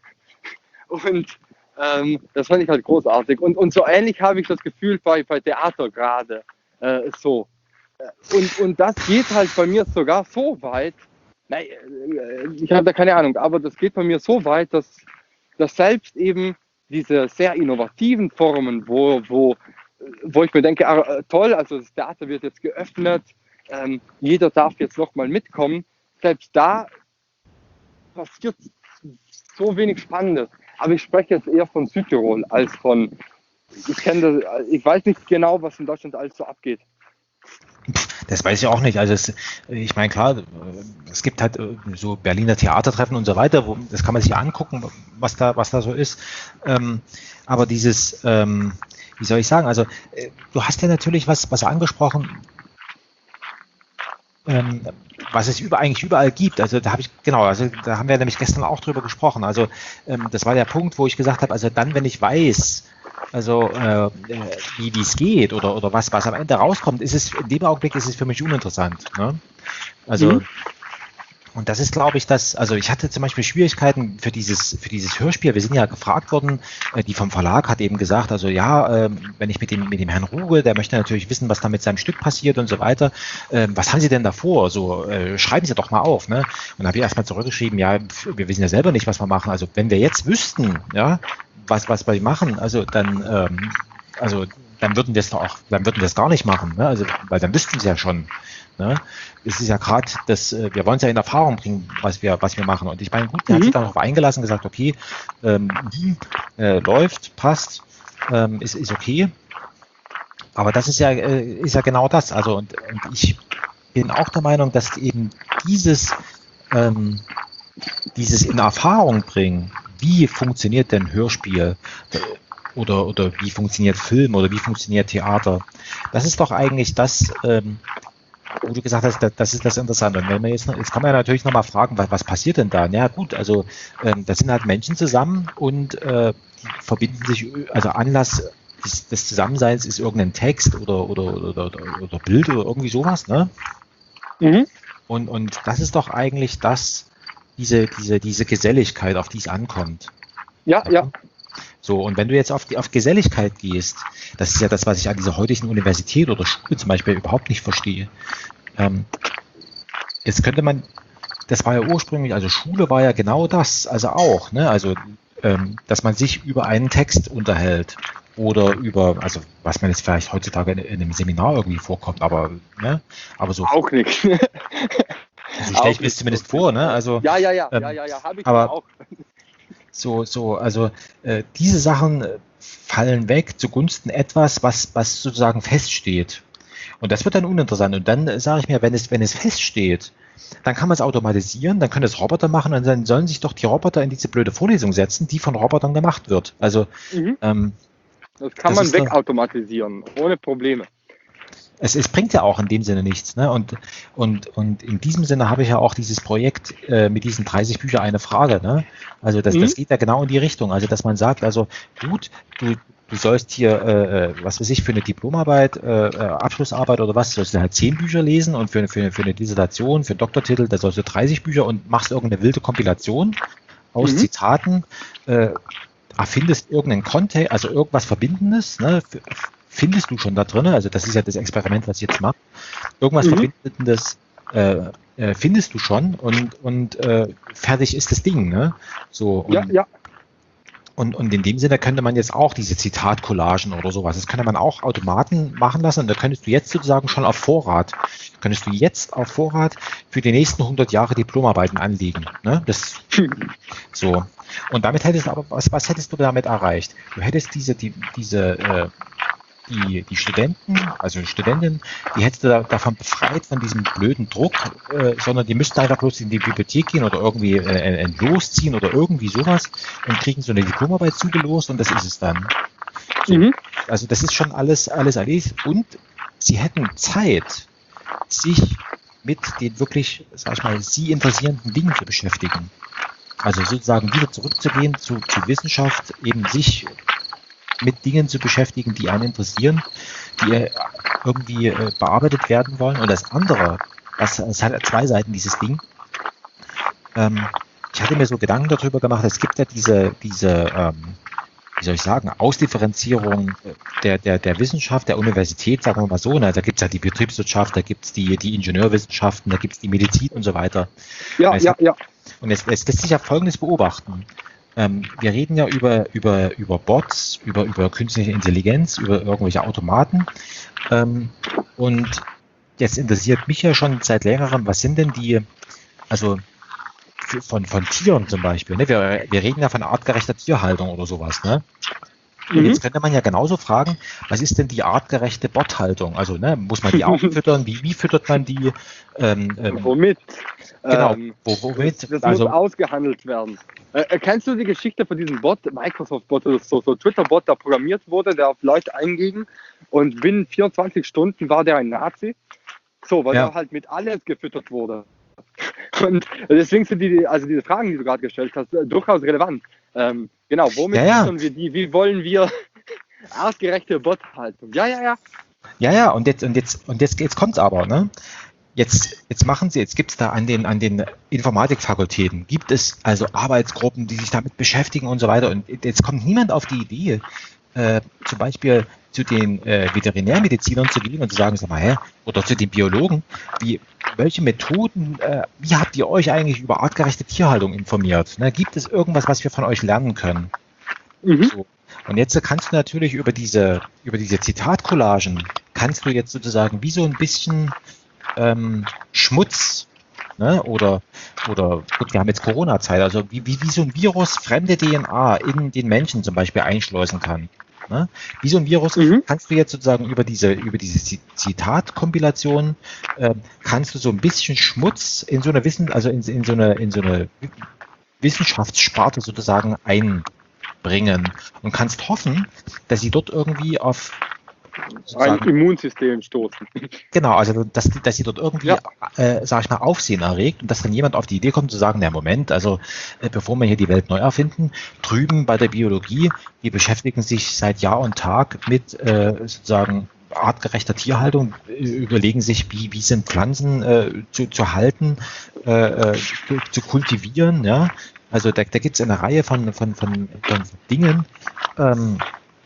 Und ähm, das fand ich halt großartig. Und, und so ähnlich habe ich das Gefühl bei, bei Theater gerade. Äh, so. Und, und das geht halt bei mir sogar so weit, nein, ich habe da keine Ahnung, aber das geht bei mir so weit, dass, dass selbst eben diese sehr innovativen Formen, wo, wo, wo ich mir denke, ah, toll, also das Theater wird jetzt geöffnet, ähm, jeder darf jetzt nochmal mitkommen, selbst da passiert so wenig Spannendes. Aber ich spreche jetzt eher von Südtirol als von, ich kenne das, ich weiß nicht genau, was in Deutschland alles so abgeht. Das weiß ich auch nicht. Also es, ich meine, klar, es gibt halt so Berliner Theatertreffen und so weiter, wo, das kann man sich angucken, was da, was da so ist. Ähm, aber dieses, ähm, wie soll ich sagen, also äh, du hast ja natürlich was, was angesprochen, ähm, was es über, eigentlich überall gibt. Also da habe ich, genau, also da haben wir nämlich gestern auch drüber gesprochen. Also ähm, das war der Punkt, wo ich gesagt habe, also dann, wenn ich weiß, also äh, wie es geht oder, oder was, was am Ende rauskommt, ist es in dem Augenblick ist es für mich uninteressant. Ne? Also mhm. Und das ist, glaube ich, das, also ich hatte zum Beispiel Schwierigkeiten für dieses, für dieses Hörspiel. Wir sind ja gefragt worden, äh, die vom Verlag hat eben gesagt, also ja, äh, wenn ich mit dem, mit dem Herrn Ruge, der möchte natürlich wissen, was da mit seinem Stück passiert und so weiter. Äh, was haben Sie denn davor? So, äh, schreiben Sie doch mal auf, ne? Und dann habe ich erstmal zurückgeschrieben, ja, wir wissen ja selber nicht, was wir machen. Also wenn wir jetzt wüssten, ja, was, was wir machen, also dann, ähm, also dann würden wir es doch auch, dann würden wir es gar nicht machen, ne? Also, weil dann wüssten sie ja schon. Ne? Es ist ja gerade, dass wir wollen es ja in Erfahrung bringen, was wir, was wir machen. Und ich meine, gut, der mhm. hat sich darauf eingelassen, gesagt, okay, ähm, äh, läuft, passt, ähm, ist, ist okay. Aber das ist ja, äh, ist ja genau das. Also und, und ich bin auch der Meinung, dass eben dieses, ähm, dieses in Erfahrung bringen, wie funktioniert denn Hörspiel oder, oder wie funktioniert Film oder wie funktioniert Theater, das ist doch eigentlich das, ähm, wo du gesagt hast, das ist das Interessante. Und wenn man jetzt, jetzt kann man ja natürlich nochmal fragen, was, was passiert denn da? Na ja, gut, also ähm, da sind halt Menschen zusammen und äh, verbinden sich, also Anlass des, des Zusammenseins ist irgendein Text oder, oder, oder, oder, oder Bild oder irgendwie sowas, ne? Mhm. Und, und das ist doch eigentlich das, diese, diese, diese Geselligkeit, auf die es ankommt. Ja, ja. So, und wenn du jetzt auf die auf Geselligkeit gehst, das ist ja das, was ich an dieser heutigen Universität oder Schule zum Beispiel überhaupt nicht verstehe. Ähm, jetzt könnte man, das war ja ursprünglich, also Schule war ja genau das, also auch, ne? Also, ähm, dass man sich über einen Text unterhält oder über, also was man jetzt vielleicht heutzutage in, in einem Seminar irgendwie vorkommt, aber, ne? Aber so, Auch nicht. so stelle ich mir es zumindest vor, ne? Also, Ja, ja, ja, ähm, ja, ja, ja, habe ich aber auch. So, so, also äh, diese Sachen äh, fallen weg zugunsten etwas, was, was sozusagen feststeht. Und das wird dann uninteressant. Und dann äh, sage ich mir, wenn es, wenn es feststeht, dann kann man es automatisieren, dann können es Roboter machen und dann sollen sich doch die Roboter in diese blöde Vorlesung setzen, die von Robotern gemacht wird. Also Mhm. ähm, Das kann das man ist doch- wegautomatisieren, ohne Probleme. es, es bringt ja auch in dem Sinne nichts. Ne? Und, und, und in diesem Sinne habe ich ja auch dieses Projekt äh, mit diesen dreißig Bücher eine Frage. Ne? Also das, Mhm. das geht ja genau in die Richtung. Also dass man sagt, also gut, du, du sollst hier, äh, was weiß ich, für eine Diplomarbeit, äh, äh, Abschlussarbeit oder was, sollst du halt zehn Bücher lesen und für, für, für eine Dissertation, für einen Doktortitel, da sollst du dreißig Bücher und machst irgendeine wilde Kompilation aus Mhm. Zitaten, äh, erfindest irgendeinen Kontext, also irgendwas Verbindendes, ne, f- findest du schon da drin, also das ist ja das Experiment, was ich jetzt mache, irgendwas Mhm. Verbindendes äh, äh, findest du schon und, und äh, fertig ist das Ding, ne? So, und, Ja, ja. und, und in dem Sinne könnte man jetzt auch diese Zitatcollagen oder sowas, das könnte man auch Automaten machen lassen und da könntest du jetzt sozusagen schon auf Vorrat, könntest du jetzt auf Vorrat für die nächsten hundert Jahre Diplomarbeiten anlegen, ne? Das so. Und damit hättest du aber, was, was hättest du damit erreicht? Du hättest diese, die, diese, äh, die, die Studenten, also Studentinnen, die hättest du da, davon befreit von diesem blöden Druck, äh, sondern die müssten einfach bloß in die Bibliothek gehen oder irgendwie äh, ein Los ziehen oder irgendwie sowas und kriegen so eine Diplomarbeit zugelost und das ist es dann. So. Mhm. Also das ist schon alles, alles erledigt und sie hätten Zeit, sich mit den wirklich, sag ich mal, sie interessierenden Dingen zu beschäftigen. Also sozusagen wieder zurückzugehen zu, zu Wissenschaft, eben sich mit Dingen zu beschäftigen, die einen interessieren, die äh, irgendwie äh, bearbeitet werden wollen. Und das andere, das, das hat zwei Seiten, dieses Ding. Ähm, ich hatte mir so Gedanken darüber gemacht, es gibt ja diese, diese ähm, wie soll ich sagen, Ausdifferenzierung der, der, der Wissenschaft, der Universität, sagen wir mal so. Ne? Da gibt es ja die Betriebswirtschaft, da gibt es die, die Ingenieurwissenschaften, da gibt es die Medizin und so weiter. Ja, Und es, ja, hat, ja. und es, es lässt sich ja Folgendes beobachten. Ähm, wir reden ja über, über, über Bots, über, über künstliche Intelligenz, über irgendwelche Automaten. Ähm, und jetzt interessiert mich ja schon seit längerem, was sind denn die, also für, von, von Tieren zum Beispiel. Ne? Wir, wir reden ja von artgerechter Tierhaltung oder sowas. Ne? Und Mhm. jetzt könnte man ja genauso fragen, was ist denn die artgerechte Bothaltung? Also ne, muss man die auch füttern? Wie, wie füttert man die? Ähm, ähm, Womit? genau, Ähm, wo, womit? Das, das also, muss ausgehandelt werden. Äh, kennst du die Geschichte von diesem Bot, Microsoft-Bot oder so, so Twitter-Bot, der programmiert wurde, der auf Leute einging und binnen vierundzwanzig Stunden war der ein Nazi? So, weil ja, er halt mit alles gefüttert wurde. Und deswegen sind die, also diese Fragen, die du gerade gestellt hast, durchaus relevant. Ähm, genau, womit ja, ja, füttern wir die? Wie wollen wir artgerechte Bothaltung? Ja, ja, ja. ja, ja, und jetzt, und jetzt, und jetzt, jetzt kommt's aber, ne? Jetzt, jetzt machen sie, jetzt gibt es da an den, an den Informatikfakultäten, gibt es also Arbeitsgruppen, die sich damit beschäftigen und so weiter. Und jetzt kommt niemand auf die Idee, äh, zum Beispiel zu den äh, Veterinärmedizinern zu gehen und zu sagen, sag mal, hä, oder zu den Biologen, wie, welche Methoden, äh, wie habt ihr euch eigentlich über artgerechte Tierhaltung informiert? Ne? Gibt es irgendwas, was wir von euch lernen können? Mhm. So. Und jetzt kannst du natürlich über diese, über diese Zitatcollagen, kannst du jetzt sozusagen wie so ein bisschen ähm, Schmutz, ne? oder, oder gut, wir haben jetzt Corona-Zeit, also wie, wie, wie so ein Virus fremde D N A in den Menschen zum Beispiel einschleusen kann. Ne? Wie so ein Virus Mhm. kannst du jetzt sozusagen über diese, über diese Zitatkompilation, äh, kannst du so ein bisschen Schmutz in so eine Wissen, also in, in so eine, in so eine Wissenschaftssparte sozusagen einbringen und kannst hoffen, dass sie dort irgendwie auf ein Immunsystem stoßen. Genau, also dass, dass sie dort irgendwie, ja. äh, sag ich mal, Aufsehen erregt und dass dann jemand auf die Idee kommt zu sagen, na Moment, also äh, bevor wir hier die Welt neu erfinden, drüben bei der Biologie, die beschäftigen sich seit Jahr und Tag mit äh, sozusagen artgerechter Tierhaltung, äh, überlegen sich, wie, wie sind Pflanzen äh, zu, zu halten, äh, äh, zu, zu kultivieren, ja. Also da, da gibt es eine Reihe von, von, von, von Dingen, ähm,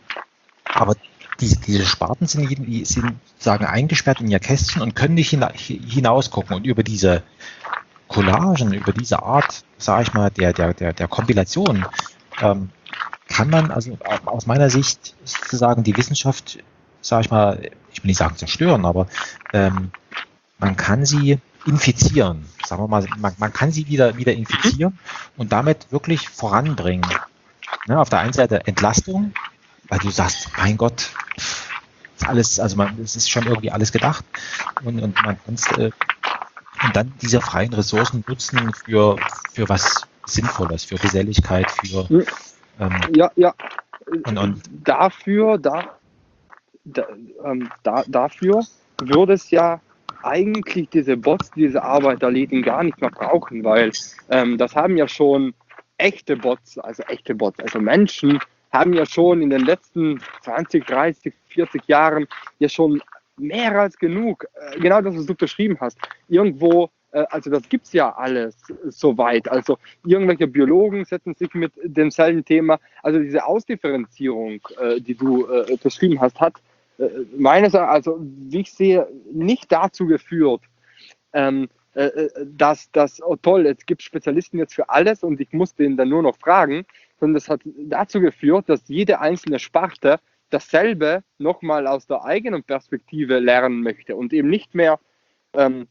aber diese, diese Sparten sind, sind sagen eingesperrt in ihr Kästchen und können nicht hinausgucken. Und über diese Collagen, über diese Art, sage ich mal, der, der, der, der Kompilation, ähm, kann man also aus meiner Sicht sozusagen die Wissenschaft, sage ich mal, ich will nicht sagen zerstören, aber ähm, man kann sie infizieren. Sagen wir mal, man, man kann sie wieder, wieder infizieren und damit wirklich voranbringen. Ne, auf der einen Seite Entlastung, weil du sagst, mein Gott, ist alles, also man, es ist schon irgendwie alles gedacht und, und man kann äh, und dann diese freien Ressourcen nutzen für, für was Sinnvolles, für Geselligkeit, für ähm, ja, ja. Und, und dafür, da, da, ähm, da, dafür würde es ja eigentlich diese Bots, diese Arbeitereliten gar nicht mehr brauchen, weil ähm, das haben ja schon echte Bots, also echte Bots, also Menschen haben ja schon in den letzten zwanzig, dreißig, vierzig Jahren ja schon mehr als genug, äh, genau das, was du beschrieben hast, irgendwo, äh, also das gibt es ja alles soweit, also irgendwelche Biologen setzen sich mit demselben Thema, also diese Ausdifferenzierung, äh, die du äh, beschrieben hast, hat äh, meines Erachtens, also wie ich sehe, nicht dazu geführt, ähm, äh, dass das, oh toll, es gibt Spezialisten jetzt für alles und ich muss den dann nur noch fragen, sondern das hat dazu geführt, dass jede einzelne Sparte dasselbe nochmal aus der eigenen Perspektive lernen möchte und eben nicht mehr, ähm,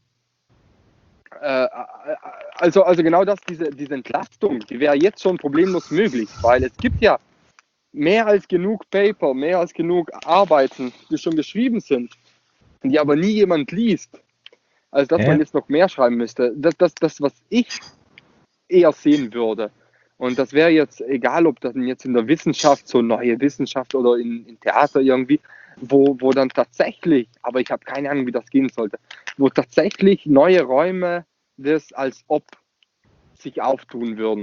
äh, also, also genau das, diese, diese Entlastung, die wäre jetzt schon problemlos möglich, weil es gibt ja mehr als genug Paper, mehr als genug Arbeiten, die schon geschrieben sind, die aber nie jemand liest, als dass ja. man jetzt noch mehr schreiben müsste. Das, das, das, was ich eher sehen würde. Und das wäre jetzt, egal ob das jetzt in der Wissenschaft, so neue Wissenschaft oder in, in Theater irgendwie, wo, wo dann tatsächlich, aber ich habe keine Ahnung, wie das gehen sollte, wo tatsächlich neue Räume das als ob sich auftun würden.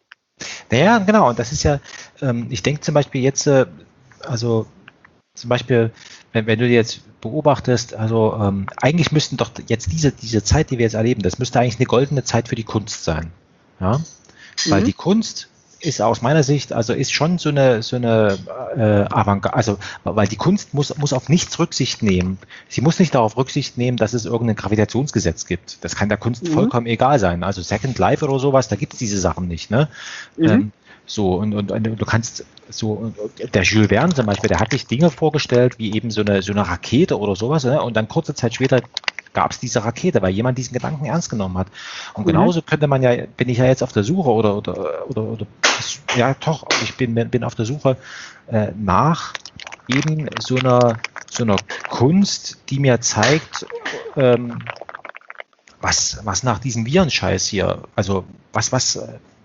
Naja, genau, und das ist ja, ähm, ich denke zum Beispiel jetzt, äh, also zum Beispiel, wenn, wenn du jetzt beobachtest, also ähm, eigentlich müssten doch jetzt diese, diese Zeit, die wir jetzt erleben, das müsste eigentlich eine goldene Zeit für die Kunst sein. Ja? Weil mhm. die Kunst ist aus meiner Sicht, also ist schon so eine, so eine äh, Avantgarde, also weil die Kunst muss, muss auf nichts Rücksicht nehmen. Sie muss nicht darauf Rücksicht nehmen, dass es irgendein Gravitationsgesetz gibt. Das kann der Kunst mhm. vollkommen egal sein. Also Second Life oder sowas, da gibt es diese Sachen nicht. Ne? Mhm. Ähm, so, und, und, und du kannst so, der Jules Verne zum Beispiel, der hat sich Dinge vorgestellt, wie eben so eine, so eine Rakete oder sowas, ne? Und dann kurze Zeit später gab es diese Rakete, weil jemand diesen Gedanken ernst genommen hat. Und genauso mhm. könnte man ja, bin ich ja jetzt auf der Suche oder, oder, oder, oder ja doch, ich bin, bin auf der Suche äh, nach eben so einer, so einer Kunst, die mir zeigt, ähm, was, was nach diesem Virenscheiß hier, also was, was,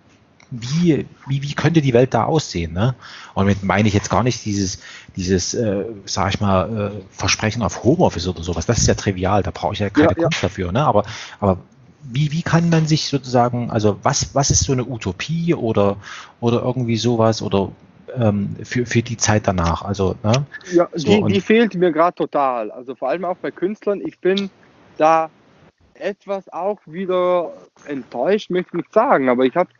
wie, wie, wie könnte die Welt da aussehen, ne? Und damit meine ich jetzt gar nicht dieses, dieses, äh, sag ich mal, äh, Versprechen auf Homeoffice oder sowas. Das ist ja trivial, da brauche ich ja keine ja, Kunst ja. dafür, ne? Aber, aber wie, wie kann man sich sozusagen, also was, was ist so eine Utopie oder, oder irgendwie sowas oder ähm, für, für die Zeit danach? Also, ne? Ja, so, die, die fehlt mir gerade total. Also vor allem auch bei Künstlern. Ich bin da etwas auch wieder enttäuscht, möchte ich nicht sagen, aber ich habe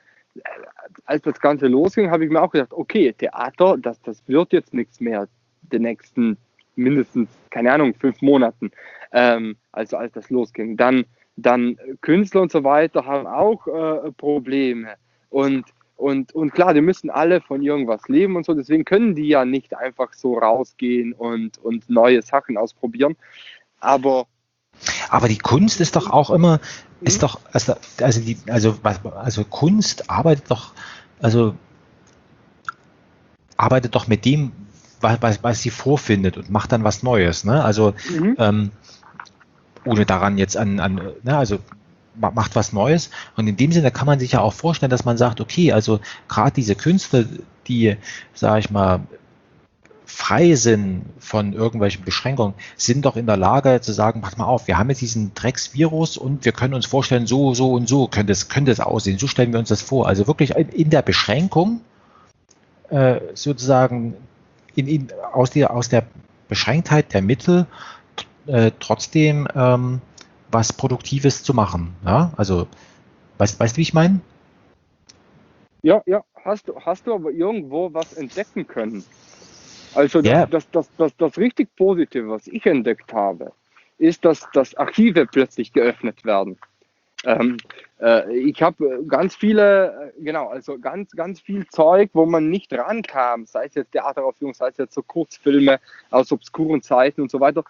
als das Ganze losging, habe ich mir auch gedacht, okay, Theater, das, das wird jetzt nichts mehr den nächsten mindestens, keine Ahnung, fünf Monaten, ähm, also als das losging. Dann, dann Künstler und so weiter haben auch äh, Probleme und, und, und klar, die müssen alle von irgendwas leben und so, deswegen können die ja nicht einfach so rausgehen und, und neue Sachen ausprobieren, aber Aber die Kunst ist doch auch immer, ist doch, also, also die, also, also Kunst arbeitet doch, also arbeitet doch mit dem, was, was sie vorfindet und macht dann was Neues, ne? Also mhm. ähm, ohne daran jetzt an, an ne, also macht was Neues und in dem Sinne kann man sich ja auch vorstellen, dass man sagt, okay, also gerade diese Künstler, die, sage ich mal, frei sind von irgendwelchen Beschränkungen, sind doch in der Lage zu sagen, pass mal auf, wir haben jetzt diesen Drecksvirus und wir können uns vorstellen, so, so und so könnte es, könnte es aussehen, so stellen wir uns das vor. Also wirklich in der Beschränkung äh, sozusagen in, in, aus, der, aus der Beschränktheit der Mittel äh, trotzdem ähm, was Produktives zu machen. Ja? Also, weißt, weißt du, wie ich meine? Ja, ja, hast du, hast du aber irgendwo was entdecken können? Also das, Ja. das, das, das, das richtig Positive, was ich entdeckt habe, ist, dass, dass Archive plötzlich geöffnet werden. Ähm, äh, ich habe ganz viele, äh, genau, also ganz, ganz viel Zeug, wo man nicht rankam, sei es jetzt Theateraufführungen, sei es jetzt so Kurzfilme aus obskuren Zeiten und so weiter.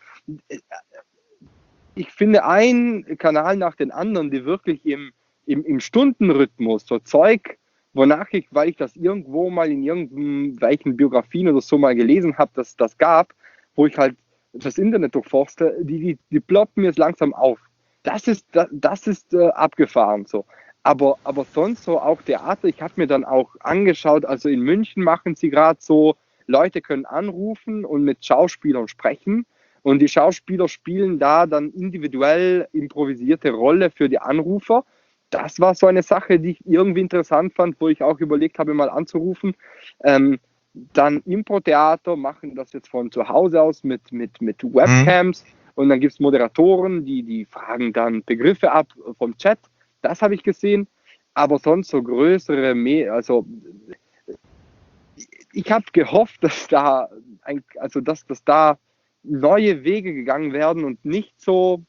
Ich finde einen Kanal nach den anderen, die wirklich im, im, im Stundenrhythmus so Zeug, wonach ich, weil ich das irgendwo mal in irgendwelchen Biografien oder so mal gelesen habe, dass das gab, wo ich halt das Internet durchforste, die, die, die ploppen mir jetzt langsam auf. Das ist, das, das ist äh, abgefahren so. Aber, aber sonst so auch Theater, ich habe mir dann auch angeschaut, also in München machen sie gerade so, Leute können anrufen und mit Schauspielern sprechen und die Schauspieler spielen da dann individuell improvisierte Rolle für die Anrufer. Das war so eine Sache, die ich irgendwie interessant fand, wo ich auch überlegt habe, mal anzurufen. Ähm, dann Impro-Theater machen das jetzt von zu Hause aus mit, mit, mit Webcams. Mhm. Und dann gibt es Moderatoren, die, die fragen dann Begriffe ab vom Chat. Das habe ich gesehen. Aber sonst so größere, also ich habe gehofft, dass da, ein, also dass, dass da neue Wege gegangen werden und nicht so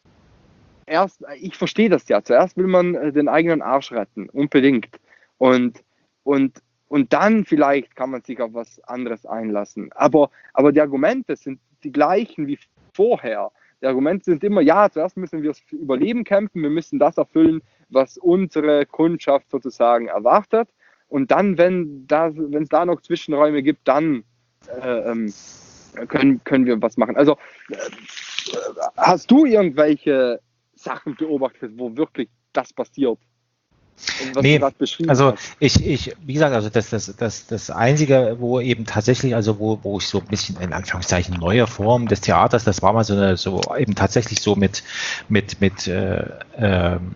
erst, ich verstehe das ja, zuerst will man den eigenen Arsch retten, unbedingt. Und, und, und dann vielleicht kann man sich auf was anderes einlassen. Aber, aber die Argumente sind die gleichen wie vorher. Die Argumente sind immer, ja, zuerst müssen wir für Überleben kämpfen, wir müssen das erfüllen, was unsere Kundschaft sozusagen erwartet. Und dann, wenn da, wenn es da noch Zwischenräume gibt, dann äh, ähm, können, können wir was machen. Also äh, hast du irgendwelche Sachen beobachtet, wo wirklich das passiert? Was nee, also hast. ich, ich, wie gesagt, also das, das, das, das Einzige, wo eben tatsächlich, also wo, wo ich so ein bisschen in Anführungszeichen neue Form des Theaters, das war mal so eine, so eben tatsächlich so mit, mit, mit, äh, ähm,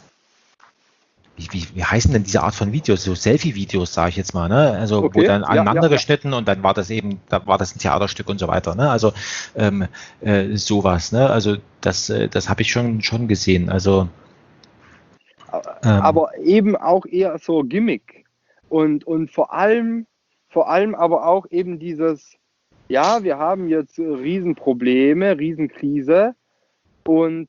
Wie, wie, wie heißen denn diese Art von Videos? So Selfie-Videos, sage ich jetzt mal, ne? Also okay, wo dann aneinander ja, ja, geschnitten ja. Und dann war das eben, da war das ein Theaterstück und so weiter, ne? Also ähm, äh, sowas, ne? Also das, äh, das habe ich schon schon gesehen. Also ähm, aber eben auch eher so Gimmick und und vor allem vor allem aber auch eben dieses, ja, wir haben jetzt Riesenprobleme, Riesenkrise und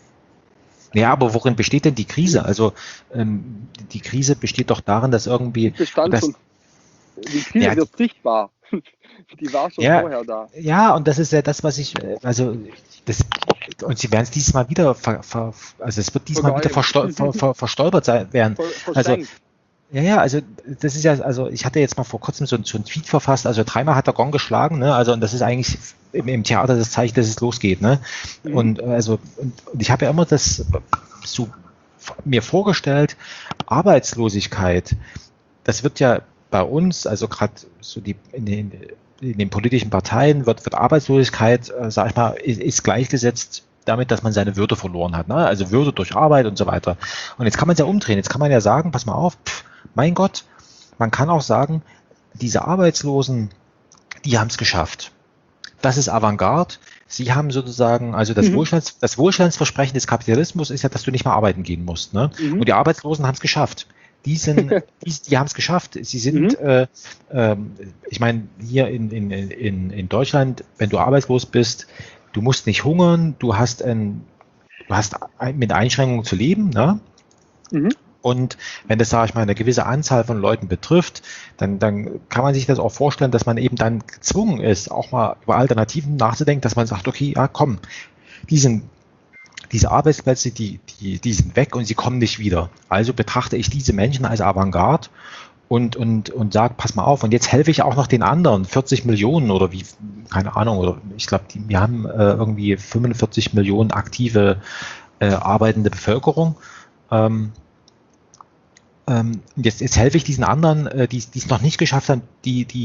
ja, aber worin besteht denn die Krise? Also ähm, die Krise besteht doch darin, dass irgendwie... Bestand das, schon, die Krise ja, wird sichtbar. Die war schon ja, vorher da. Ja, und das ist ja das, was ich... Also das, und sie werden es dieses Mal wieder... Ver, ver, also es wird diesmal wieder verstol, ver, ver, verstolpert sein, werden. Ver, also Ja, ja, also das ist ja, also ich hatte jetzt mal vor kurzem so, so einen Tweet verfasst, also dreimal hat der Gong geschlagen, ne? Also und das ist eigentlich im, im Theater das Zeichen, dass es losgeht, ne? Mhm. Und also und, und ich habe ja immer das so mir vorgestellt, Arbeitslosigkeit, das wird ja bei uns, also gerade so die in den, in den politischen Parteien wird, wird Arbeitslosigkeit, äh, sag ich mal, ist, ist gleichgesetzt damit, dass man seine Würde verloren hat, ne? Also Würde durch Arbeit und so weiter. Und jetzt kann man es ja umdrehen, jetzt kann man ja sagen, pass mal auf, pff, mein Gott, man kann auch sagen, diese Arbeitslosen, die haben es geschafft. Das ist Avantgarde. Sie haben sozusagen, also das, mhm. Wohlstands, das Wohlstandsversprechen des Kapitalismus ist ja, dass du nicht mehr arbeiten gehen musst. Ne? Mhm. Und die Arbeitslosen haben es geschafft. Die, sind, die, die haben es geschafft. Sie sind, mhm. äh, äh, ich meine, hier in, in, in, in Deutschland, wenn du arbeitslos bist, du musst nicht hungern, du hast, ein, du hast mit Einschränkungen zu leben. Ne? Mhm. Und wenn das, sage ich mal, eine gewisse Anzahl von Leuten betrifft, dann, dann kann man sich das auch vorstellen, dass man eben dann gezwungen ist, auch mal über Alternativen nachzudenken, dass man sagt, okay, ja komm, die sind, diese Arbeitsplätze, die, die, die sind weg und sie kommen nicht wieder. Also betrachte ich diese Menschen als Avantgarde und, und, und sage, pass mal auf, und jetzt helfe ich auch noch den anderen, vierzig Millionen oder wie, keine Ahnung, oder ich glaube, wir haben äh, irgendwie fünfundvierzig Millionen aktive äh, arbeitende Bevölkerung. Ähm, Jetzt, jetzt helfe ich diesen anderen, die es noch nicht geschafft haben, die, die,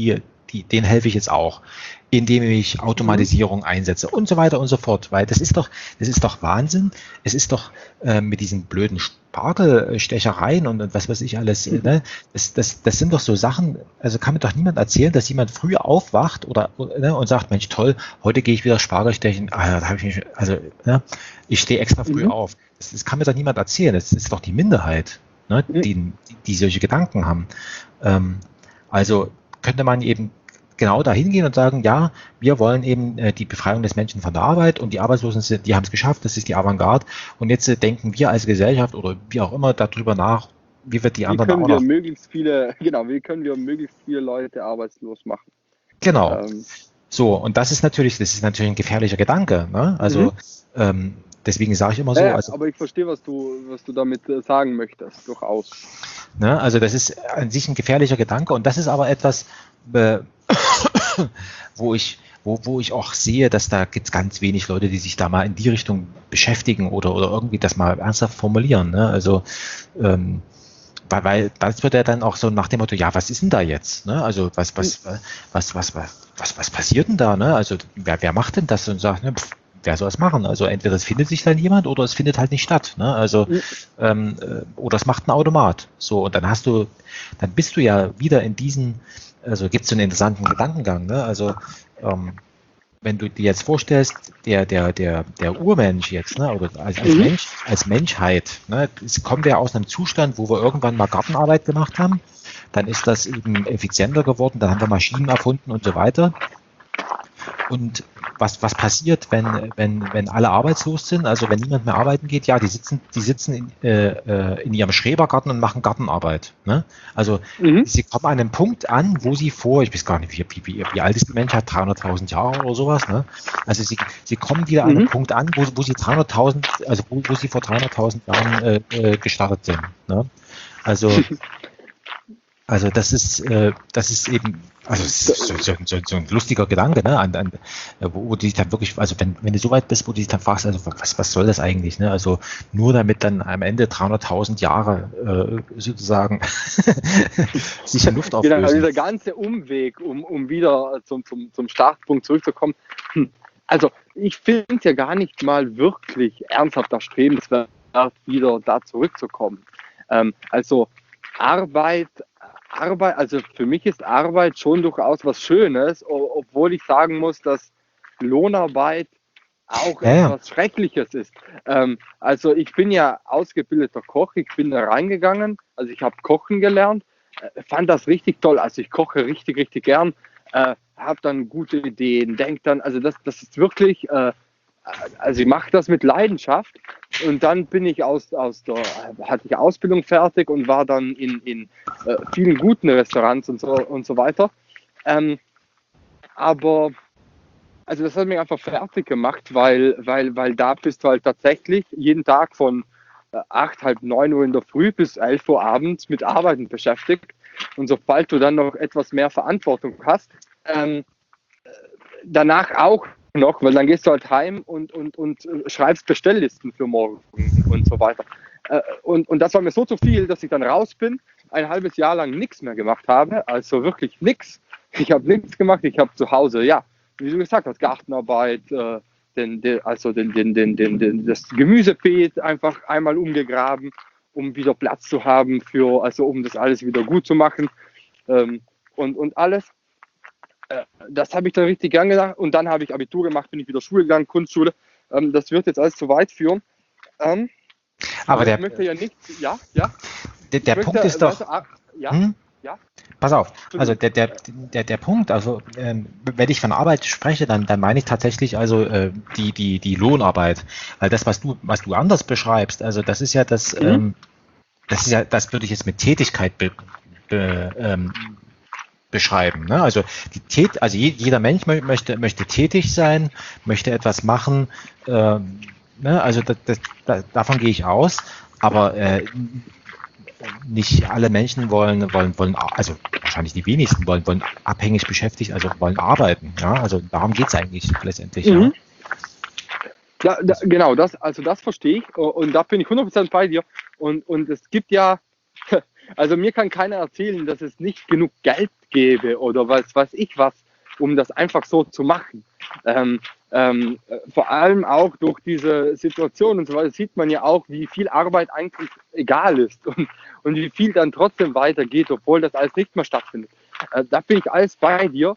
die, denen helfe ich jetzt auch, indem ich Automatisierung einsetze und so weiter und so fort, weil das ist doch, das ist doch Wahnsinn. Es ist doch äh, mit diesen blöden Spargelstechereien und, und was weiß ich alles, äh, ne? das, das, das sind doch so Sachen, also kann mir doch niemand erzählen, dass jemand früh aufwacht oder ne, und sagt, Mensch, toll, heute gehe ich wieder Spargel stechen, ah, da habe ich mich, also ne, ich stehe extra früh Mhm. auf. Das, das kann mir doch niemand erzählen, das ist doch die Minderheit, ne, Mhm. die, die, die solche Gedanken haben. Ähm, also könnte man eben genau da hingehen und sagen, ja, wir wollen eben äh, die Befreiung des Menschen von der Arbeit und die Arbeitslosen, sind, die haben es geschafft, das ist die Avantgarde und jetzt äh, denken wir als Gesellschaft oder wie auch immer darüber nach, wie wird die Wie anderen können auch wir noch, möglichst viele, genau, wie können wir möglichst viele Leute arbeitslos machen? genau, Ähm, so und das ist natürlich, das ist natürlich ein gefährlicher Gedanke, ne? mhm. Also ähm, deswegen sage ich immer so, Ja, also, aber ich verstehe, was du, was du damit äh, sagen möchtest, durchaus. ne, also das ist an sich ein gefährlicher Gedanke und das ist aber etwas, äh, wo ich, wo, wo ich auch sehe, dass da gibt es ganz wenig Leute, die sich da mal in die Richtung beschäftigen oder, oder irgendwie das mal ernsthaft formulieren. Ne? Also, ähm, weil, weil das wird ja dann auch so nach dem Motto, ja, was ist denn da jetzt? Ne? Also, was, was, was, was, was, was, was passiert denn da? Ne? Also, wer, wer macht denn das und sagt, ne, pff, wer soll das machen? Also, entweder es findet sich dann jemand oder es findet halt nicht statt. Ne? Also, Mhm. ähm, äh, oder es macht ein Automat. So, und dann hast du, dann bist du ja wieder in diesen, also gibt es so einen interessanten Gedankengang, ne? Also ähm, wenn du dir jetzt vorstellst, der, der, der, der Urmensch jetzt, ne, oder als, als Mhm. Mensch, als Menschheit, ne, es kommen wir aus einem Zustand, wo wir irgendwann mal Gartenarbeit gemacht haben, dann ist das eben effizienter geworden, dann haben wir Maschinen erfunden und so weiter. Und was, was passiert, wenn, wenn, wenn alle arbeitslos sind, also wenn niemand mehr arbeiten geht, ja, die sitzen, die sitzen in, äh, in ihrem Schrebergarten und machen Gartenarbeit. Ne? Also Mhm. sie kommen an einem Punkt an, wo sie vor, ich weiß gar nicht, wie, wie, wie alt ist die Menschheit, dreihunderttausend Jahre oder sowas. Ne? Also sie, sie kommen wieder an einem Mhm. Punkt an, wo, wo sie dreihunderttausend, also wo, wo sie vor dreihunderttausend Jahren äh, äh, gestartet sind. Ne? Also also das ist, äh, das ist eben, also es ist so, so, so, so ein lustiger Gedanke, ne? An, an, wo, wo du dich dann wirklich, also wenn, wenn du so weit bist, wo du dich dann fragst, also was, was soll das eigentlich, ne? Also nur damit dann am Ende dreihunderttausend Jahre äh, sozusagen sich in Luft Genau, auflösen. dieser ganze Umweg, um, um wieder zum, zum, zum Startpunkt zurückzukommen. Hm. Also ich finde es ja gar nicht mal wirklich ernsthaft erstrebenswert, wieder da zurückzukommen. Ähm, also Arbeit, Arbeit, also für mich ist Arbeit schon durchaus was Schönes, o- obwohl ich sagen muss, dass Lohnarbeit auch Ja, ja. etwas Schreckliches ist. Ähm, also ich bin ja ausgebildeter Koch, ich bin da reingegangen, also ich habe Kochen gelernt, äh, fand das richtig toll, also ich koche richtig, richtig gern, äh, habe dann gute Ideen, denke dann, also das, das ist wirklich, äh, also ich mache das mit Leidenschaft und dann bin ich aus, aus der, hatte ich Ausbildung fertig und war dann in, in äh, vielen guten Restaurants und so, und so weiter. Ähm, aber also das hat mich einfach fertig gemacht, weil, weil, weil da bist du halt tatsächlich jeden Tag von äh, acht, halb neun Uhr in der Früh bis elf Uhr abends mit Arbeiten beschäftigt. Und sobald du dann noch etwas mehr Verantwortung hast, ähm, danach auch noch, weil dann gehst du halt heim und, und, und äh, schreibst Bestelllisten für morgen und so weiter. Äh, und, und das war mir so zu viel, dass ich dann raus bin, ein halbes Jahr lang nichts mehr gemacht habe, also wirklich nichts. Ich habe nichts gemacht, ich habe zu Hause, ja, wie du gesagt hast, Gartenarbeit, äh, den, den, also den, den, den, den, den, das Gemüsebeet einfach einmal umgegraben, um wieder Platz zu haben für, also um das alles wieder gut zu machen ähm, und, und alles. Äh, das habe ich dann richtig gern gedacht und dann habe ich Abitur gemacht, bin ich wieder Schule gegangen, Kunstschule. Ähm, das wird jetzt alles zu weit führen. Ähm, Aber aber ich der, möchte ja nicht, ja, ja, der, ich der möchte, Punkt ist weißt doch, du, ah, ja, hm? ja, Pass auf, also Entschuldigung. der, der, der, der Punkt, also ähm, wenn ich von Arbeit spreche, dann, dann meine ich tatsächlich also äh, die, die, die Lohnarbeit. Weil das, was du, was du anders beschreibst, also das ist ja das, Mhm. ähm, das ist ja, das würde ich jetzt mit Tätigkeit be, be, ähm, beschreiben. Ne? Also die Tät, also je, jeder Mensch mö- möchte, möchte tätig sein, möchte etwas machen, ähm, ne? Also das, das, da, davon gehe ich aus, aber äh, nicht alle Menschen wollen, wollen, wollen, also wahrscheinlich die wenigsten wollen, wollen abhängig beschäftigt, also wollen arbeiten. Ja, also darum geht es eigentlich letztendlich, ja. Mhm. Ja, da, genau, das, also das verstehe ich und da bin ich hundert Prozent bei dir. Und, und es gibt ja, Also mir kann keiner erzählen, dass es nicht genug Geld gäbe oder was weiß ich was, um das einfach so zu machen. Ähm, ähm, vor allem auch durch diese Situation und so weiter sieht man ja auch, wie viel Arbeit eigentlich egal ist und, und wie viel dann trotzdem weitergeht, obwohl das alles nicht mehr stattfindet. Äh, da bin ich alles bei dir.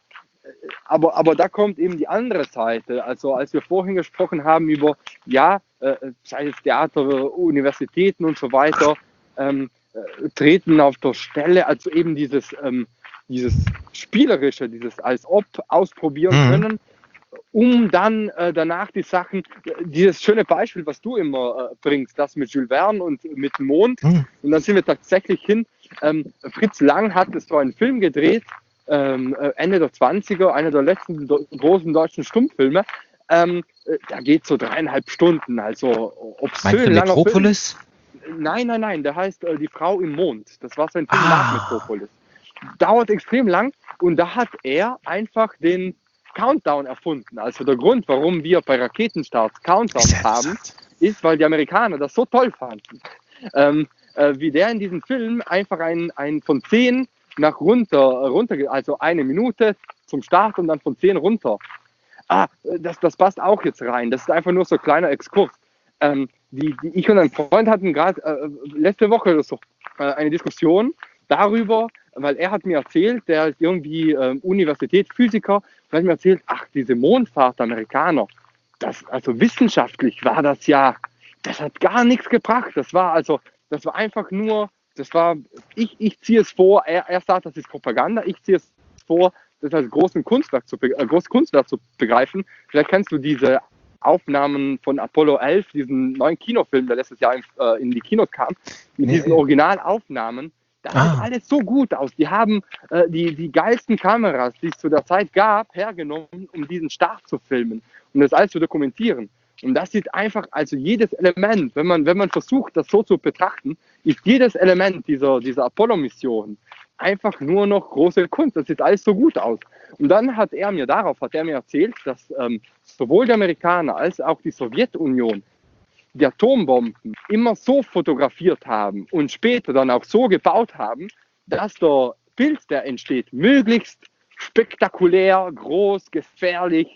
Aber, aber da kommt eben die andere Seite. Also als wir vorhin gesprochen haben über, ja, äh, sei es Theater, Universitäten und so weiter, ähm, äh, treten auf der Stelle, also eben dieses, ähm, dieses Spielerische, dieses als ob ausprobieren Mhm. können, um dann äh, danach die Sachen, dieses schöne Beispiel, was du immer äh, bringst, das mit Jules Verne und mit dem Mond, Mhm. und dann sind wir tatsächlich hin. Ähm, Fritz Lang hat so einen Film gedreht, ähm, Ende der zwanziger, einer der letzten do- großen deutschen Stummfilme. Ähm, äh, da geht es so dreieinhalb Stunden, also obszön Meinst du langer Film. Metropolis? Nein, nein, nein, der heißt äh, Die Frau im Mond. Das war so ein Film nach Ah, Metropolis. Dauert extrem lang und da hat er einfach den Countdown erfunden. Also der Grund, warum wir bei Raketenstarts ist Countdowns ja haben, interessant. ist, weil die Amerikaner das so toll fanden. Ähm, äh, wie der in diesem Film einfach ein, ein von zehn nach runter, runter, also eine Minute zum Start und dann von zehn runter. Ah, das, das passt auch jetzt rein. Das ist einfach nur so ein kleiner Exkurs. Ähm, die, die, ich und ein Freund hatten gerade äh, letzte Woche oder so äh, eine Diskussion darüber, weil er hat mir erzählt, der ist irgendwie äh, Universität Physiker, und hat mir erzählt, ach, diese Mondfahrt der Amerikaner, das, also wissenschaftlich war das ja, das hat gar nichts gebracht. Das war also, das war einfach nur, das war, ich, ich ziehe es vor, er, er sagt, das ist Propaganda, ich ziehe es vor, das als großen Kunstwerk zu, äh, großes Kunstwerk zu begreifen. Vielleicht kennst du diese Aufnahmen von Apollo elf, diesen neuen Kinofilm, der letztes Jahr in, äh, in die Kinos kam, mit Nee. diesen Originalaufnahmen. Das Ah. sieht alles so gut aus. Die haben äh, die, die geilsten Kameras, die es zu der Zeit gab, hergenommen, um diesen Start zu filmen, um das alles zu dokumentieren. Und das sieht einfach, also jedes Element, wenn man, wenn man versucht, das so zu betrachten, ist jedes Element dieser, dieser Apollo-Mission einfach nur noch große Kunst. Das sieht alles so gut aus. Und dann hat er mir darauf, hat er mir erzählt, dass ähm, sowohl die Amerikaner als auch die Sowjetunion die Atombomben immer so fotografiert haben und später dann auch so gebaut haben, dass der Bild, der entsteht, möglichst spektakulär, groß, gefährlich,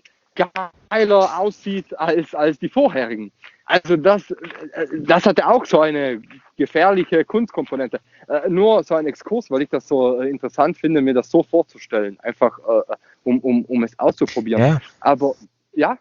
geiler aussieht als, als die vorherigen. Also das, das hatte auch so eine gefährliche Kunstkomponente. Äh, nur so ein Exkurs, weil ich das so äh, interessant finde, mir das so vorzustellen, einfach äh, um, um, um es auszuprobieren. Ja. Aber ja,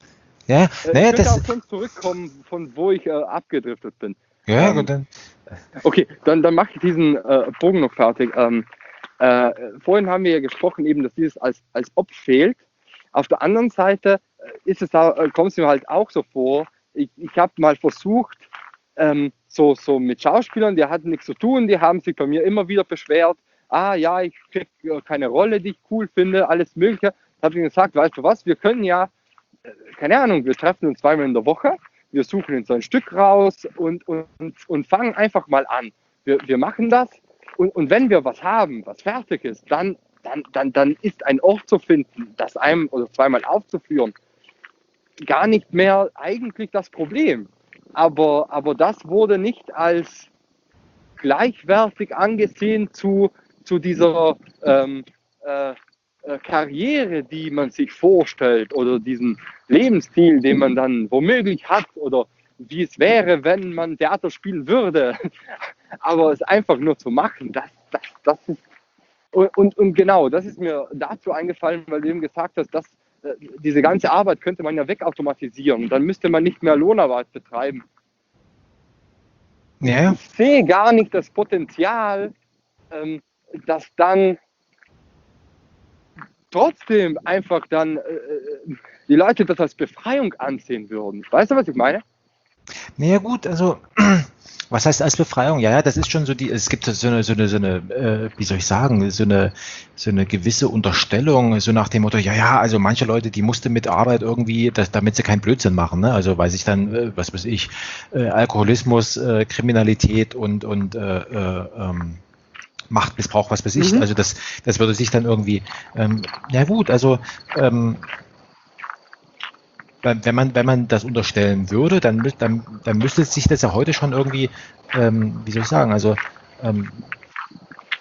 Ja, äh, ich naja, könnte das. auch schon zurückkommen, von wo ich äh, abgedriftet bin. Ja, ähm, gut, dann. Okay, dann, dann mache ich diesen äh, Bogen noch fertig. Ähm, äh, vorhin haben wir ja gesprochen, eben, dass dieses als, als ob fehlt. Auf der anderen Seite äh, ist es da, äh, kommt es mir halt auch so vor, ich, ich habe mal versucht, ähm, so, so mit Schauspielern, die hatten nichts zu tun, die haben sich bei mir immer wieder beschwert, ah ja, ich kriege äh, keine Rolle, die ich cool finde, alles Mögliche. Da habe ich gesagt, weißt du was, wir können ja, äh, keine Ahnung, wir treffen uns zweimal in der Woche, wir suchen uns ein Stück raus und, und, und fangen einfach mal an. Wir, wir machen das und, und wenn wir was haben, was fertig ist, dann, dann, dann, dann ist ein Ort zu finden, das einem oder zweimal aufzuführen, gar nicht mehr eigentlich das Problem. Aber, aber das wurde nicht als gleichwertig angesehen zu, zu dieser ähm, äh, äh, Karriere, die man sich vorstellt oder diesen Lebensstil, den man dann womöglich hat oder wie es wäre, wenn man Theater spielen würde. Aber es einfach nur zu machen, das, das, das ist. Und, und, und genau, das ist mir dazu eingefallen, weil du eben gesagt hast, dass äh, diese ganze Arbeit könnte man ja wegautomatisieren. Dann müsste man nicht mehr Lohnarbeit betreiben. Ja, Ich sehe gar nicht das Potenzial, ähm, dass dann trotzdem einfach dann äh, die Leute das als Befreiung ansehen würden. Weißt du, was ich meine? naja, gut, also. Was heißt als Befreiung? Ja, ja, das ist schon so die, es gibt so eine, so eine, so eine, äh, wie soll ich sagen, so eine, so eine gewisse Unterstellung, so nach dem Motto, ja, ja, also manche Leute, die musste mit Arbeit irgendwie, das, damit sie keinen Blödsinn machen, ne? Also weil sich dann, äh, was weiß ich, äh, Alkoholismus, äh, Kriminalität und, und äh, äh, ähm, Machtmissbrauch, was weiß ich, Mhm. also das, das würde sich dann irgendwie, ähm, ja gut, also ähm, wenn man, wenn man das unterstellen würde, dann, dann, dann müsste sich das ja heute schon irgendwie, ähm, wie soll ich sagen, also ähm,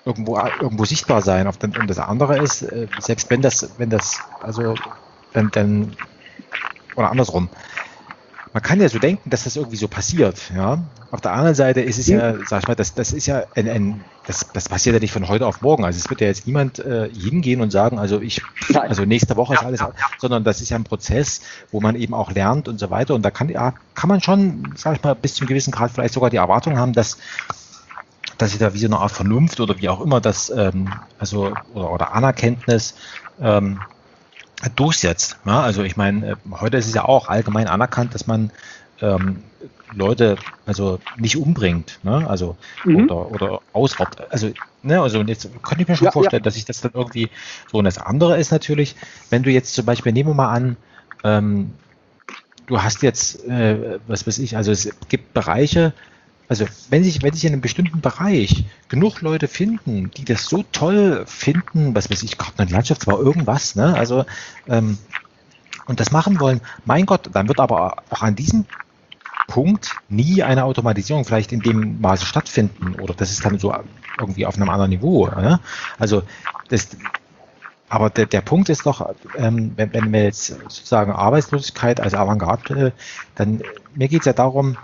irgendwo, irgendwo sichtbar sein. Und das andere ist, selbst wenn das, wenn das, also dann, dann oder andersrum. Man kann ja so denken, dass das irgendwie so passiert. Ja? Auf der anderen Seite ist es ja, sag ich mal, das, das ist ja ein, ein das, das passiert ja nicht von heute auf morgen. Also es wird ja jetzt niemand äh, hingehen und sagen, also ich, also nächste Woche ist alles, sondern das ist ja ein Prozess, wo man eben auch lernt und so weiter. Und da kann, ja, kann man schon, sag ich mal, bis zu einem gewissen Grad vielleicht sogar die Erwartung haben, dass dass sich da wie so eine Art Vernunft oder wie auch immer das, ähm, also oder, oder Anerkenntnis ähm, durchsetzt. Ja, also ich meine, heute ist es ja auch allgemein anerkannt, dass man ähm, Leute also nicht umbringt, ne? Also mhm. oder, oder ausraubt. Also, ne, also jetzt könnte ich mir schon ja, vorstellen, ja. dass ich das dann irgendwie so. Und das andere ist natürlich, wenn du jetzt zum Beispiel, nehmen wir mal an, ähm, du hast jetzt, äh, was weiß ich, also es gibt Bereiche, also wenn sich, wenn sich in einem bestimmten Bereich genug Leute finden, die das so toll finden, was weiß ich, Garten- und Landschaftsbau, irgendwas, ne? Also ähm, und das machen wollen, mein Gott, dann wird aber auch an diesem Punkt nie eine Automatisierung vielleicht in dem Maße stattfinden oder das ist dann so irgendwie auf einem anderen Niveau. Ne? Also das, aber der, der Punkt ist doch, ähm, wenn, wenn wir jetzt sozusagen Arbeitslosigkeit als Avantgarde, äh, dann mir geht es ja darum,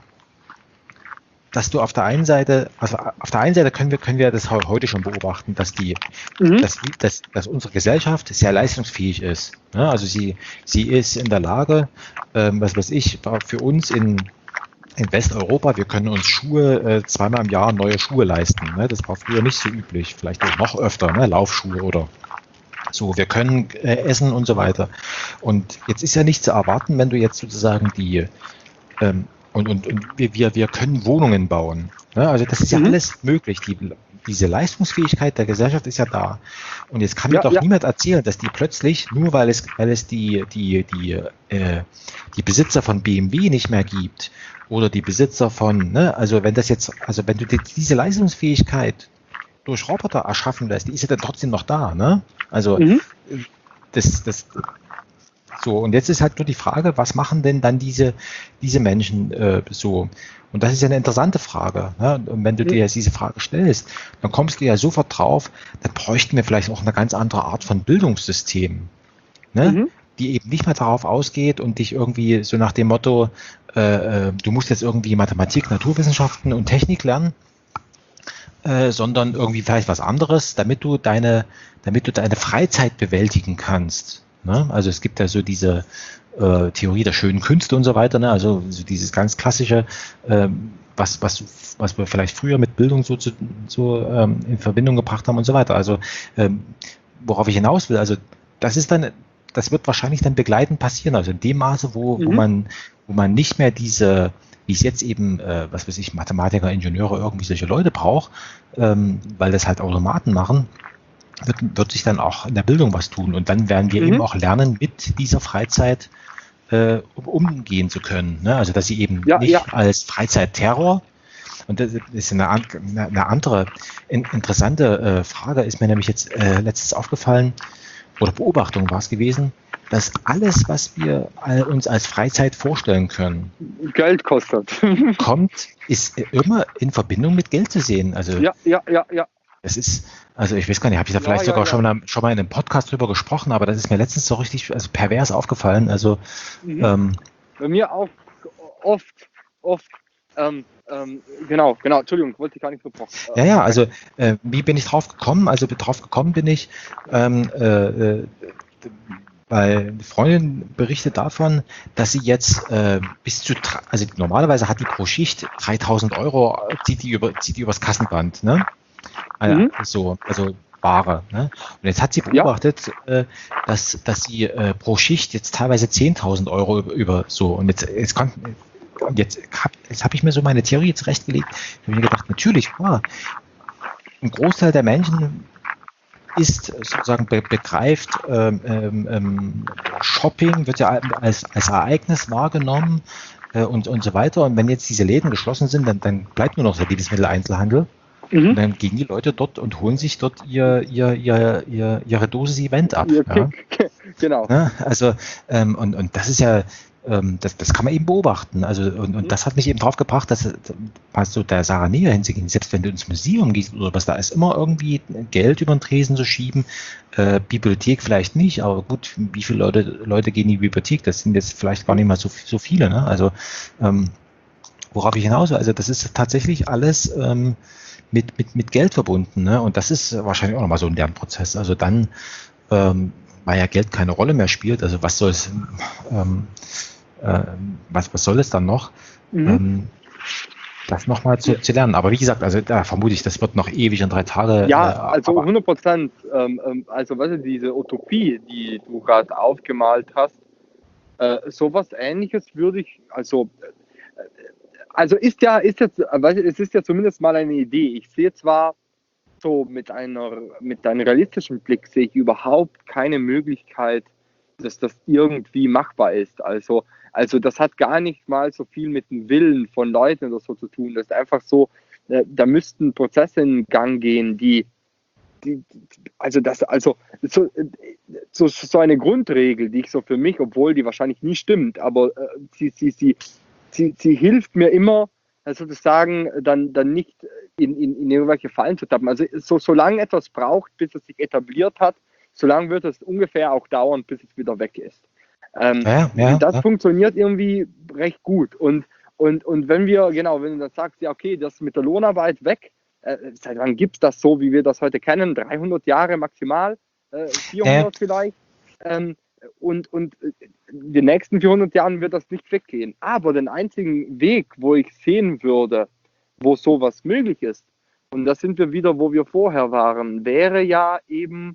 dass du auf der einen Seite, also auf der einen Seite können wir, können wir das heute schon beobachten, dass die, mhm. dass, dass, dass unsere Gesellschaft sehr leistungsfähig ist. Ja, also sie, sie ist in der Lage, ähm, was weiß ich, für uns in, in Westeuropa, wir können uns Schuhe äh, zweimal im Jahr neue Schuhe leisten. Ne? Das war früher nicht so üblich, vielleicht auch noch öfter, ne? Laufschuhe oder so. Wir können äh, essen und so weiter. Und jetzt ist ja nicht zu erwarten, wenn du jetzt sozusagen die ähm, Und, und, und wir, wir können Wohnungen bauen. Ja, also das ist ja mhm. alles möglich. Die, diese Leistungsfähigkeit der Gesellschaft ist ja da. Und jetzt kann ja, mir doch ja. niemand erzählen, dass die plötzlich, nur weil es, weil es die, die, die, äh, die Besitzer von B M W nicht mehr gibt oder die Besitzer von, ne, also wenn das jetzt, also wenn du die, diese Leistungsfähigkeit durch Roboter erschaffen lässt, die ist ja dann trotzdem noch da. Ne? Also mhm. das, das So, und jetzt ist halt nur die Frage, was machen denn dann diese, diese Menschen äh, so? Und das ist ja eine interessante Frage. Ne? Und wenn du dir jetzt diese Frage stellst, dann kommst du ja sofort drauf, dann bräuchten wir vielleicht auch eine ganz andere Art von Bildungssystem, ne? Mhm. Die eben nicht mehr darauf ausgeht und dich irgendwie so nach dem Motto, äh, du musst jetzt irgendwie Mathematik, Naturwissenschaften und Technik lernen, äh, sondern irgendwie vielleicht was anderes, damit du deine, damit du deine Freizeit bewältigen kannst. Ne? Also es gibt ja so diese äh, Theorie der schönen Künste und so weiter, ne? Also so dieses ganz klassische, äh, was, was, was wir vielleicht früher mit Bildung so, zu, so ähm, in Verbindung gebracht haben und so weiter. Also ähm, worauf ich hinaus will, also das ist dann, das wird wahrscheinlich dann begleitend passieren, also in dem Maße, wo, mhm. wo man, wo man nicht mehr diese, wie es jetzt eben, äh, was weiß ich, Mathematiker, Ingenieure, irgendwie solche Leute braucht, ähm, weil das halt Automaten machen. Wird, wird sich dann auch in der Bildung was tun und dann werden wir mhm. eben auch lernen, mit dieser Freizeit äh, umgehen zu können. Ne? Also dass sie eben ja, nicht ja. als Freizeitterror, und das ist eine, eine andere in, interessante äh, Frage, ist mir nämlich jetzt äh, letztens aufgefallen, oder Beobachtung war es gewesen, dass alles, was wir uns als Freizeit vorstellen können, Geld kostet. kommt, ist immer in Verbindung mit Geld zu sehen. Also ja, ja, ja, ja. Das ist, also ich weiß gar nicht, habe ich da vielleicht ja, sogar ja, schon, ja. Mal, schon mal in einem Podcast drüber gesprochen, aber das ist mir letztens so richtig also pervers aufgefallen. Also mhm. ähm, bei mir auch oft, oft, ähm, ähm, genau, genau, Entschuldigung, wollte ich gar nicht so brauchen. Ja, ja, also äh, wie bin ich drauf gekommen? Also drauf gekommen bin ich, ähm, äh, weil eine Freundin berichtet davon, dass sie jetzt äh, bis zu, also normalerweise hat die pro Schicht dreitausend Euro, zieht die über, zieht die übers Kassenband, ne? Mhm. So, also Ware. Ne? Und jetzt hat sie beobachtet, ja. äh, dass, dass sie äh, pro Schicht jetzt teilweise zehntausend Euro über, über so und jetzt, jetzt kommt, und jetzt habe jetzt hab ich mir so meine Theorie zurechtgelegt. Ich habe mir gedacht, natürlich, klar, ein Großteil der Menschen ist sozusagen be begreift, ähm, ähm, Shopping wird ja als, als Ereignis wahrgenommen äh, und, und so weiter. Und wenn jetzt diese Läden geschlossen sind, dann, dann bleibt nur noch der Lebensmitteleinzelhandel. Mhm. Und dann gehen die Leute dort und holen sich dort ihr, ihr, ihr, ihr, ihre Dosis Event ab. Ja? Genau. Ja, also, ähm, und, und das ist ja, ähm, das, das kann man eben beobachten. Also, und, und das hat mich eben drauf gebracht, dass was so der Sache näher hinzugehen, selbst wenn du ins Museum gehst oder was, da ist immer irgendwie Geld über den Tresen zu schieben. Äh, Bibliothek vielleicht nicht, aber gut, wie viele Leute, Leute gehen in die Bibliothek? Das sind jetzt vielleicht gar nicht mal so, so viele. Ne? Also, ähm, worauf ich hinaus will, also das ist tatsächlich alles ähm, mit, mit, mit Geld verbunden. Ne? Und das ist wahrscheinlich auch nochmal so ein Lernprozess. Also dann, ähm, weil ja Geld keine Rolle mehr spielt, also was soll es, ähm, äh, was, was soll es dann noch? Mhm. Ähm, das nochmal zu, zu lernen. Aber wie gesagt, also da vermute ich, das wird noch ewig in drei Tage. Ja, äh, also hundert Prozent. Ähm, also weißt du, diese Utopie, die du gerade aufgemalt hast, äh, sowas Ähnliches würde ich, also äh, also ist ja, ist jetzt, weißt du, es ist ja zumindest mal eine Idee. Ich sehe zwar so mit einer, mit einem realistischen Blick sehe ich überhaupt keine Möglichkeit, dass das irgendwie machbar ist. Also, also das hat gar nicht mal so viel mit dem Willen von Leuten oder so zu tun. Das ist einfach so, äh, da müssten Prozesse in Gang gehen, die, die also das, also so, so, so eine Grundregel, die ich so für mich, obwohl die wahrscheinlich nie stimmt, aber äh, sie, sie, sie, sie, sie hilft mir immer, sozusagen dann, dann nicht in, in, in irgendwelche Fallen zu tappen. Also so, solange etwas braucht, bis es sich etabliert hat, solange wird es ungefähr auch dauern, bis es wieder weg ist. Ähm, ja, ja, das ja. funktioniert irgendwie recht gut. Und, und, und wenn wir, genau, wenn du dann sagst, ja okay, das mit der Lohnarbeit weg, äh, seit wann gibt es das so, wie wir das heute kennen? dreihundert Jahre maximal, äh, vierhundert ja. vielleicht. Ähm, Und, und in den nächsten vierhundert Jahren wird das nicht weggehen. Aber den einzigen Weg, wo ich sehen würde, wo sowas möglich ist, und da sind wir wieder, wo wir vorher waren, wäre ja eben,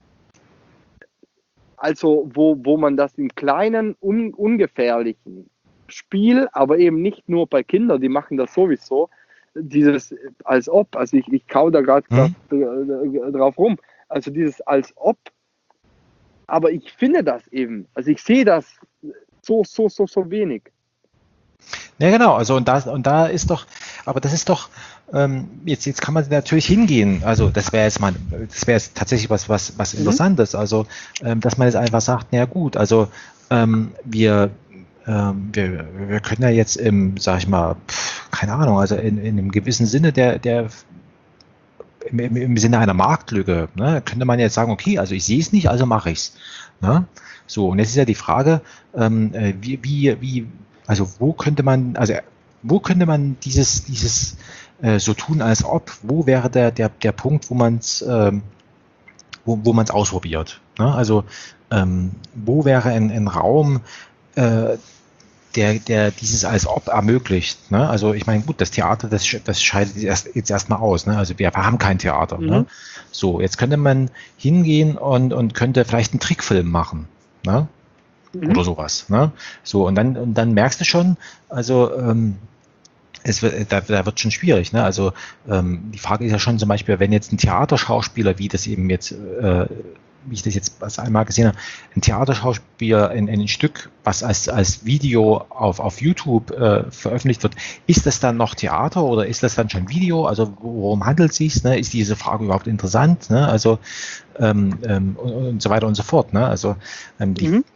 also wo, wo man das in kleinen, un, ungefährlichen Spiel, aber eben nicht nur bei Kindern, die machen das sowieso, dieses als ob, also ich, ich kau da gerade mhm. drauf rum, also dieses als ob, aber ich finde das eben. Also ich sehe das so, so, so, so wenig. Ja, genau. Also und da, und da ist doch, aber das ist doch, ähm, jetzt, jetzt kann man natürlich hingehen. Also das wäre jetzt mal, das wäre jetzt tatsächlich was, was, was mhm. Interessantes. Also, ähm, dass man jetzt einfach sagt, na gut, also ähm, wir, ähm, wir, wir können ja jetzt im, sag ich mal, pf, keine Ahnung, also in, in einem gewissen Sinne der, der Im, im Sinne einer Marktlücke, ne, könnte man jetzt sagen, okay, also ich sehe es nicht, also mache ich es. Ne? So, und jetzt ist ja die Frage, ähm, wie, wie, wie, also wo könnte man, also wo könnte man dieses, dieses äh, so tun, als ob, wo wäre der, der, der Punkt, wo man es ähm, wo, wo man es ausprobiert? Ne? Also ähm, wo wäre ein, ein Raum, äh, Der, der dieses als ob ermöglicht. Ne? Also ich meine, gut, das Theater, das, das scheidet erst, jetzt erstmal aus. Ne? Also wir haben kein Theater. Mhm. Ne? So, jetzt könnte man hingehen und, und könnte vielleicht einen Trickfilm machen. Ne? Mhm. Oder sowas. Ne? So, und dann, und dann merkst du schon, also ähm, es wird, da, da wird schon schwierig. Ne? Also ähm, die Frage ist ja schon zum Beispiel, wenn jetzt ein Theaterschauspieler, wie das eben jetzt äh, wie ich das jetzt einmal gesehen habe, ein Theaterschauspieler in, in ein Stück, was als, als Video auf, auf YouTube äh, veröffentlicht wird, ist das dann noch Theater oder ist das dann schon Video? Also worum handelt es sich? Ne? Ist diese Frage überhaupt interessant? Ne? Also ähm, ähm, und, und so weiter und so fort. Ne? Also ähm, die, mhm.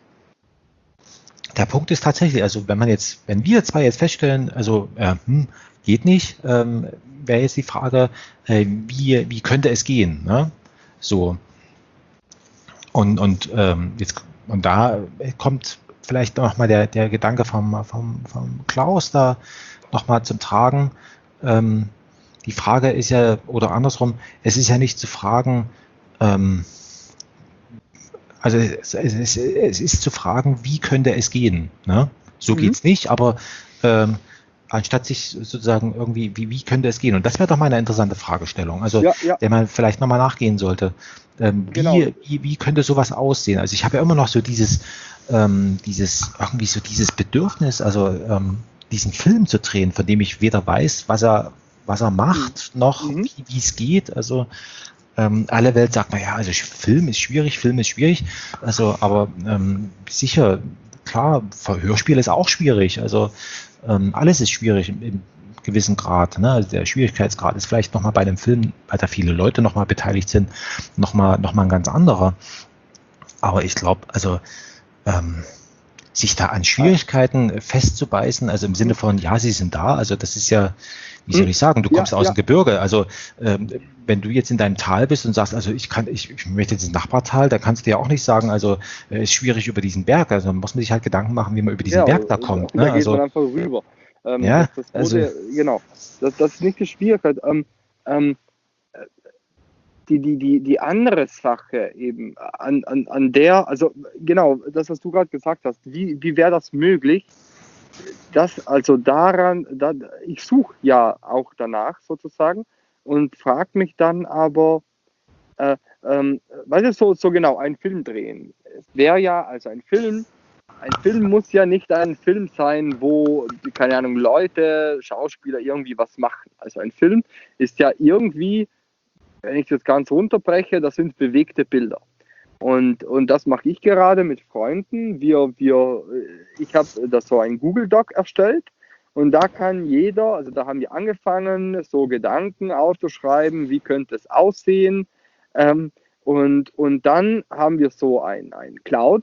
der Punkt ist tatsächlich, also wenn man jetzt, wenn wir zwei jetzt feststellen, also äh, hm, geht nicht, ähm, wäre jetzt die Frage, äh, wie, wie könnte es gehen? Ne? So. Und, und, ähm, jetzt, und da kommt vielleicht nochmal der, der Gedanke vom, vom, vom Klaus da nochmal zum Tragen. Ähm, die Frage ist ja, oder andersrum, es ist ja nicht zu fragen, ähm, also es, es, es ist zu fragen, wie könnte es gehen? Ne? So mhm. geht's nicht, aber ähm, anstatt sich sozusagen irgendwie, wie, wie könnte es gehen? Und das wäre doch mal eine interessante Fragestellung, also ja, ja. der man vielleicht nochmal nachgehen sollte. Ähm, wie, genau. wie, wie könnte sowas aussehen? Also ich habe ja immer noch so dieses, ähm, dieses, irgendwie so dieses Bedürfnis, also ähm, diesen Film zu drehen, von dem ich weder weiß, was er, was er macht, noch mhm. wie es geht. Also ähm, alle Welt sagt, naja, also Film ist schwierig, Film ist schwierig. Also, aber ähm, sicher, klar, Hörspiel ist auch schwierig. Also ähm, alles ist schwierig im, im gewissen Grad. Ne? Also der Schwierigkeitsgrad ist vielleicht nochmal bei dem Film, weil da viele Leute nochmal beteiligt sind, nochmal noch mal ein ganz anderer. Aber ich glaube, also ähm, sich da an Schwierigkeiten festzubeißen, also im Sinne von, ja, sie sind da, also das ist ja, wie soll ich sagen, du kommst ja, aus ja. dem Gebirge, also ähm, wenn du jetzt in deinem Tal bist und sagst, also ich kann, ich, ich möchte jetzt ins Nachbartal, da kannst du ja auch nicht sagen, also es äh, ist schwierig über diesen Berg, also muss man sich halt Gedanken machen, wie man über diesen ja, Berg da kommt. Da ne? geht also, man einfach rüber. Ähm, ja, das, das wurde, also, genau, das, das ist nicht die Schwierigkeit. Ähm, ähm, Die, die, die, die andere Sache eben, an, an, an der, also genau, das, was du gerade gesagt hast, wie, wie wäre das möglich? Das, also daran, da, ich suche ja auch danach sozusagen und frage mich dann aber, äh, ähm, was ist so, so genau, ein Film drehen? Es wäre ja, also ein Film, ein Film muss ja nicht ein Film sein, wo, keine Ahnung, Leute, Schauspieler irgendwie was machen. Also ein Film ist ja irgendwie, wenn ich das ganz runterbreche, das sind bewegte Bilder. Und, und das mache ich gerade mit Freunden. Wir, wir, ich habe da so ein Google Doc erstellt und da kann jeder, also da haben wir angefangen, so Gedanken aufzuschreiben, wie könnte es aussehen. Ähm, und, und dann haben wir so ein, ein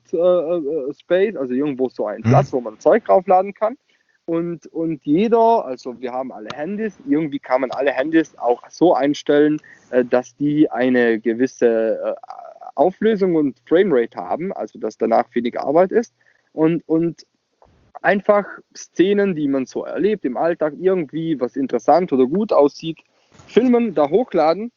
Cloud-Space, äh, also irgendwo so einen Platz, wo man Zeug draufladen kann. Und, und jeder, also wir haben alle Handys, irgendwie kann man alle Handys auch so einstellen, äh, dass die eine gewisse äh, Auflösung und Framerate haben, also dass danach wenig Arbeit ist. Und, und einfach Szenen, die man so erlebt im Alltag, irgendwie was interessant oder gut aussieht, filmen, da hochladen.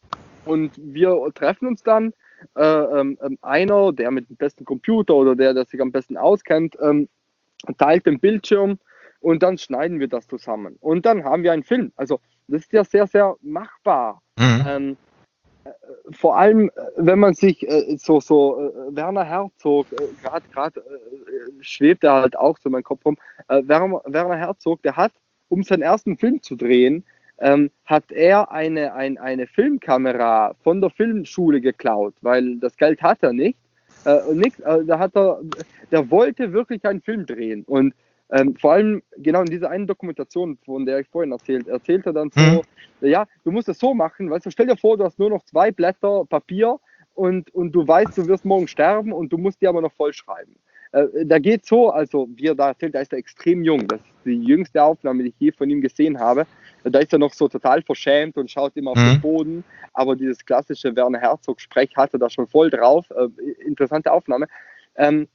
Und wir treffen uns dann, äh, ähm, einer, der mit dem besten Computer oder der, der sich am besten auskennt, ähm, teilt den Bildschirm und dann schneiden wir das zusammen. Und dann haben wir einen Film. Also das ist ja sehr, sehr machbar. Mhm. Ähm, äh, vor allem, wenn man sich äh, so, so äh, Werner Herzog, äh, gerade gerade äh, schwebt er halt auch so in meinem Kopf rum, äh, Werner, Werner Herzog, der hat, um seinen ersten Film zu drehen, ähm, hat er eine, ein, eine Filmkamera von der Filmschule geklaut, weil das Geld hat er nicht. Äh, nix, äh, da hat er, der wollte wirklich einen Film drehen und ähm, vor allem genau in dieser einen Dokumentation, von der ich vorhin erzählt, erzählt er dann so, hm. ja, du musst es so machen, weißt du, stell dir vor, du hast nur noch zwei Blätter Papier und, und du weißt, du wirst morgen sterben und du musst die aber noch voll schreiben. Äh, da geht so, also wie er da erzählt, da ist er extrem jung, das ist die jüngste Aufnahme, die ich je von ihm gesehen habe. Da ist er noch so total verschämt und schaut immer auf hm. den Boden, aber dieses klassische Werner Herzog-Sprech hat er da schon voll drauf, äh, interessante Aufnahme. Ähm,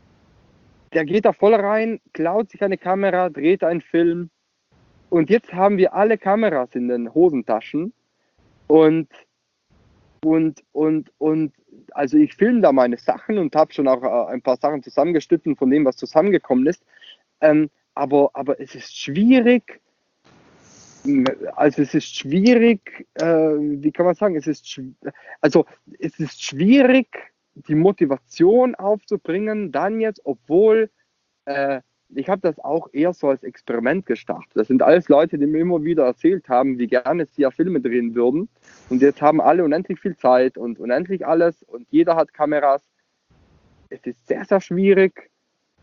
Der geht da voll rein, klaut sich eine Kamera, dreht einen Film und jetzt haben wir alle Kameras in den Hosentaschen und, und, und, und also ich filme da meine Sachen und habe schon auch äh, ein paar Sachen zusammengeschnitten von dem, was zusammengekommen ist, ähm, aber, aber es ist schwierig, also es ist schwierig, äh, wie kann man sagen, es ist, also es ist schwierig, die Motivation aufzubringen, dann jetzt, obwohl äh, ich habe das auch eher so als Experiment gestartet. Das sind alles Leute, die mir immer wieder erzählt haben, wie gerne sie ja Filme drehen würden. Und jetzt haben alle unendlich viel Zeit und unendlich alles und jeder hat Kameras. Es ist sehr, sehr schwierig,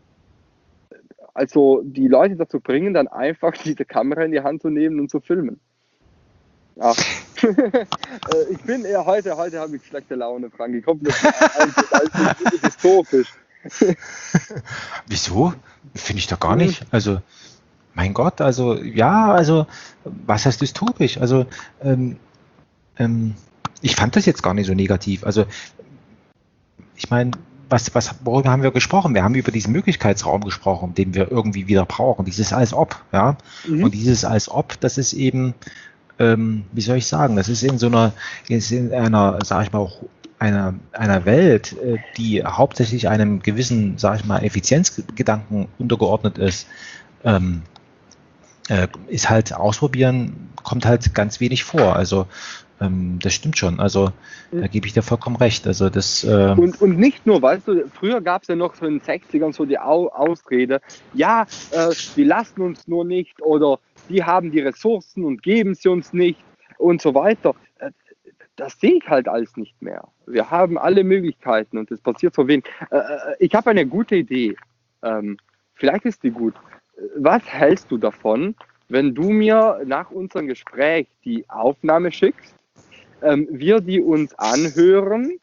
also die Leute dazu bringen, dann einfach diese Kamera in die Hand zu nehmen und zu filmen. Ja. Ich bin eher heute, heute habe ich schlechte Laune, Frank. Ich hoffe, das ist alles dystopisch. Wieso? Finde ich doch gar nicht. Also, mein Gott, also, ja, also, was heißt dystopisch? Also, ähm, ähm, ich fand das jetzt gar nicht so negativ. Also, ich meine, was, was, worüber haben wir gesprochen? Wir haben über diesen Möglichkeitsraum gesprochen, den wir irgendwie wieder brauchen. Dieses als ob, ja. Mhm. Und dieses als ob, das ist eben, ähm, wie soll ich sagen, das ist in so einer, ist in einer, sag ich mal, auch einer, einer Welt, äh, die hauptsächlich einem gewissen, sag ich mal, Effizienzgedanken untergeordnet ist, ähm, äh, ist halt ausprobieren, kommt halt ganz wenig vor. Also ähm, das stimmt schon. Also da gebe ich dir vollkommen recht. Also das äh und, und nicht nur, weißt du, früher gab es ja noch so in den sechzigern so die Au- Ausrede, ja, äh, die lassen uns nur nicht oder die haben die Ressourcen und geben sie uns nicht und so weiter. Äh, Das sehe ich halt alles nicht mehr. Wir haben alle Möglichkeiten und es passiert so wenig. Äh, ich habe eine gute Idee. Ähm, vielleicht ist die gut. Was hältst du davon, wenn du mir nach unserem Gespräch die Aufnahme schickst, ähm, wir die uns anhören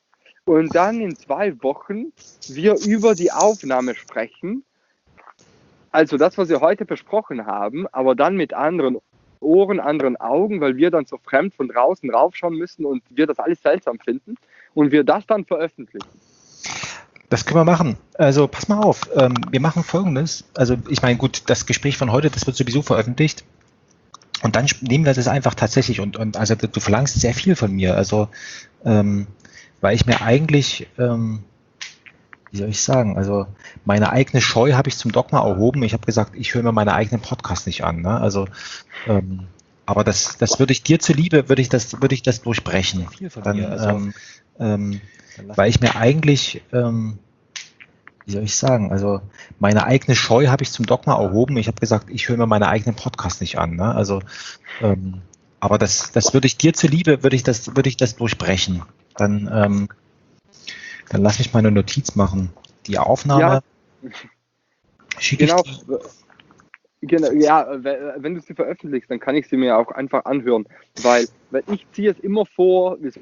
und dann in zwei Wochen wir über die Aufnahme sprechen. Also das, was wir heute besprochen haben, aber dann mit anderen Ohren, anderen Augen, weil wir dann so fremd von draußen raufschauen müssen und wir das alles seltsam finden und wir das dann veröffentlichen. Das können wir machen. Also pass mal auf, ähm, wir machen Folgendes. Also ich meine, gut, das Gespräch von heute, das wird sowieso veröffentlicht. Und dann nehmen wir das einfach tatsächlich und, und also du verlangst sehr viel von mir. Also ähm, weil ich mir eigentlich, ähm, wie soll ich sagen, also meine eigene Scheu habe ich zum Dogma erhoben. Ich habe gesagt, ich höre mir meine eigenen Podcasts nicht an. Ne? Also ähm, aber das, das würde ich dir zuliebe, würde ich das, würde ich das durchbrechen. Dann, Also, ähm, ähm, weil ich mir eigentlich, ähm, wie soll ich sagen, also meine eigene Scheu habe ich zum Dogma erhoben. Ich habe gesagt, ich höre mir meine eigenen Podcasts nicht an. Ne? Also, ähm, aber das, das würde ich dir zuliebe, würde ich das, würde ich das durchbrechen. Dann, ähm, dann lass mich meine Notiz machen. Die Aufnahme Ja, schicke genau. ich. Genau, ja, wenn du sie veröffentlichst, dann kann ich sie mir auch einfach anhören, weil, weil ich ziehe es immer vor, wie so-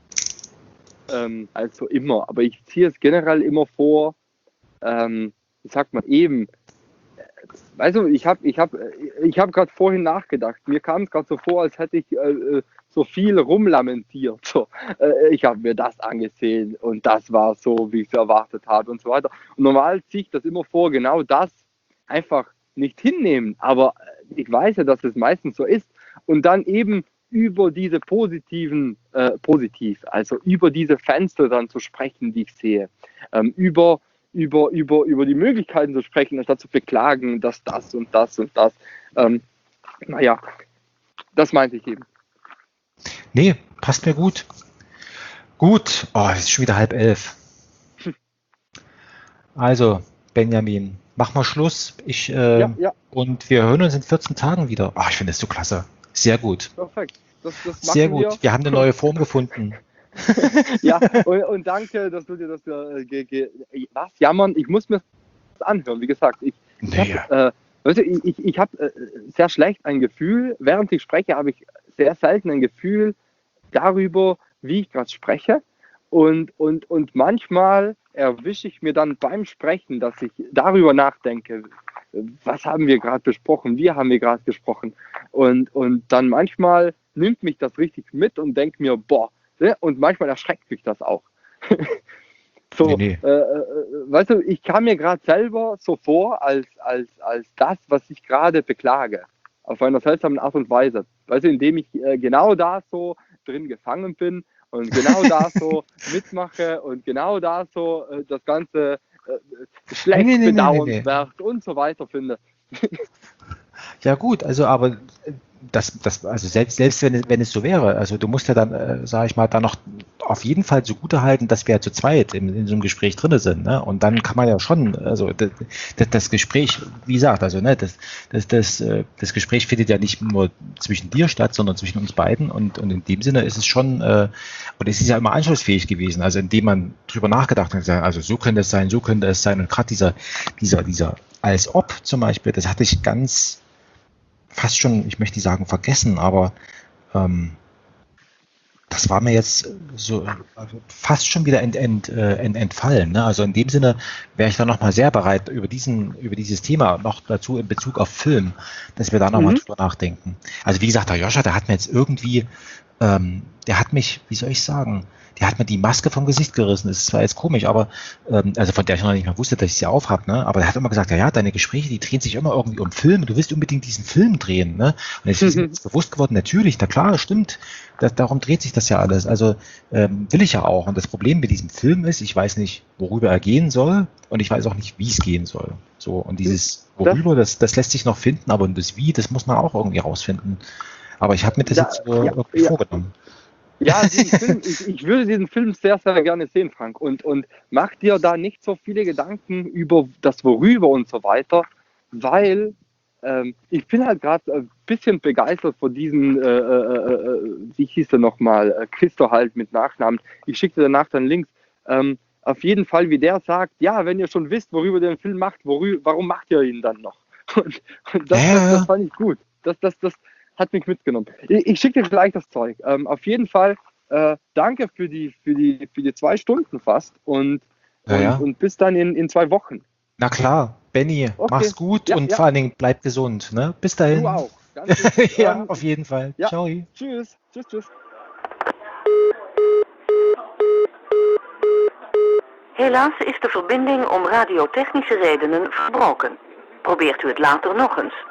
ähm, also immer, aber ich ziehe es generell immer vor, ähm, wie sagt man eben, weißt du, ich habe ich hab, ich hab gerade vorhin nachgedacht, mir kam es gerade so vor, als hätte ich äh, so viel rumlamentiert, so, äh, ich habe mir das angesehen und das war so, wie ich es erwartet habe und so weiter. Und normal ziehe ich das immer vor, genau das einfach nicht hinnehmen, aber ich weiß ja, dass es meistens so ist und dann eben über diese positiven, äh, positiv, also über diese Fenster dann zu sprechen, die ich sehe, ähm, über, über, über, über die Möglichkeiten zu sprechen, anstatt zu beklagen, dass das und das und das, ähm, naja, das meinte ich eben. Nee, passt mir gut. Gut, oh, es ist schon wieder halb elf. Also, Benjamin, mach mal Schluss. Ich, äh, Ja, ja, und wir hören uns in vierzehn Tagen wieder. Oh, ich finde das so klasse. Sehr gut. perfekt. Das, das Sehr machen gut. wir. Wir haben eine neue Form gefunden. Ja, und, und danke, dass du dir das äh, ge, ge, was jammern. Ich muss mir das anhören. Wie gesagt, ich, ich Nee. habe äh, weißt du, ich, ich, ich hab, äh, sehr schlecht ein Gefühl. Während ich spreche, habe ich sehr selten ein Gefühl darüber, wie ich gerade spreche. Und, und, und manchmal erwische ich mir dann beim Sprechen, dass ich darüber nachdenke, was haben wir gerade besprochen, wie haben wir gerade gesprochen. Und, und dann manchmal nimmt mich das richtig mit und denkt mir, boah, ne? Und manchmal erschreckt mich das auch. So, Nee, nee. Äh, äh, weißt du, ich kam mir gerade selber so vor, als, als, als das, was ich gerade beklage. Auf einer seltsamen Art und Weise. Weißt du, indem ich äh, genau da so drin gefangen bin und genau da so mitmache und genau da so äh, das Ganze äh, schlecht, Nee, nee, nee, nee, nee. bedauernswert und so weiter finde. Ja gut, also aber äh, das, das, also selbst, selbst wenn es, wenn es so wäre, also du musst ja dann, äh, sage ich mal, dann noch auf jeden Fall so gut halten, dass wir ja zu zweit in, in so einem Gespräch drin sind, ne? Und dann kann man ja schon, also das, das, das Gespräch, wie gesagt, also ne, das, das, das, äh, das Gespräch findet ja nicht nur zwischen dir statt, sondern zwischen uns beiden und, und in dem Sinne ist es schon, äh, und es ist ja immer anschlussfähig gewesen, also indem man drüber nachgedacht hat, also so könnte es sein, so könnte es sein und gerade dieser, dieser, dieser als ob zum Beispiel, das hatte ich ganz fast schon, ich möchte nicht sagen vergessen, aber ähm, das war mir jetzt so also fast schon wieder ent, ent, äh, ent, entfallen. Ne? Also in dem Sinne wäre ich dann nochmal sehr bereit, über diesen, über dieses Thema noch dazu in Bezug auf Film, dass wir da nochmal Mhm. drüber nachdenken. Also wie gesagt, der Joscha, der hat mir jetzt irgendwie, ähm, der hat mich, wie soll ich sagen, der hat mir die Maske vom Gesicht gerissen. Das ist zwar jetzt komisch, aber ähm, also von der ich noch nicht mal wusste, dass ich sie aufhab, ne? Aber er hat immer gesagt, ja, ja, deine Gespräche, die drehen sich immer irgendwie um Film. Du willst unbedingt diesen Film drehen, ne? Und jetzt ist mir jetzt bewusst geworden, natürlich, na klar, stimmt. Das, darum dreht sich das ja alles. Also ähm, will ich ja auch. Und das Problem mit diesem Film ist, ich weiß nicht, worüber er gehen soll und ich weiß auch nicht, wie es gehen soll. So und dieses worüber, das, das lässt sich noch finden, aber das Wie, das muss man auch irgendwie rausfinden. Aber ich habe mir das Da, jetzt so ja, irgendwie ja. vorgenommen. Ja, diesen Film, ich, ich würde diesen Film sehr, sehr gerne sehen, Frank. Und, und mach dir da nicht so viele Gedanken über das Worüber und so weiter, weil ähm, ich bin halt gerade ein bisschen begeistert von diesem, äh, äh, äh, wie hieß er nochmal, äh, Christo halt mit Nachnamen. Ich schicke dir danach dann Links. Ähm, auf jeden Fall, wie der sagt, ja, wenn ihr schon wisst, worüber ihr den Film macht, worüber, warum macht ihr ihn dann noch? Und, und das, Ja, das, ja, das ja. fand ich gut. Das, das, das hat mich mitgenommen. Ich, ich schicke dir gleich das Zeug. Ähm, auf jeden Fall äh, danke für die, für, die, für die zwei Stunden fast und, Ja, und, ja. und bis dann in, in zwei Wochen. Na klar, Benny, Okay. mach's gut Ja, und ja. vor allen Dingen bleib gesund. Ne? Bis dahin. Du auch. Ganz wichtig. Ja, Ähm, auf jeden Fall. ja. Ciao. Tschüss. Tschüss, tschüss. Helaas is de verbinding om radiotechnische redenen verbroken. Probeert u het later nog eens.